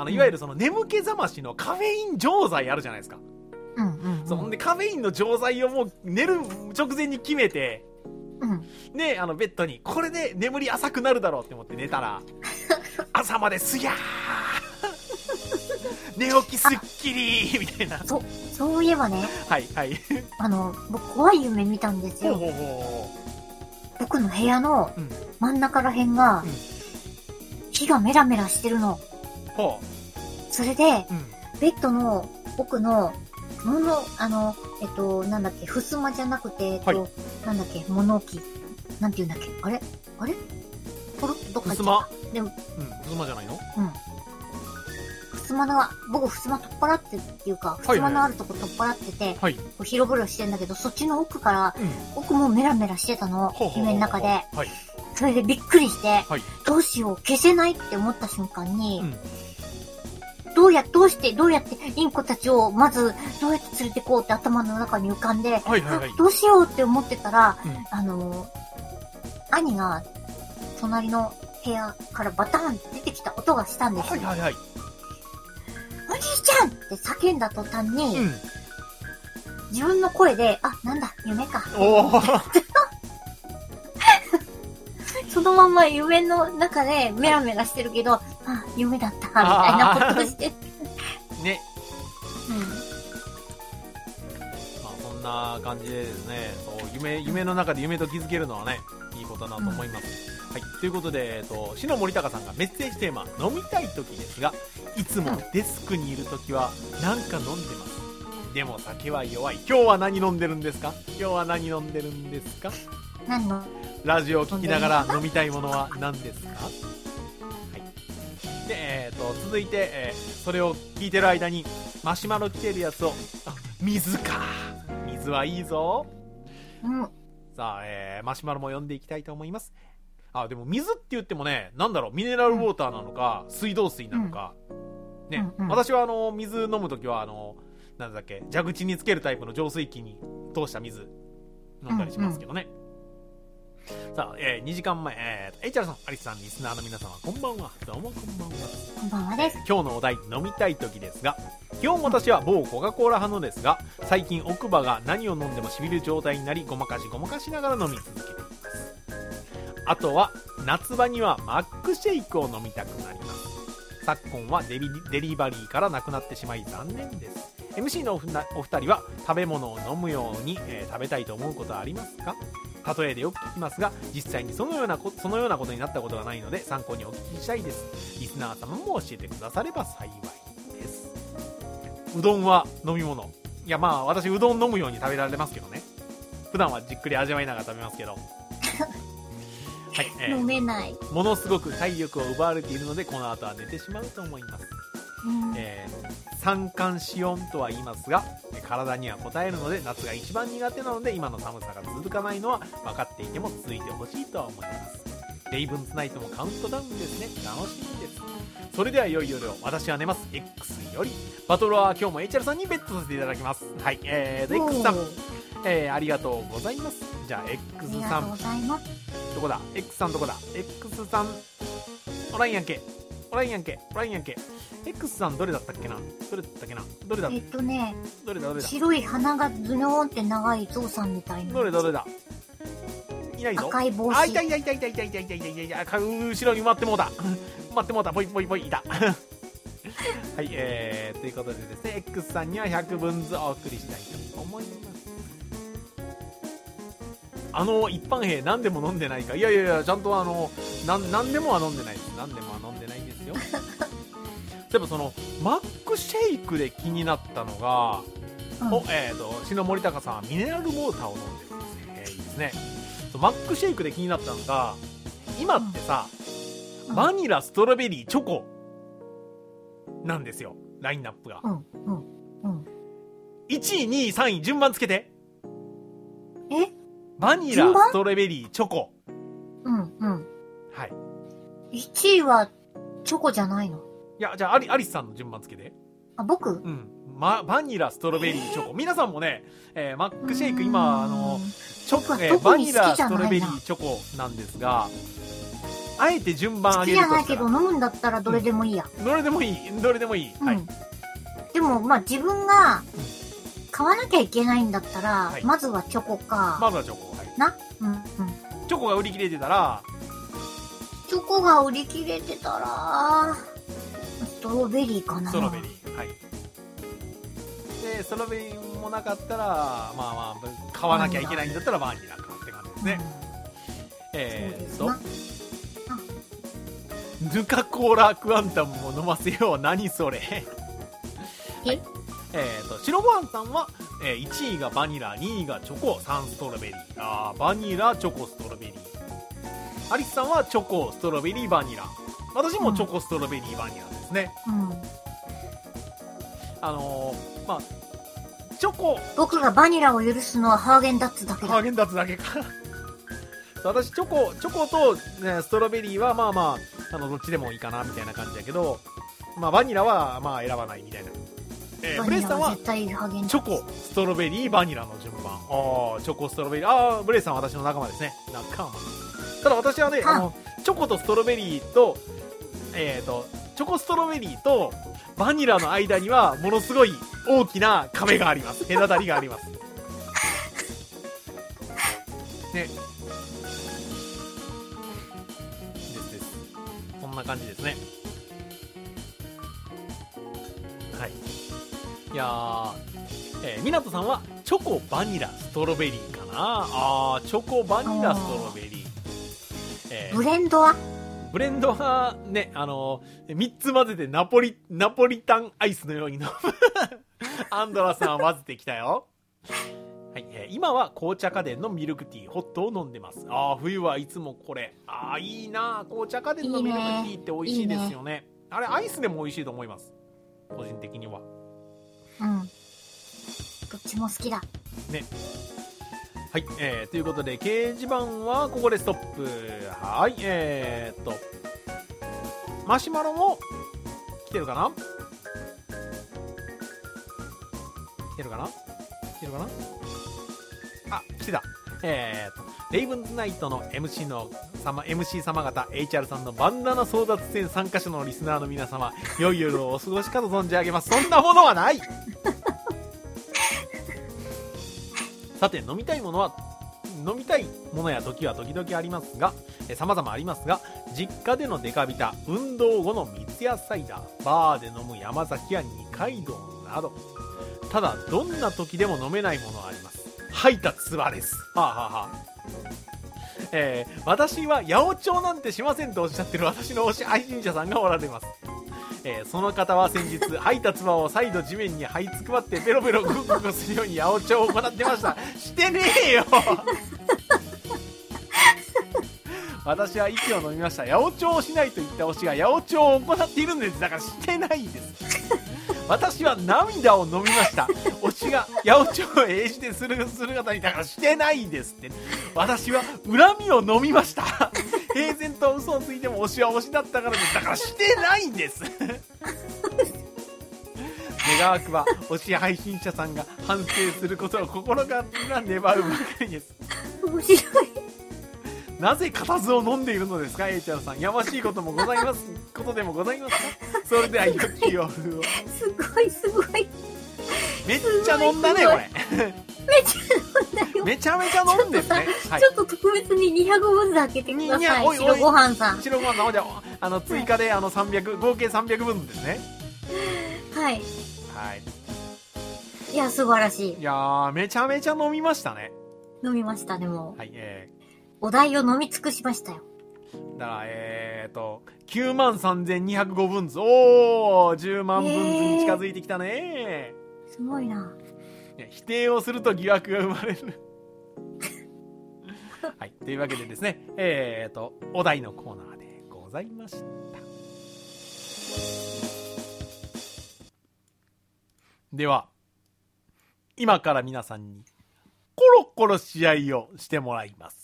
いわゆるその眠気覚ましのカフェイン錠剤あるじゃないですか。そんでカフェインの錠剤をもう寝る直前に決めて、でベッドにこれで眠り浅くなるだろうって思って寝たら朝まですやー寝起きすっきりみたいな。 そういえばね、僕怖い夢見たんですよ。僕の部屋の真ん中ら辺が火がメラメラしてるの。それで、ベッドの奥のなんだっけ、襖じゃなくて、なんだっけ、物置、なんて言うんだっけ、あれポロッとどっか行っちゃった。でも、 襖じゃないの？ 僕、襖取っ払ってっていうか、襖のあるとこ取っ払ってて、広々してんだけど、そっちの奥から、奥もメラメラしてたの、夢の中で。それでびっくりして、どうしよう、消せないって思った瞬間に、 どうやってインコたちをまずどうやって連れてこうって頭の中に浮かんで、どうしようって思ってたら、兄が隣の部屋からバターンって出てきた音がしたんですよ。おじいちゃんって叫んだ途端に、自分の声で、なんだ、夢か。そのまま夢の中でメラメラしてるけど、夢だった、みたいなことをして。 ね。そんな感じでですね、夢の中で夢と気づけるのはね、いいことだと思います。はい。ということで、篠森高さんがメッセージテーマ、飲みたい時ですが、いつもデスクにいる時は、なんか飲んでます。でも酒は弱い。今日は何飲んでるんですか？ 何のラジオを聞きながら飲みたいものは何ですか？はい。で、続いて、それを聞いてる間に、マシュマロ来てるやつを、水か。水はいいぞ。さあ、マシュマロも読んでいきたいと思います。でも水って言ってもね、なんだろう、ミネラルウォーターなのか、水道水なのか。ね、私は水飲むときはなんだっけ、蛇口につけるタイプの浄水器に通した水飲んだりしますけどね。さあ、2時間前、HR さん、アリスさん、リスナーの皆様、こんばんは。どうもこんばんは。 こんばんはです。 今日のお題、飲みたい時ですが、基本私は某コカ・コーラ派のですが、最近奥歯が何を飲んでもしびる状態になり、ごまかしながら飲み続けています。あとは、夏場にはマックシェイクを飲みたくなります。昨今はデリバリーからなくなってしまい残念です。MC のお二人は食べ物を飲むように、食べたいと思うことはありますか？例えでよく聞きますが、実際にそのようなことになったことがないので参考にお聞きしたいです。リスナー様も教えてくだされば幸いです。うどんは飲み物。いや、私うどん飲むように食べられますけどね。普段はじっくり味わいながら食べますけど。はい、 飲めない。 ものすごく体力を奪われているので、この後は寝てしまうと思います。三寒四温とは言いますが、体には応えるので夏が一番苦手なので、今の寒さが続かないのは分かっていても続いてほしいとは思います。レイブンズナイトもカウントダウンですね。楽しみです。それでは良い夜を。私は寝ます。 X よりバトルは今日も HR さんにベットさせていただきます。はい、X さん、ありがとうございます。じゃあ X さん、どこだ X さん、どこだ X さん、おらんやんけ X さん、どれだったっけな。どれだ白い鼻がズニョーンって長いゾウさんみたいな。 どれだいないぞ。 赤い帽子。 いた。後ろに埋まってもうた。ぽい、いた。はい、ということでですね、X さんには100分ずつお送りしたいと思います。一般兵何でも飲んでないか。いや、ちゃんと何でもは飲んでないです。何でもは飲んでないんですよ。例えばマックシェイクで気になったのが、篠森高さんはミネラルウォーターを飲んでるんですね。いいですね。マックシェイクで気になったのが、今ってさ、バニラ、ストロベリー、チョコなんですよ、ラインナップが。1位、2位、3位、順番つけて。バニラ、ストロベリー、チョコ。はい。 1位はチョコじゃないの？ いや、じゃあ、アリスさんの順番つけて。 僕？ バニラ、ストロベリー、チョコ。皆さんもね、マックシェイク、今、バニラ、ストロベリー、チョコなんですが、あえて順番上げるとしたら。 好きじゃないけど、飲むんだったらどれでもいいや。 どれでもいい。はい。 でも、自分が買わなきゃいけないんだったら、まずはチョコか。 まずはチョコ。はい。チョコが売り切れてたら、 ストロベリーかな。 ストロベリー。はい。で、ストロベリーもなかったら、買わなきゃいけないんだったらバニラかって感じですね。ヌカコーラクワンタムも飲ませよう。何それ。白ご飯さんは、1位がバニラ、2位がチョコ、3ストロベリー。バニラ、チョコ、ストロベリー。アリスさんはチョコ、ストロベリー、バニラ。私もチョコ、ストロベリー、バニラですね。チョコ。 僕がバニラを許すのはハーゲンダッツだけだ。 ハーゲンダッツだけか。私、チョコと、ね、ストロベリーはどっちでもいいかな、みたいな感じだけど、 まあバニラはまあ選ばないみたいな。ブレイスさんはチョコ、ストロベリー、バニラの順番。チョコ、ストロベリー。ブレイスさんは私の仲間ですね。仲間。ただ私はね、チョコとストロベリーと、チョコストロベリーとバニラの間にはものすごい大きな壁があります。隔たりがあります。ね。です。こんな感じですね。はい。いやー、みなとさんはチョコ、バニラ、ストロベリーかな。チョコ、バニラ、ストロベリー。 ブレンドはね、3つ混ぜてナポリタンアイスのように飲む。アンドラさんは混ぜてきたよ。はい、今は紅茶家電のミルクティー、ホットを飲んでます。冬はいつもこれ。いいな紅茶家電のミルクティーって美味しいですよね。あれ、アイスでも美味しいと思います。個人的には。 うん。どっちも好きだ。 ね。はい、ということで、掲示板はここでストップ。はい、マシュマロも来てるかな。来てるかな。来てた。レイブンズナイトの MC 様方、HR さんのバンダナ争奪戦参加者のリスナーの皆様、良い夜をお過ごしかと存じ上げます。そんなものはないさて、飲みたいものや時は時々ありますが、様々ありますが、実家でのデカビタ、運動後の三ツ矢サイダー、バーで飲む山崎や二階堂など、ただどんな時でも飲めないものはあります。吐いた唾です。私は八百長なんてしませんとおっしゃってる私の推し配信者さんがおられます。その方は先日吐いた唾を再度地面に這いつくばってペロペログーグーするように八百長を行ってました。してねえよ私は息を飲みました。八百長をしないと言った推しが八百長を行っているんです。だからしてないです私は涙を飲みました。推しが八百長を英字でする姿に、だからしてないですって。私は恨みを飲みました平然と嘘をついても推しは推しだったからです。だからしてないんです願わくば推し配信者さんが反省することを心が願うばかりです。 面白い。 なぜ固唾を飲んでいるのですか、HR さん。やましいことでもございますか。それでは良き夜を。 すごい。 めっちゃ飲んだね、これ。 めっちゃ飲んだよ。 めちゃめちゃ飲んでるね。 ちょっと特別に200分開けてください。白ご飯さん。 白ご飯さん、じゃあ、追加で300、合計300分ですね。 はい。いや、素晴らしい。 いやー、めちゃめちゃ飲みましたね。 飲みましたね、もう。 はい、 お題を飲み尽くしましたよ。 だから、93,205分図。10万分図に近づいてきたね。 すごいな。 否定をすると疑惑が生まれる。はい。というわけでですね、お題のコーナーでございました。では、今から皆さんにコロコロ試合をしてもらいます。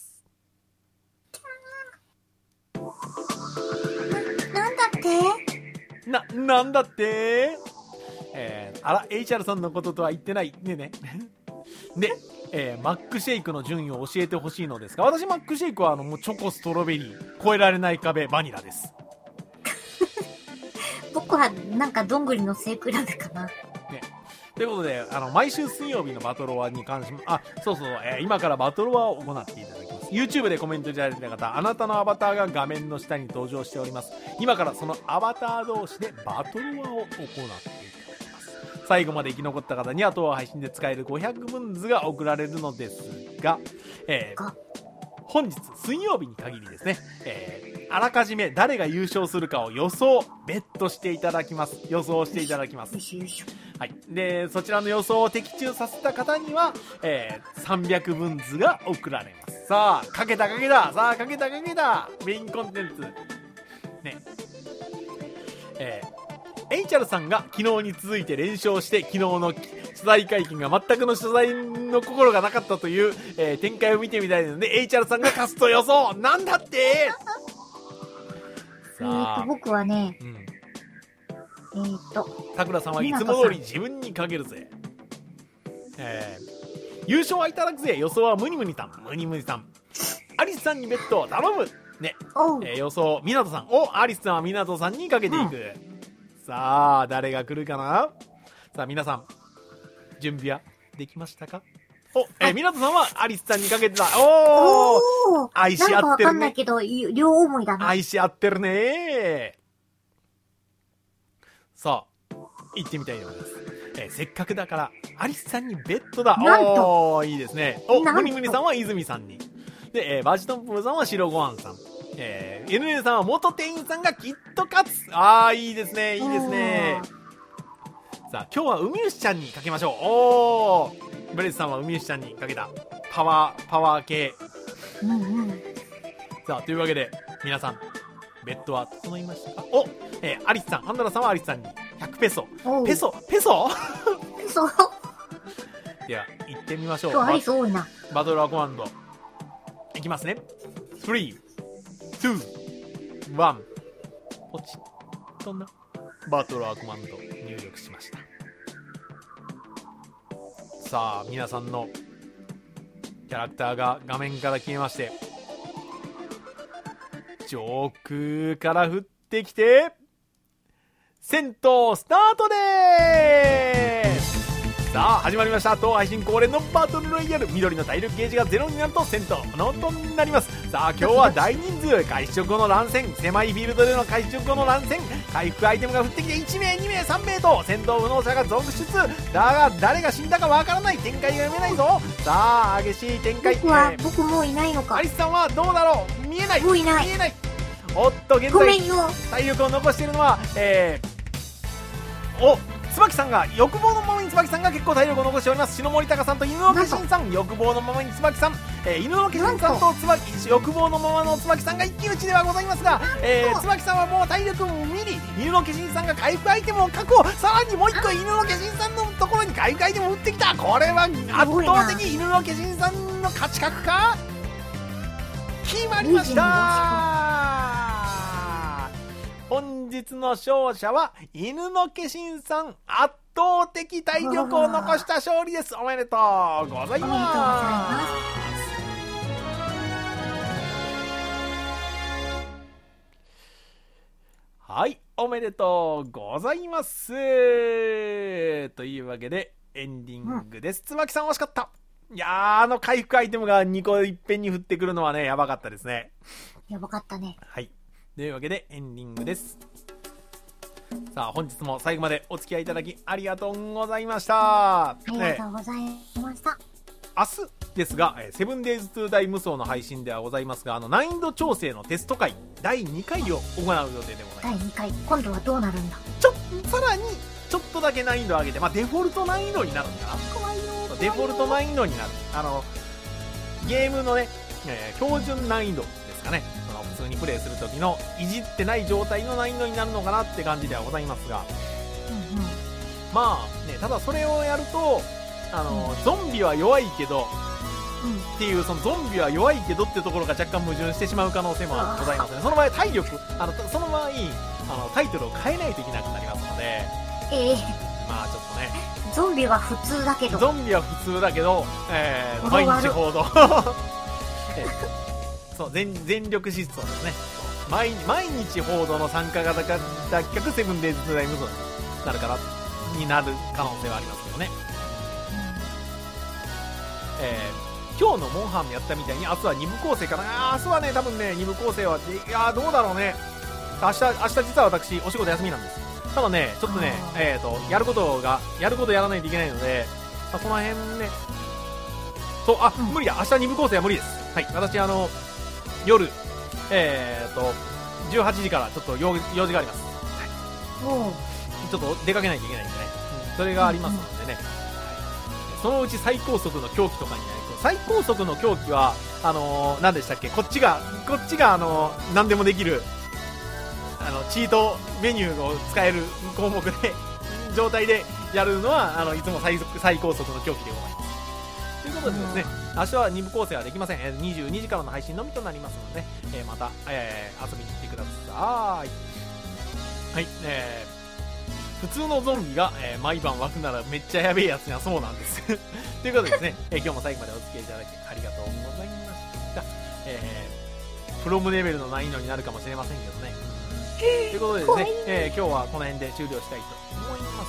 なんだってHR さんのこととは言ってない。ね。で、マックシェイクの順位を教えてほしいのですが、私マックシェイクはもうチョコ、ストロベリー、超えられない壁、バニラです。 僕はなんかどんぐりの背比べかな。ね。 ということで、毎週水曜日のバトロワに関し今からバトロワを行っていただきます。YouTube でコメントいただいた方、あなたのアバターが画面の下に登場しております。今からそのアバター同士でバトロワを行っていただきます。最後まで生き残った方には当配信で使える500分図が送られるのですが、本日水曜日に限りですね、あらかじめ誰が優勝するかをベットしていただきます。予想していただきます。はい。で、そちらの予想を的中させた方には、300分図が送られます。さあ、かけた。メインコンテンツ。ね。HR さんが昨日に続いて連勝して、昨日の謝罪会見が全くの謝罪の心がなかったという、展開を見てみたいので、HR さんが勝つと予想。なんだって僕はね、 さくらさんはいつも通り自分にかけるぜ。優勝はいただくぜ。予想はムニムニさん。アリスさんにベッドを頼むね。予想、みなとさん。アリスさんはみなとさんにかけていく。さあ、誰が来るかな。さあ、皆さん、準備はできましたか。みなとさんはアリスさんにかけてた。愛し合ってるね。なんかわかんないけど、両思いだな。 愛し合ってるね。さあ、行ってみたいと思います。せっかくだから、アリスさんにベッドだ。いいですね。ムニムニさんは泉さんに。で、バジトンプーさんは白ごはんさん。NA さんは元店員さんがきっと勝つ。いいですね、いいですね。さあ、今日は海牛ちゃんにかけましょう。ブレスさんは海牛ちゃんにかけた。パワー系。さあ、というわけで、皆さん、ベッドは整いましたか。アリスさん、アンドラさんはアリスさんに100ペソ。ペソでは、行ってみましょう。 アリス多いな。 バトルアコマンド。いきますね。3、2、1。ポチッとな。バトルアコマンド入力しました。さあ、皆さんのキャラクターが画面から消えまして、上空から降ってきて、戦闘スタートでーす。さあ、始まりました。当配信恒例のバトルロイヤル。緑の体力ゲージが0になると戦闘の音になります。さあ、今日は大人数開始直後の乱戦、狭いフィールドでの開始直後の乱戦、回復アイテムが降ってきて1名2名3名と戦闘不能者が続出。だが誰が死んだかわからない。展開が読めないぞ。さあ、激しい展開。 僕もういないのか。 アリスさんはどうだろう。見えない。 もういない。 見えない。おっと、現在体力を残しているのは椿さんが、欲望のままに椿さんが結構体力を残しております。篠森隆さんと犬の化身さん、欲望のままに椿さん、犬の化身さんと欲望のままの椿さんが一騎打ちではございますが、椿さんはもう体力を見り、犬の化身さんが回復アイテムを確保。さらにもう一個犬の化身さんのところに回復アイテムを打ってきた。これは圧倒的犬の化身さんの勝ち確か決まりました。本日の勝者は犬の化身さん。圧倒的体力を残した勝利です。おめでとうございます。はい、おめでとうございます。というわけでエンディングです。椿さん惜しかった。いやー、回復アイテムが2個いっぺんに降ってくるのはね、やばかったですね。 やばかったね。 はい。というわけでエンディングです。さあ、本日も最後までお付き合いいただきありがとうございました。 ありがとうございました。 明日ですが、セブンデイズ2大無双の配信ではございますが、難易度調整のテスト会第2回を行う予定でございます。 第2回、今度はどうなるんだ。 さらにちょっとだけ難易度を上げて、デフォルト難易度になるんだな。デフォルト難易度になる。ゲームのね、標準難易度ですかね。普通にプレイする時のいじってない状態の難易度になるのかなって感じではございますが、まあね、ただそれをやるとゾンビは弱いけど、っていう、そのゾンビは弱いけどってところが若干矛盾してしまう可能性もございますね。その場合体力その場合タイトルを変えないといけなくなりますので、まあちょっとね、 ゾンビは普通だけど、 毎日報道そう、全力疾走ですね。毎日報道の参加型脱却セブンデイズ2大無双になる可能性はありますけどね。今日のモンハンやったみたいに明日は2部構成かな。明日はね、多分ね、2部構成は、いやどうだろうね。明日実は私お仕事休みなんです。ただね、ちょっとね、やることやらないといけないので、その辺ね、無理や、明日2部構成は無理です。はい、私夜18時からちょっと用事があります。ちょっと出かけないといけないんでね、それがありますのでね、そのうち最高速の狂気とかになりそう。最高速の狂気は何でしたっけ、こっちが何でもできるチートメニューを使える項目で状態でやるのは、いつも最高速の狂気でございます。ということでですね、明日は2部構成はできません。22時からの配信のみとなりますので、また、遊びに来てください。はい、 普通のゾンビが、毎晩湧くならめっちゃやべえやつにはそうなんですということでですね、今日も最後までお付き合いいただきありがとうございました。プロムレベルの難易度になるかもしれませんけどね。ということでですね、今日はこの辺で終了したいと思います。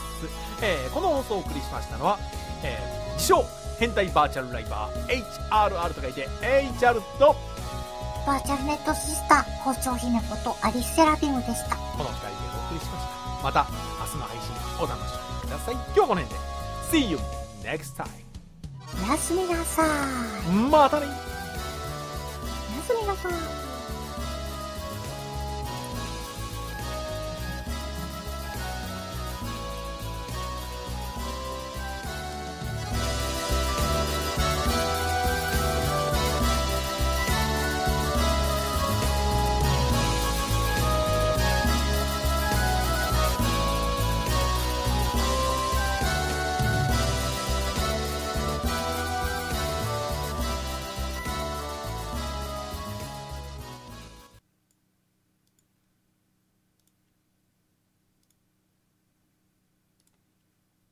この放送をお送りしましたのは、自称変態バーチャルライバー HRR と書いて HR とバーチャルネットシスター包丁姫ことアリスセラビムでした。 この2人でお送りしました。また明日の配信お楽しみください。今日はこの辺で See you next time。 おやすみなさい。 またね。 おやすみなさい。